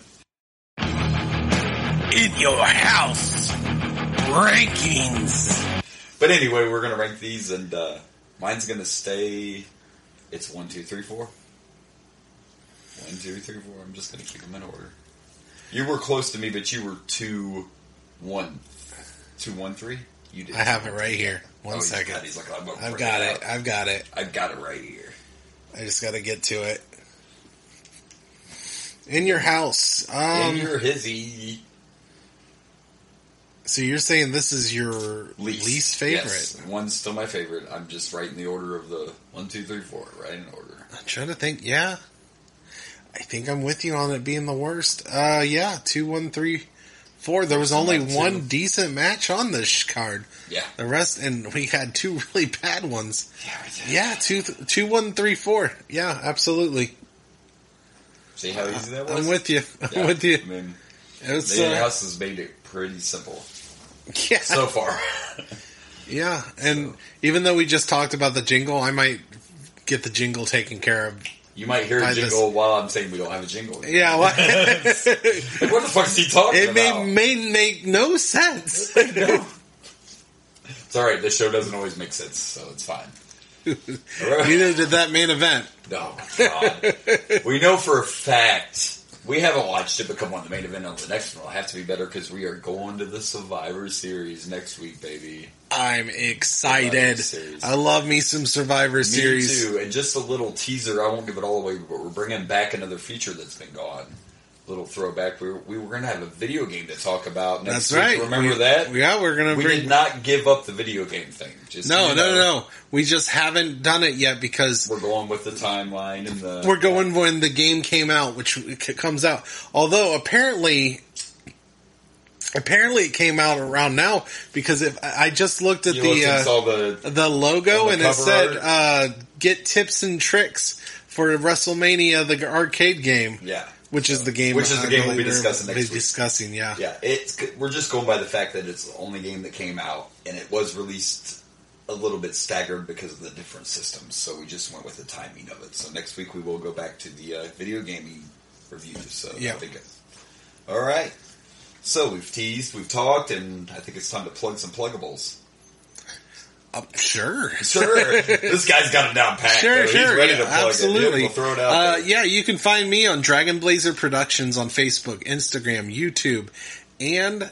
In your house rankings. But anyway, we're gonna rank these, and uh, mine's gonna stay. It's one, two, three, four. One, two, three, four. I'm just gonna keep them in order. You were close to me, but you were two, one, two, one, three. You did. I have it right here. One Oh, he's second. got- He's like, I'm gonna I've bring got it. up. I've got it. I've got it right here. I just got to get to it. In your house. Um, In your hizzy. so you're saying this is your Least, least, favorite? Yes, one's still my favorite. I'm just right in the order of the one, two, three, four. Right in order. I'm trying to think. Yeah, I think I'm with you on it being the worst. Uh, yeah, two, one, three, four. There was only Two. one decent match on this sh- card. Yeah. The rest, and we had two really bad ones. Yeah, we did. Yeah, two, th- two, one, three, four. Yeah, absolutely. See how easy that was? I'm with you. I'm Yeah. with you. I mean, It was, the uh, house has made it pretty simple yeah. so far. Yeah, and So. even though we just talked about the jingle, I might get the jingle taken care of. You might hear By a jingle this- while I'm saying we don't have a jingle. Yeah, what? Like, what the fuck is he talking It about? may, may make no sense. No. It's alright, this show doesn't always make sense, so it's fine. Neither did that main event. No, God. We know for a fact. We haven't watched it become on the main event on the next one. It'll have to be better because we are going to the Survivor Series next week, baby. I'm excited. Survivor Series. I love me some Survivor Me Series. too. And just a little teaser. I won't give it all away, but we're bringing back another feature that's been gone. Little throwback. We were, we were going to have a video game to talk about next That's week. right. Remember We- that? Yeah, we're gonna We bring. did not give up the video game thing. Just no, you no, know, no, no. We just haven't done it yet because We're going with the timeline and the. we're going when the game came out, which c- comes out. Although apparently, apparently it came out around now because if I just looked at You the looked and uh, saw the. the logo on the and it cover said art? uh, "Get tips and tricks for WrestleMania, the arcade game," Yeah. which is the game. Which is the I game we'll be believe discussing we're next week. Discussing, yeah. Yeah, it's we're just going by the fact that it's the only game that came out, and it was released a little bit staggered because of the different systems. So we just went with the timing of it. So next week we will go back to the uh, video gaming reviews. So Yeah. that'll be good. All right. So we've teased, we've talked, and I think it's time to plug some pluggables. Uh, sure, Sure, this guy's got it down packed. Sure, though. sure, He's ready yeah, to plug absolutely. it. Yeah, we'll throw it out Uh, there. yeah, you can find me on Dragon Blazer Productions on Facebook, Instagram, YouTube, and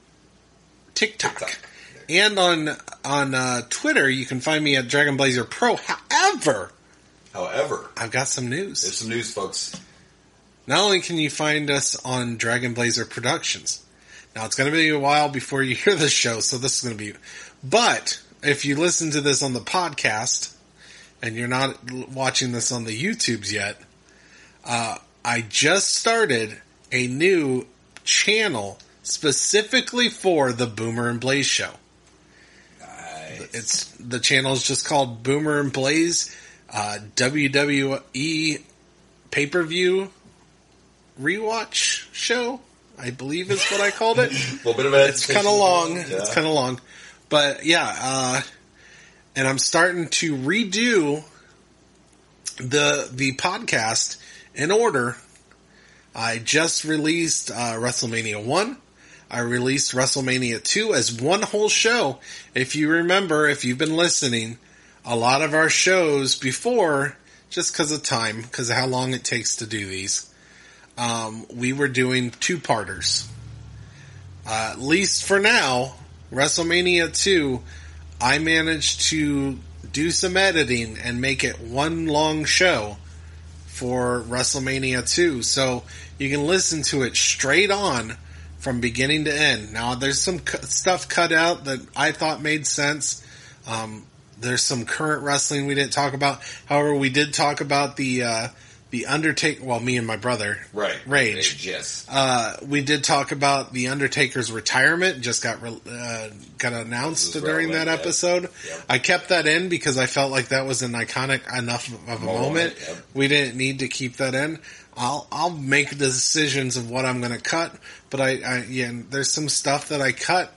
TikTok. TikTok. And on on uh, Twitter, you can find me at Dragon Blazer Pro. However, However, I've got some news. there's some news, folks. Not only can you find us on Dragon Blazer Productions, now it's going to be a while before you hear this show, so this is going to be. But if you listen to this on the podcast and you're not l- watching this on the YouTubes yet, uh, I just started a new channel specifically for the Boomer and Blaze show. Nice. It's the channel is just called Boomer and Blaze uh, W W E pay per view rewatch show. I believe is what I called it. A little bit of a It's kind of long. Yeah. It's kind of long, but yeah. Uh, and I'm starting to redo the the podcast in order. I just released uh, WrestleMania one. I released WrestleMania two as one whole show. If you remember, if you've been listening, a lot of our shows before, just because of time, because of how long it takes to do these, um, we were doing two-parters. Uh, at least for now, WrestleMania two, I managed to do some editing and make it one long show for WrestleMania two. So you can listen to it straight on from beginning to end. Now, there's some cu- stuff cut out that I thought made sense. Um, there's some current wrestling we didn't talk about. However, we did talk about the uh, the Undertaker. Well, me and my brother, Right. Rage. Rage, yes. Uh, we did talk about the Undertaker's retirement. Just got re- uh, got announced This was during that relevant, yeah. episode. Yep. I kept that in because I felt like that was an iconic enough of a Moment, moment. yep. We didn't need to keep that in. I'll I'll make the decisions of what I'm going to cut, but I, I yeah, there's some stuff that I cut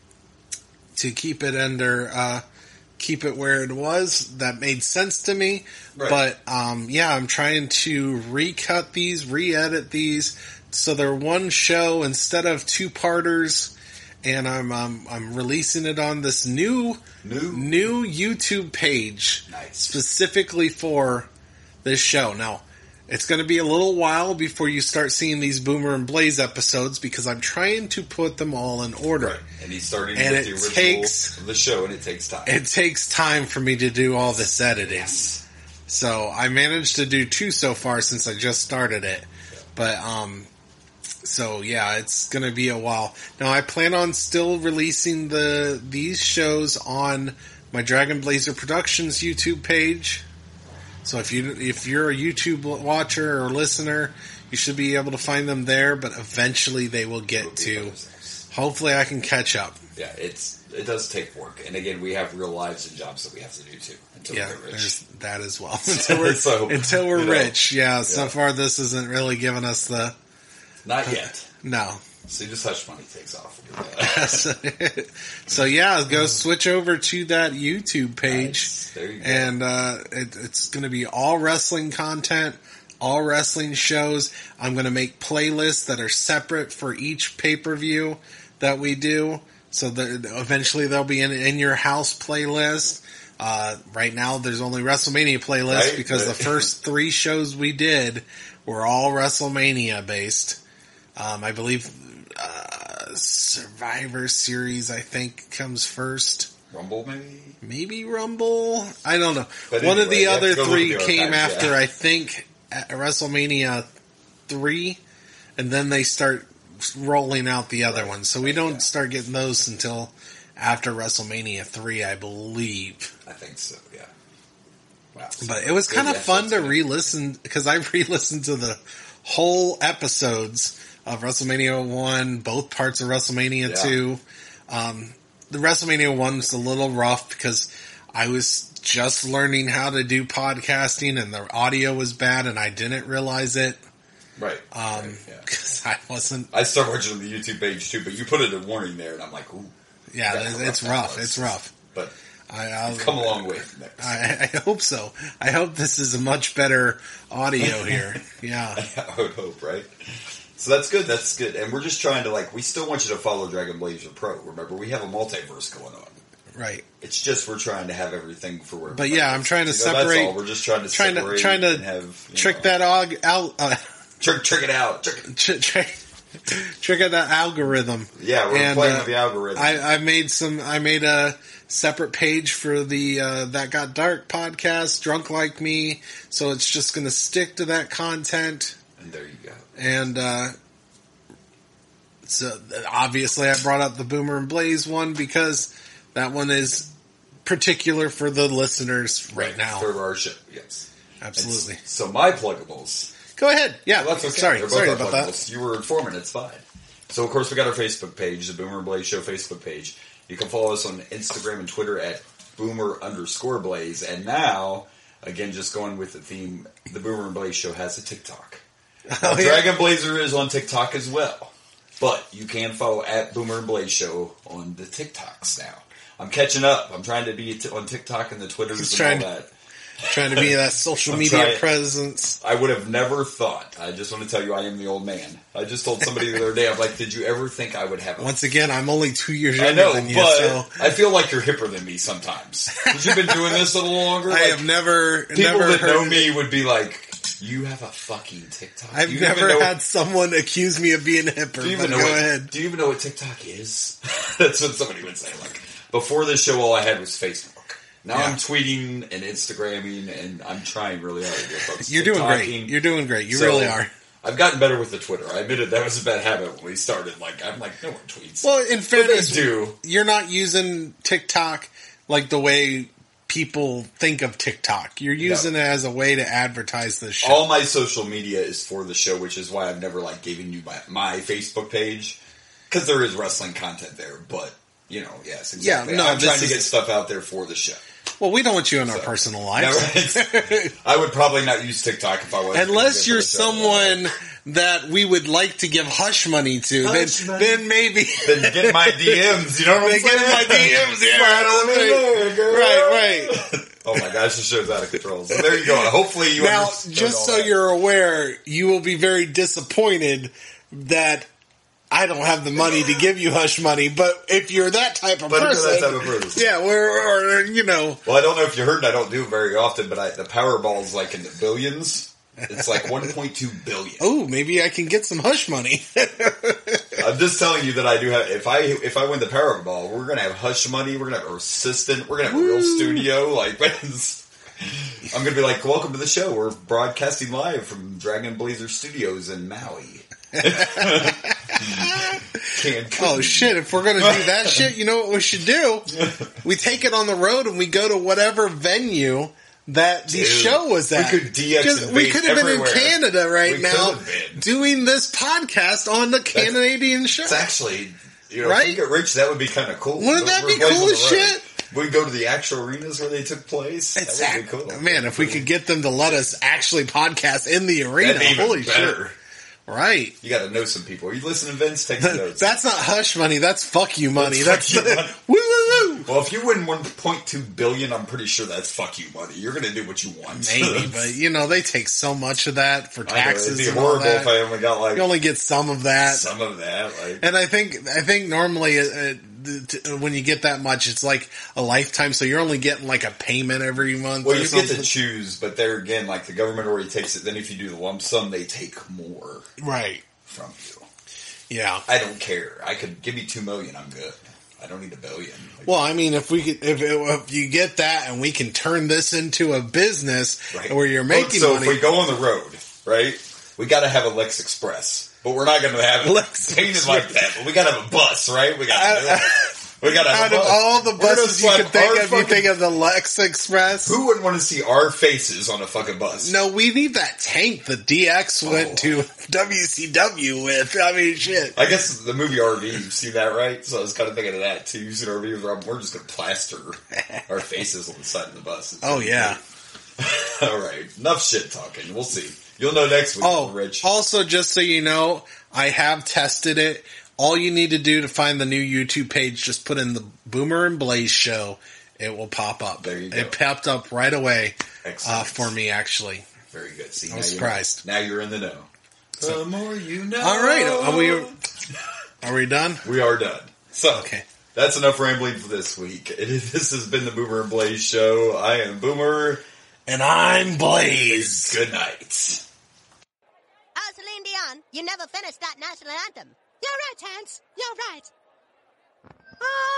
to keep it under, uh, keep it where it was. That made sense to me. Right. But um, yeah, I'm trying to recut these, re-edit these, so they're one show instead of two parters. And I'm um, I'm releasing it on this new New. new YouTube page Nice. specifically for this show. Now, it's going to be a little while before you start seeing these Boomer and Blaze episodes because I'm trying to put them all in order. Right. And he's starting And with it the original takes- of the show, and it takes time. It takes time for me to do all this editing. Yes. So I managed to do two so far since I just started it. But, um, so yeah, it's going to be a while. Now I plan on still releasing the, these shows on my Dragon Blazer Productions YouTube page. So if you, if you're a YouTube watcher or listener, you should be able to find them there, but eventually they will get It'll be to, other things. hopefully I can catch up. Yeah, it's it does take work, and again, we have real lives and jobs that we have to do too. Until yeah, we get rich. there's that as well. until we're, So, until we're you know, rich. Yeah, so yeah. far this isn't really giving us the... Not yet. No. So just hush money takes off. We'll do that. So yeah, go switch over to that YouTube page. Nice. There you go. And uh, it, it's going to be all wrestling content, all wrestling shows. I'm going to make playlists that are separate for each pay-per-view that we do. So that eventually there'll be an in your house playlist. Uh, right now there's only WrestleMania playlist Right? because the first three shows we did were all WrestleMania based. Um, I believe uh, Survivor Series, I think, comes first. Rumble, maybe? Maybe Rumble? I don't know. But One of anyway, the you have other to go look three at the came archives, after, yeah. I think, at WrestleMania three, and then they start rolling out the other ones. So we don't Yeah. start getting those until after WrestleMania three, I believe. I think so, yeah. Wow. But it was Good, kind of yeah, fun that's to good. re-listen, because I re-listened to the whole episodes of WrestleMania one, both parts of WrestleMania Yeah. two. Um, the WrestleMania one was a little rough because I was just learning how to do podcasting and the audio was bad and I didn't realize it. Right. Um, right, yeah. cause I wasn't, I started watching on the YouTube page too, but you put it in warning there, and I'm like, ooh. yeah, that's it's, it's that rough. was. It's rough. But I, I'll, come a long way from next. I, I hope so. I hope this is a much better audio here. Yeah. I would hope, right? So that's good. That's good. And we're just trying to, like, we still want you to follow Dragon Blazer Pro. Remember, we have a multiverse going on. Right. It's just we're trying to have everything for where. But yeah, I'm trying to you know, separate- That's all. We're just trying to trying to- separate trying to and have you Trick know, that og, al, uh, trick trick it out. Trick it. trick, trick, trick out that algorithm. Yeah, we're And, playing uh, with the algorithm. I, I made some. I made a separate page for the uh, That Got Dark podcast, Drunk Like Me. So it's just going to stick to that content. and there you go. And uh, so obviously, I brought up the Boomer and Blaze one because that one is particular for the listeners right, now. for our show. Yes, Absolutely. And so my pluggables. Go ahead. Yeah. Well, that's okay. Sorry. They're both Sorry our about that. pluggables. You were informing. It's fine. So, of course, we got our Facebook page, the Boomer and Blaze Show Facebook page. You can follow us on Instagram and Twitter at Boomer underscore Blaze. And now, again, just going with the theme, the Boomer and Blaze Show has a TikTok. Now, Oh, yeah. Dragon Blazer is on TikTok as well. But you can follow at Boomer and Blaze Show on the TikToks now. I'm catching up. I'm trying to be t- on TikTok and the Twitters He's and trying all to- that. Trying to be that social I'm media trying- presence. I would have never thought. I just want to tell you, I am the old man. I just told somebody the other day, I'm like, did you ever think I would have a... Once again, I'm only two years I younger know, than you, but so I feel like you're hipper than me sometimes. Because you've been doing this a little longer. I Like, have never, people never that heard. know me would be like, you have a fucking TikTok? I've Do you even never know- had someone accuse me of being hipper. Do you But even know go what, ahead. Do you even know what TikTok is? That's what somebody would say. Like, before this show, all I had was Facebook. Now Yeah. I'm tweeting and Instagramming, and I'm trying really hard here, folks. You're doing great. TikToking. You're doing great. You So, really are. I've gotten better with the Twitter. I admitted that was a bad habit when we started. Like, I'm like, no one tweets. Well, in But fairness, they do. you're not using TikTok like the way people think of TikTok. You're using it as a way to advertise this show. All my social media is for the show, which is why I've never like given you my, my Facebook page, because there is wrestling content there. But you know, yes, exactly. Yeah, no, I'm this trying to is- get stuff out there for the show. Well, we don't want you in our So- personal No, lives. it's- I would probably not use TikTok if I was. Unless you're someone that we would like to give hush money to, Hush then, money. then maybe. Then get my D Ms. You know what I'm They saying? get in my D Ms, yeah. Slide on in there, girl. Right, right. Oh my gosh, this show's out of control. So there you go. Hopefully you Now, understood just all so that. you're aware, you will be very disappointed that I don't have the money to give you hush money. But if you're that type of But if you're person, that type of person. yeah, we're, or, you know, Well, I don't know if you heard, and I don't do it very often, but I, the Powerball's like in the billions. It's like one point two billion. oh, maybe I can get some hush money. I'm just telling you that I do have. If I if I win the Powerball, we're gonna have hush money. We're gonna have an assistant. We're gonna have a real studio. Like, I'm gonna be like, welcome to the show. We're broadcasting live from Dragon Blazer Studios in Maui. Cancun. Oh shit, if we're gonna do that shit, you know what we should do? We take it on the road and we go to whatever venue that the Dude, show was at. we could D X 'Cause and we vape could have been everywhere. in Canada right We now could have been. doing this podcast on the Canadian show. It's actually, you know, Right? if we get rich, that would be kind of cool. Wouldn't We're- that we're be blazing cool the as road. shit? We go to the actual arenas where they took place. Exactly. That would be cool. Man, if we could get them to let us actually podcast in the arena, That'd be even holy better. shit. Right. You got to know some people. Are you listening, Vince? Take some notes. That's not hush money. That's fuck you money. That's That's, fuck you money. woo woo woo. Well, if you win one point two billion dollars, I'm pretty sure that's fuck you money. You're going to do what you want. Maybe, but you know they take so much of that for taxes. I know, it'd and be all horrible that. if I only got like You only get some of that. some of that. Like, And I think I think normally uh, uh, t- when you get that much, it's like a lifetime. So you're only getting like a payment every month. well, or you something. get to choose, but there again, like the government already takes it. Then if you do the lump sum, they take more Right. from you. Yeah. I don't care. I could give me two million. I'm good. I don't need a billion. Like, Well, I mean, if we could, if, if you get that, and we can turn this into a business right. where you're making so money. if we go on the road, right, we got to have a Lex Express, but we're not going to have it Lex painted Express. like that. But we got to have a bus, right? We got to. We got to have Out a of bus. all the We're gonna buses you slap could think our of, you fucking- think of the Lex Express. Who wouldn't want to see our faces on a fucking bus? No, we need that tank the D X went Oh. to W C W with. I mean, shit. I guess the movie R V, you've seen that, right? So I was kind of thinking of that too. You've seen R V, we're just going to plaster our faces on the side of the bus. It's Oh, gonna be yeah. great. All right. Enough shit talking. We'll see. You'll know next week, Oh, Rich. also, just so you know, I have tested it. All you need to do to find the new YouTube page, just put in the Boomer and Blaze show. It will pop up. There you go. It popped up right away uh, Excellent. for me, actually. Very good. See, I now was you're- surprised. Now you're in the know. So- the more you know. All right, are we are we done? We are done. So, Okay. that's enough rambling for this week. It is, this has been the Boomer and Blaze show. I am Boomer. And I'm Blaze. Good night. Oh, Celine Dion, you never finished that national anthem. You're right, Hans. You're right. Oh,